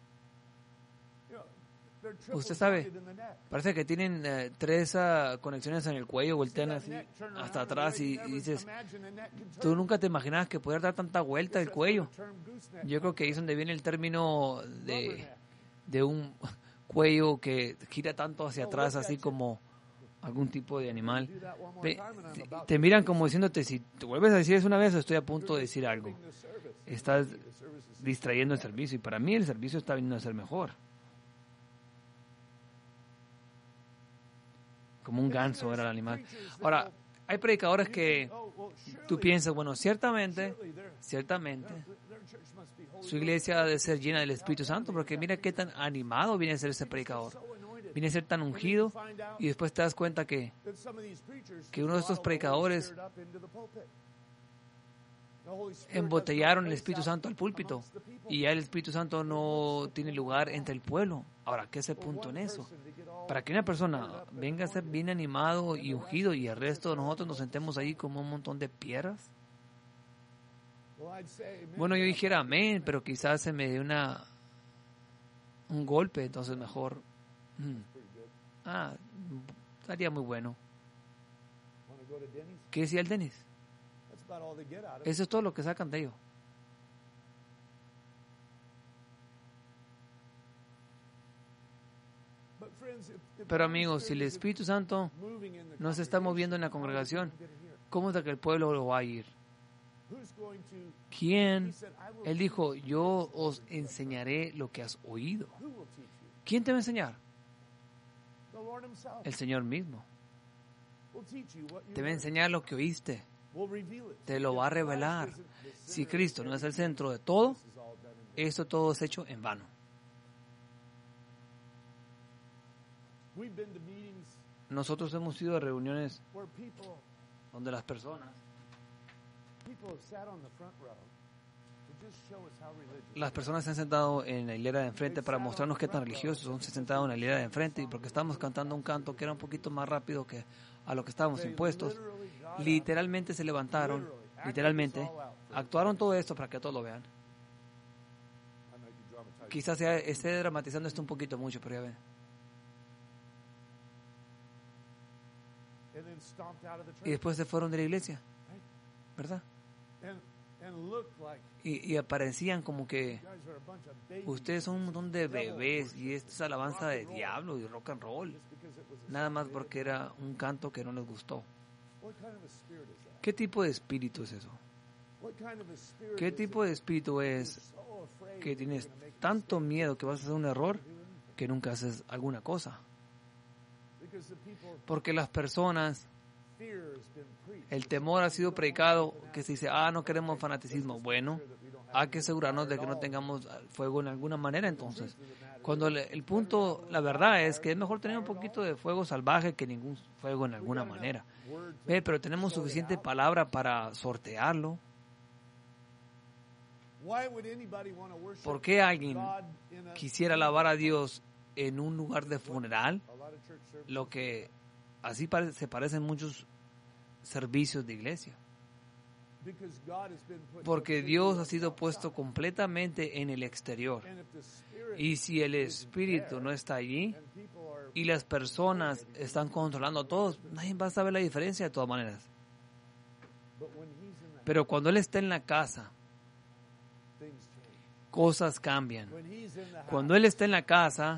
Usted sabe, parece que tienen 3 conexiones en el cuello, voltean así hasta atrás y dices, tú nunca te imaginabas que pudiera dar tanta vuelta el cuello. Yo creo que ahí es donde viene el término de un cuello que gira tanto hacia atrás, así como algún tipo de animal. Te miran como diciéndote, si te vuelves a decir eso una vez, estoy a punto de decir algo. Estás distrayendo el servicio y para mí el servicio está viniendo a ser mejor. Como un ganso era el animal. Ahora, hay predicadores que tú piensas, bueno, ciertamente, su iglesia ha de ser llena del Espíritu Santo, porque mira qué tan animado viene a ser ese predicador. Viene a ser tan ungido y después te das cuenta que uno de estos predicadores embotellaron el Espíritu Santo al púlpito y ya el Espíritu Santo no tiene lugar entre el pueblo. Ahora, ¿qué es el punto en eso? Para que una persona venga a ser bien animado y ungido y el resto de nosotros nos sentemos ahí como un montón de piedras. Bueno, yo dijera amén, pero quizás se me dé un golpe, entonces mejor estaría muy bueno. ¿Qué decía el Dennis? Eso es todo lo que sacan de ello. Pero amigos, si el Espíritu Santo no se está moviendo en la congregación, ¿cómo es que el pueblo lo va a ir? ¿Quién? Él dijo, yo os enseñaré lo que has oído. ¿Quién te va a enseñar? El Señor mismo. Te va a enseñar lo que oíste. te lo va a revelar. Si Cristo no es el centro de todo, esto todo es hecho en vano. Nosotros hemos ido a reuniones donde las personas se han sentado en la hilera de enfrente para mostrarnos qué tan religiosos son. Se han sentado en la hilera de enfrente y porque estábamos cantando un canto que era un poquito más rápido que a lo que estábamos impuestos, literalmente se levantaron, literalmente actuaron todo esto para que todos lo vean. Quizás esté dramatizando esto un poquito mucho, pero ya ven. Y después se fueron de la iglesia, ¿verdad? Y aparecían como que ustedes son un montón de bebés y esto es alabanza de diablo y rock and roll, nada más porque era un canto que no les gustó. ¿Qué tipo de espíritu es eso? ¿Qué tipo de espíritu es que tienes tanto miedo que vas a hacer un error que nunca haces alguna cosa? Porque las personas, el temor ha sido predicado, que se dice, no queremos fanaticismo. Bueno, hay que asegurarnos de que no tengamos fuego en alguna manera entonces. Cuando el punto, la verdad es que es mejor tener un poquito de fuego salvaje que ningún fuego en alguna manera. Pero tenemos suficiente palabra para sortearlo. ¿Por qué alguien quisiera alabar a Dios en un lugar de funeral? Lo que así se parecen muchos servicios de iglesia. Porque Dios ha sido puesto completamente en el exterior. Y si el Espíritu no está allí y las personas están controlando a todos, nadie va a saber la diferencia de todas maneras. Pero cuando Él está en la casa, cosas cambian. Cuando Él está en la casa,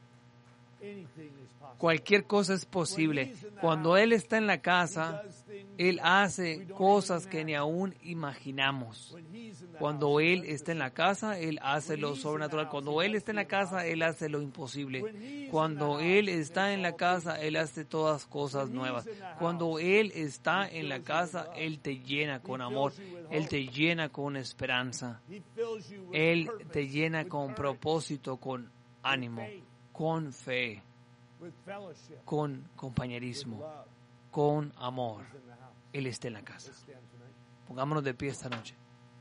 cualquier cosa es posible. Cuando Él está en la casa, Él hace cosas que ni aún imaginamos. Cuando Él está en la casa, Él hace lo sobrenatural. Cuando Él está en la casa, Él hace lo imposible. Cuando Él está en la casa, Él hace todas cosas nuevas. Cuando Él está en la casa, Él te llena con amor. Él te llena con esperanza. Él te llena con propósito, con ánimo, con fe, con compañerismo, con amor. Él está en la casa. Pongámonos de pie esta noche.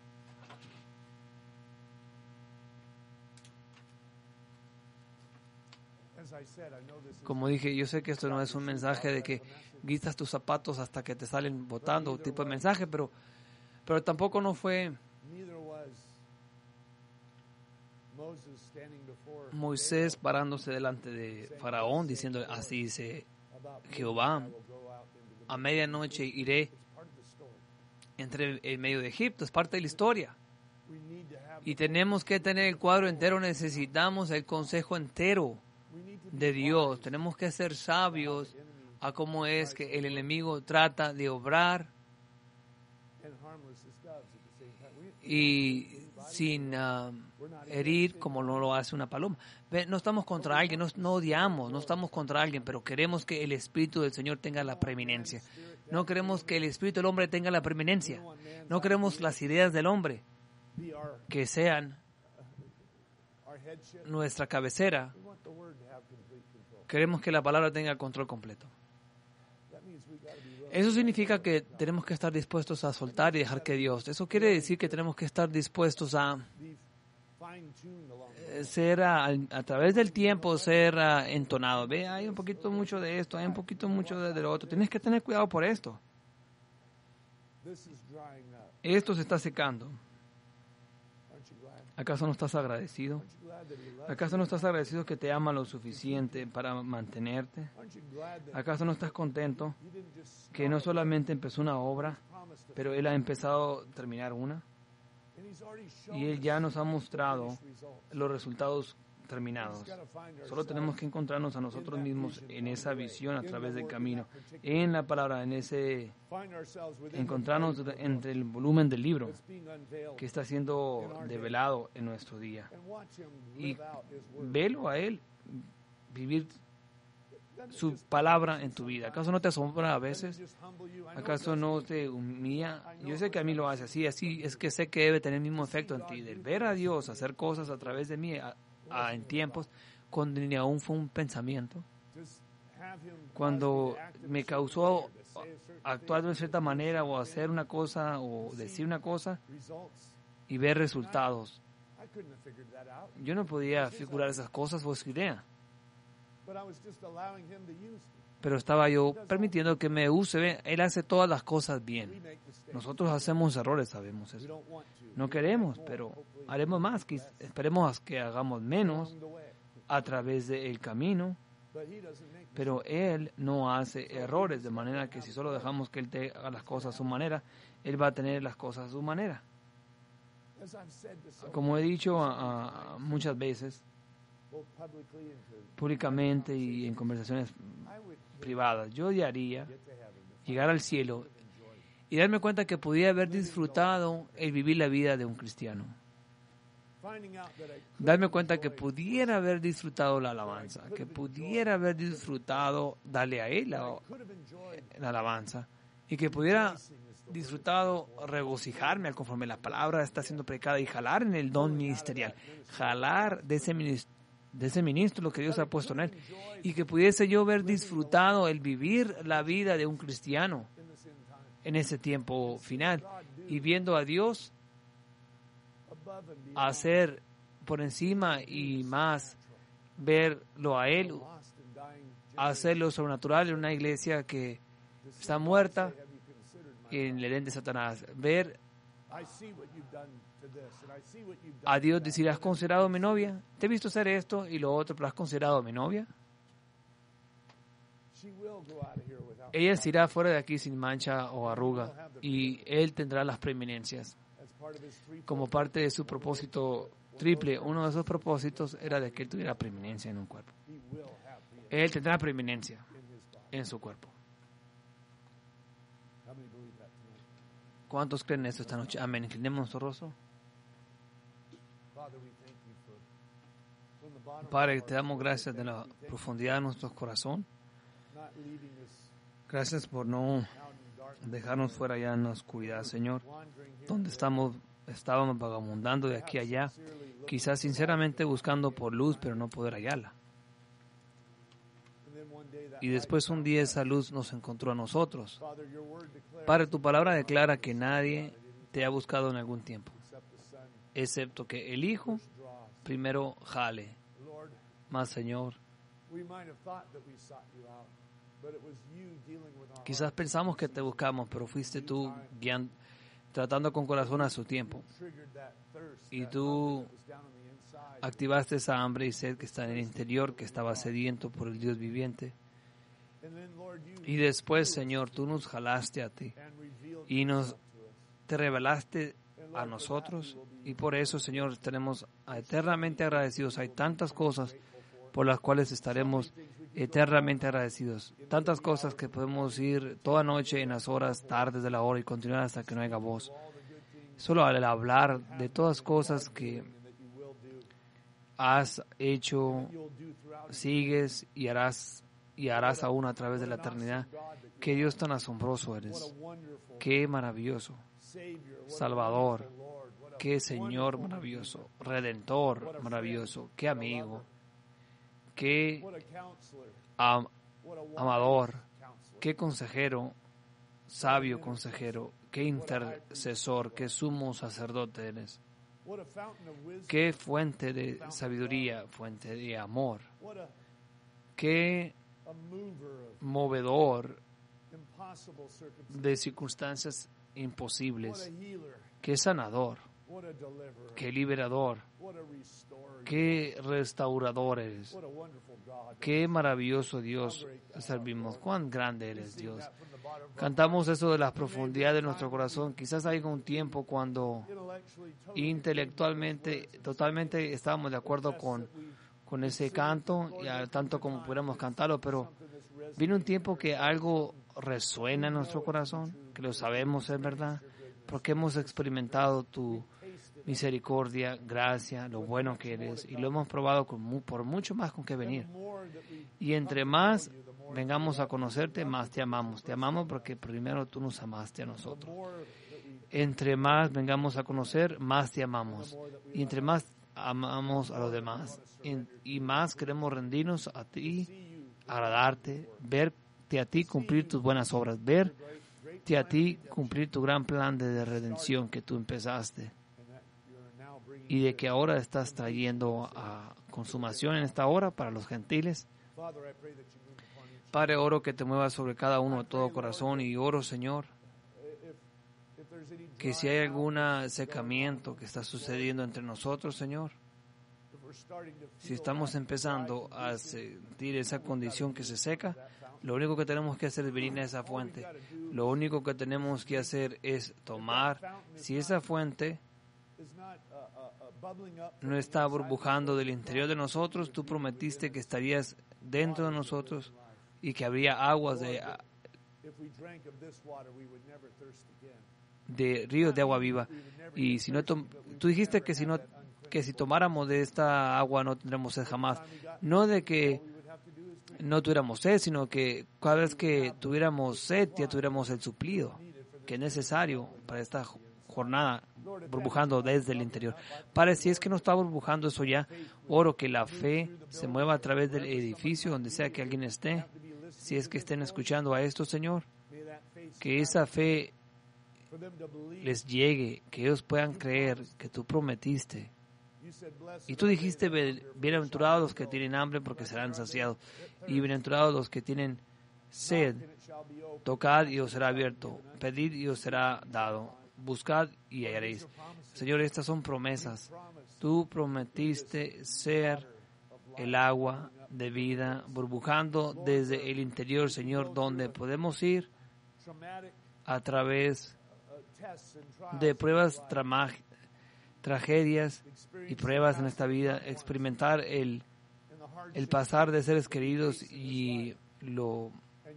Como dije, yo sé que esto no es un mensaje de que quitas tus zapatos hasta que te salen botando, tipo de mensaje, pero tampoco no fue Moisés parándose delante de Faraón diciendo, así dice Jehová, a medianoche iré entre el medio de Egipto. Es parte de la historia. Y tenemos que tener el cuadro entero, necesitamos el consejo entero de Dios. Tenemos que ser sabios a cómo es que el enemigo trata de obrar y sin herir como no lo hace una paloma. No estamos contra alguien, no odiamos, no estamos contra alguien, pero queremos que el Espíritu del Señor tenga la preeminencia. No queremos que el Espíritu del hombre tenga la preeminencia. No queremos las ideas del hombre que sean nuestra cabecera. Queremos que la palabra tenga el control completo. Eso significa que tenemos que estar dispuestos a soltar y dejar que Dios. Eso quiere decir que tenemos que estar dispuestos a ser a través del tiempo ser entonado. Ve, hay un poquito mucho de esto, hay un poquito mucho de lo otro. Tienes que tener cuidado por esto. Esto se está secando. ¿Acaso no estás agradecido? ¿Acaso no estás agradecido que te ama lo suficiente para mantenerte? ¿Acaso no estás contento que no solamente empezó una obra, pero Él ha empezado a terminar una? Y Él ya nos ha mostrado los resultados terminados. Solo tenemos que encontrarnos a nosotros mismos en esa visión a través del camino, en la palabra, encontrarnos entre el volumen del libro que está siendo develado en nuestro día. Y velo a Él vivir su palabra en tu vida. ¿Acaso no te asombra a veces? ¿Acaso no te humilla? Yo sé que a mí lo hace así es que sé que debe tener el mismo efecto en ti. De ver a Dios hacer cosas a través de mí en tiempos cuando ni aún fue un pensamiento. Cuando me causó actuar de cierta manera o hacer una cosa o decir una cosa y ver resultados. Yo no podía figurar esas cosas o su idea. Pero estaba yo permitiendo que me use. Él hace todas las cosas bien. Nosotros hacemos errores, sabemos eso. No queremos, pero haremos más. Esperemos que hagamos menos a través del camino. Pero Él no hace errores, de manera que si solo dejamos que Él te haga las cosas a su manera, Él va a tener las cosas a su manera. Como he dicho muchas veces, públicamente y en conversaciones privadas, yo odiaría llegar al cielo y darme cuenta que podía haber disfrutado el vivir la vida de un cristiano. Darme cuenta que pudiera haber disfrutado la alabanza, que pudiera haber disfrutado darle a Él la alabanza y que pudiera disfrutado regocijarme al conforme la palabra está siendo predicada y jalar en el don ministerial, jalar de ese ministro lo que Dios ha puesto en él y que pudiese yo haber disfrutado el vivir la vida de un cristiano en ese tiempo final y viendo a Dios hacer por encima y más verlo a Él, hacerlo sobrenatural en una iglesia que está muerta en el ente de Satanás. Ver a Dios decir, ¿has considerado a mi novia? Te he visto hacer esto y lo otro, pero ¿has considerado a mi novia? Ella se irá fuera de aquí sin mancha o arruga y Él tendrá las preeminencias. Como parte de su propósito triple, uno de esos propósitos era de que Él tuviera preeminencia en un cuerpo. Él tendrá preeminencia en su cuerpo. ¿Cuántos creen esto esta noche? Amén. Inclinemos nuestro rostro. Padre, te damos gracias de la profundidad de nuestro corazón. Gracias por no dejarnos fuera allá en la oscuridad, Señor, donde estábamos vagabundando de aquí a allá, quizás sinceramente buscando por luz, pero no poder hallarla. Y después un día esa luz nos encontró a nosotros. Padre, tu palabra declara que nadie te ha buscado en algún tiempo, excepto que el Hijo primero jale. Mas, Señor, quizás pensamos que te buscamos, pero fuiste tú guiando, tratando con corazón a su tiempo. Y tú activaste esa hambre y sed que está en el interior, que estaba sediento por el Dios viviente. Y después, Señor, tú nos jalaste a ti y te revelaste a nosotros. Y por eso, Señor, estaremos eternamente agradecidos. Hay tantas cosas por las cuales estaremos eternamente agradecidos. Tantas cosas que podemos ir toda noche en las horas tardes de la hora y continuar hasta que no haya voz. Solo al hablar de todas cosas que has hecho, sigues y harás aún a través de la eternidad. Qué Dios tan asombroso eres. Qué maravilloso. Salvador. Qué Señor maravilloso. Redentor maravilloso. Qué amigo. Qué amador. Qué consejero. Sabio consejero. Qué intercesor. Qué sumo sacerdote eres. Qué fuente de sabiduría. Fuente de amor. Qué movedor de circunstancias imposibles, qué sanador, qué liberador, qué restaurador eres, qué maravilloso Dios servimos, cuán grande eres Dios. Cantamos eso de las profundidades de nuestro corazón. Quizás hay un tiempo cuando intelectualmente totalmente estábamos de acuerdo con ese canto, y tanto como pudiéramos cantarlo, pero viene un tiempo que algo resuena en nuestro corazón, que lo sabemos es verdad, porque hemos experimentado tu misericordia, gracia, lo bueno que eres, y lo hemos probado por mucho más con que venir. Y entre más vengamos a conocerte, más te amamos. Te amamos porque primero tú nos amaste a nosotros. Entre más vengamos a conocer, más te amamos. Y entre más amamos a los demás. Y más queremos rendirnos a ti, agradarte, verte a ti cumplir tus buenas obras, verte a ti cumplir tu gran plan de redención que tú empezaste. Y de que ahora estás trayendo a consumación en esta hora para los gentiles. Padre, oro que te muevas sobre cada uno de todo corazón y oro, Señor, que si hay algún secamiento que está sucediendo entre nosotros, Señor, si estamos empezando a sentir esa condición que se seca, lo único que tenemos que hacer es venir a esa fuente. Lo único que tenemos que hacer es tomar, si esa fuente no está burbujando del interior de nosotros, tú prometiste que estarías dentro de nosotros y que habría aguas de ríos de agua viva. Y si no tú dijiste que si tomáramos de esta agua no tendremos sed jamás. No de que no tuviéramos sed, sino que cada vez que tuviéramos sed ya tuviéramos el suplido que es necesario para esta jornada burbujando desde el interior. Padre, si es que no está burbujando eso ya, oro que la fe se mueva a través del edificio, donde sea que alguien esté. Si es que estén escuchando a esto, Señor, que esa fe les llegue, que ellos puedan creer que tú prometiste. Y tú dijiste, bienaventurados los que tienen hambre porque serán saciados, y bienaventurados los que tienen sed. Tocad y os será abierto, pedid y os será dado, buscad y hallaréis. Señor, estas son promesas. Tú prometiste ser el agua de vida burbujando desde el interior, Señor, donde podemos ir a través de pruebas, tragedias y pruebas en esta vida, experimentar el pasar de seres queridos y lo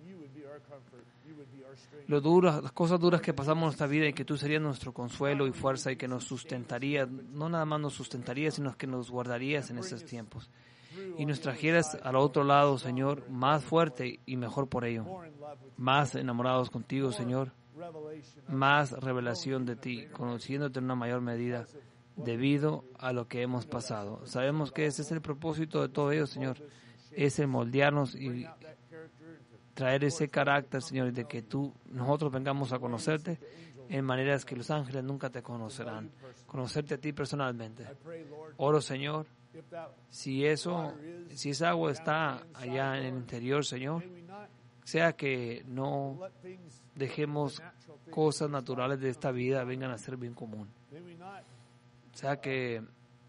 duro, las cosas duras que pasamos en nuestra vida, y que tú serías nuestro consuelo y fuerza y que nos sustentaría, no nada más nos sustentaría, sino que nos guardarías en esos tiempos. Y nos trajeras al otro lado, Señor, más fuerte y mejor por ello. Más enamorados contigo, Señor. Más revelación de ti, conociéndote en una mayor medida debido a lo que hemos pasado. Sabemos que ese es el propósito de todo ello, Señor. Es el moldearnos y traer ese carácter, Señor, de que nosotros vengamos a conocerte en maneras que los ángeles nunca te conocerán. Conocerte a ti personalmente. Oro, Señor, si esa agua está allá en el interior, Señor, sea que no dejemos cosas naturales de esta vida vengan a ser bien común. Sea que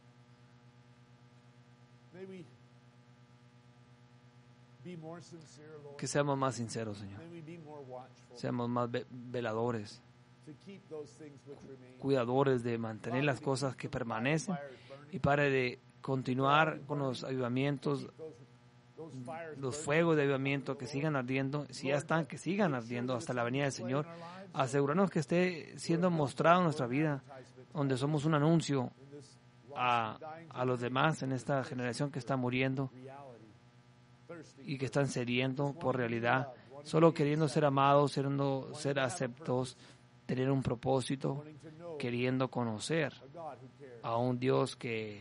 seamos más sinceros, Señor. Seamos más veladores, cuidadores de mantener las cosas que permanecen, y para de continuar con los avivamientos, los fuegos de avivamiento que sigan ardiendo, si ya están, que sigan ardiendo hasta la venida del Señor. Asegurarnos que esté siendo mostrado en nuestra vida, donde somos un anuncio a los demás en esta generación que está muriendo y que están sediento por realidad, solo queriendo ser amados, queriendo ser aceptos, tener un propósito, queriendo conocer a un Dios que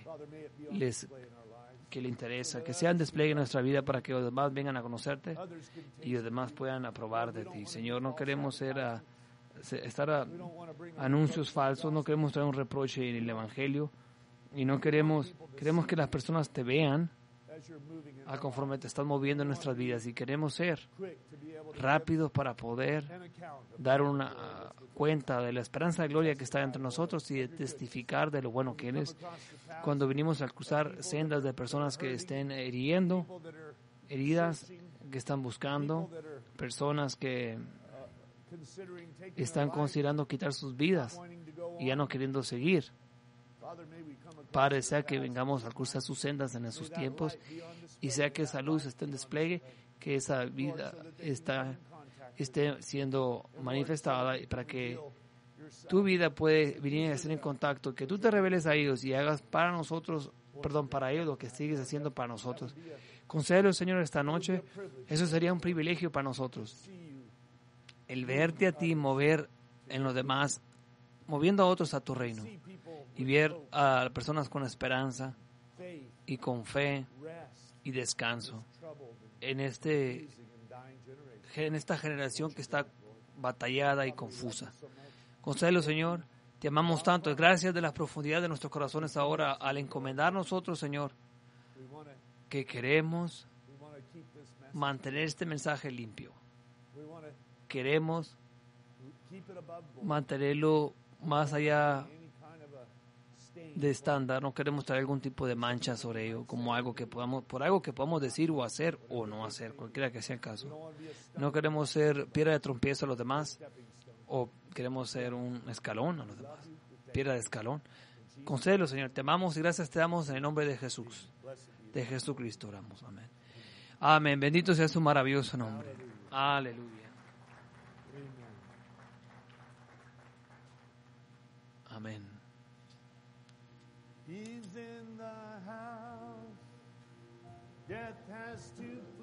le interesa, que sean despliegue en nuestra vida para que los demás vengan a conocerte y los demás puedan aprobar de ti. Señor, no queremos estar a anuncios falsos, no queremos traer un reproche en el Evangelio, y no queremos que las personas te vean a conforme te estás moviendo en nuestras vidas, y queremos ser rápidos para poder dar una cuenta de la esperanza de gloria que está entre nosotros y de testificar de lo bueno que eres. Cuando venimos a cruzar sendas de personas que estén heridas, que están buscando, personas que están considerando quitar sus vidas y ya no queriendo seguir. Padre, sea que vengamos a cruzar sus sendas en esos tiempos, y sea que esa luz esté en despliegue, que esa vida esté siendo manifestada, para que tu vida puede venir a estar en contacto, que tú te reveles a ellos y hagas para ellos lo que sigues haciendo para nosotros. Concédelo, Señor, esta noche. Eso sería un privilegio para nosotros. El verte a ti mover en los demás, moviendo a otros a tu reino. Y ver a personas con esperanza y con fe y descanso en esta generación que está batallada y confusa. Concédelo, Señor. Te amamos tanto. Gracias de la profundidad de nuestros corazones ahora al encomendar nosotros, Señor, que queremos mantener este mensaje limpio. Queremos mantenerlo más allá de estándar. No queremos traer algún tipo de mancha sobre ello, como algo que podamos decir o hacer o no hacer, cualquiera que sea el caso. No queremos ser piedra de tropiezo a los demás, o queremos ser un escalón a los demás, piedra de escalón. Concédelo, Señor. Te amamos y gracias te damos en el nombre de Jesús. De Jesucristo oramos. Amén. Amén. Bendito sea su maravilloso nombre. Aleluya. Amén. He's in the house. Death has to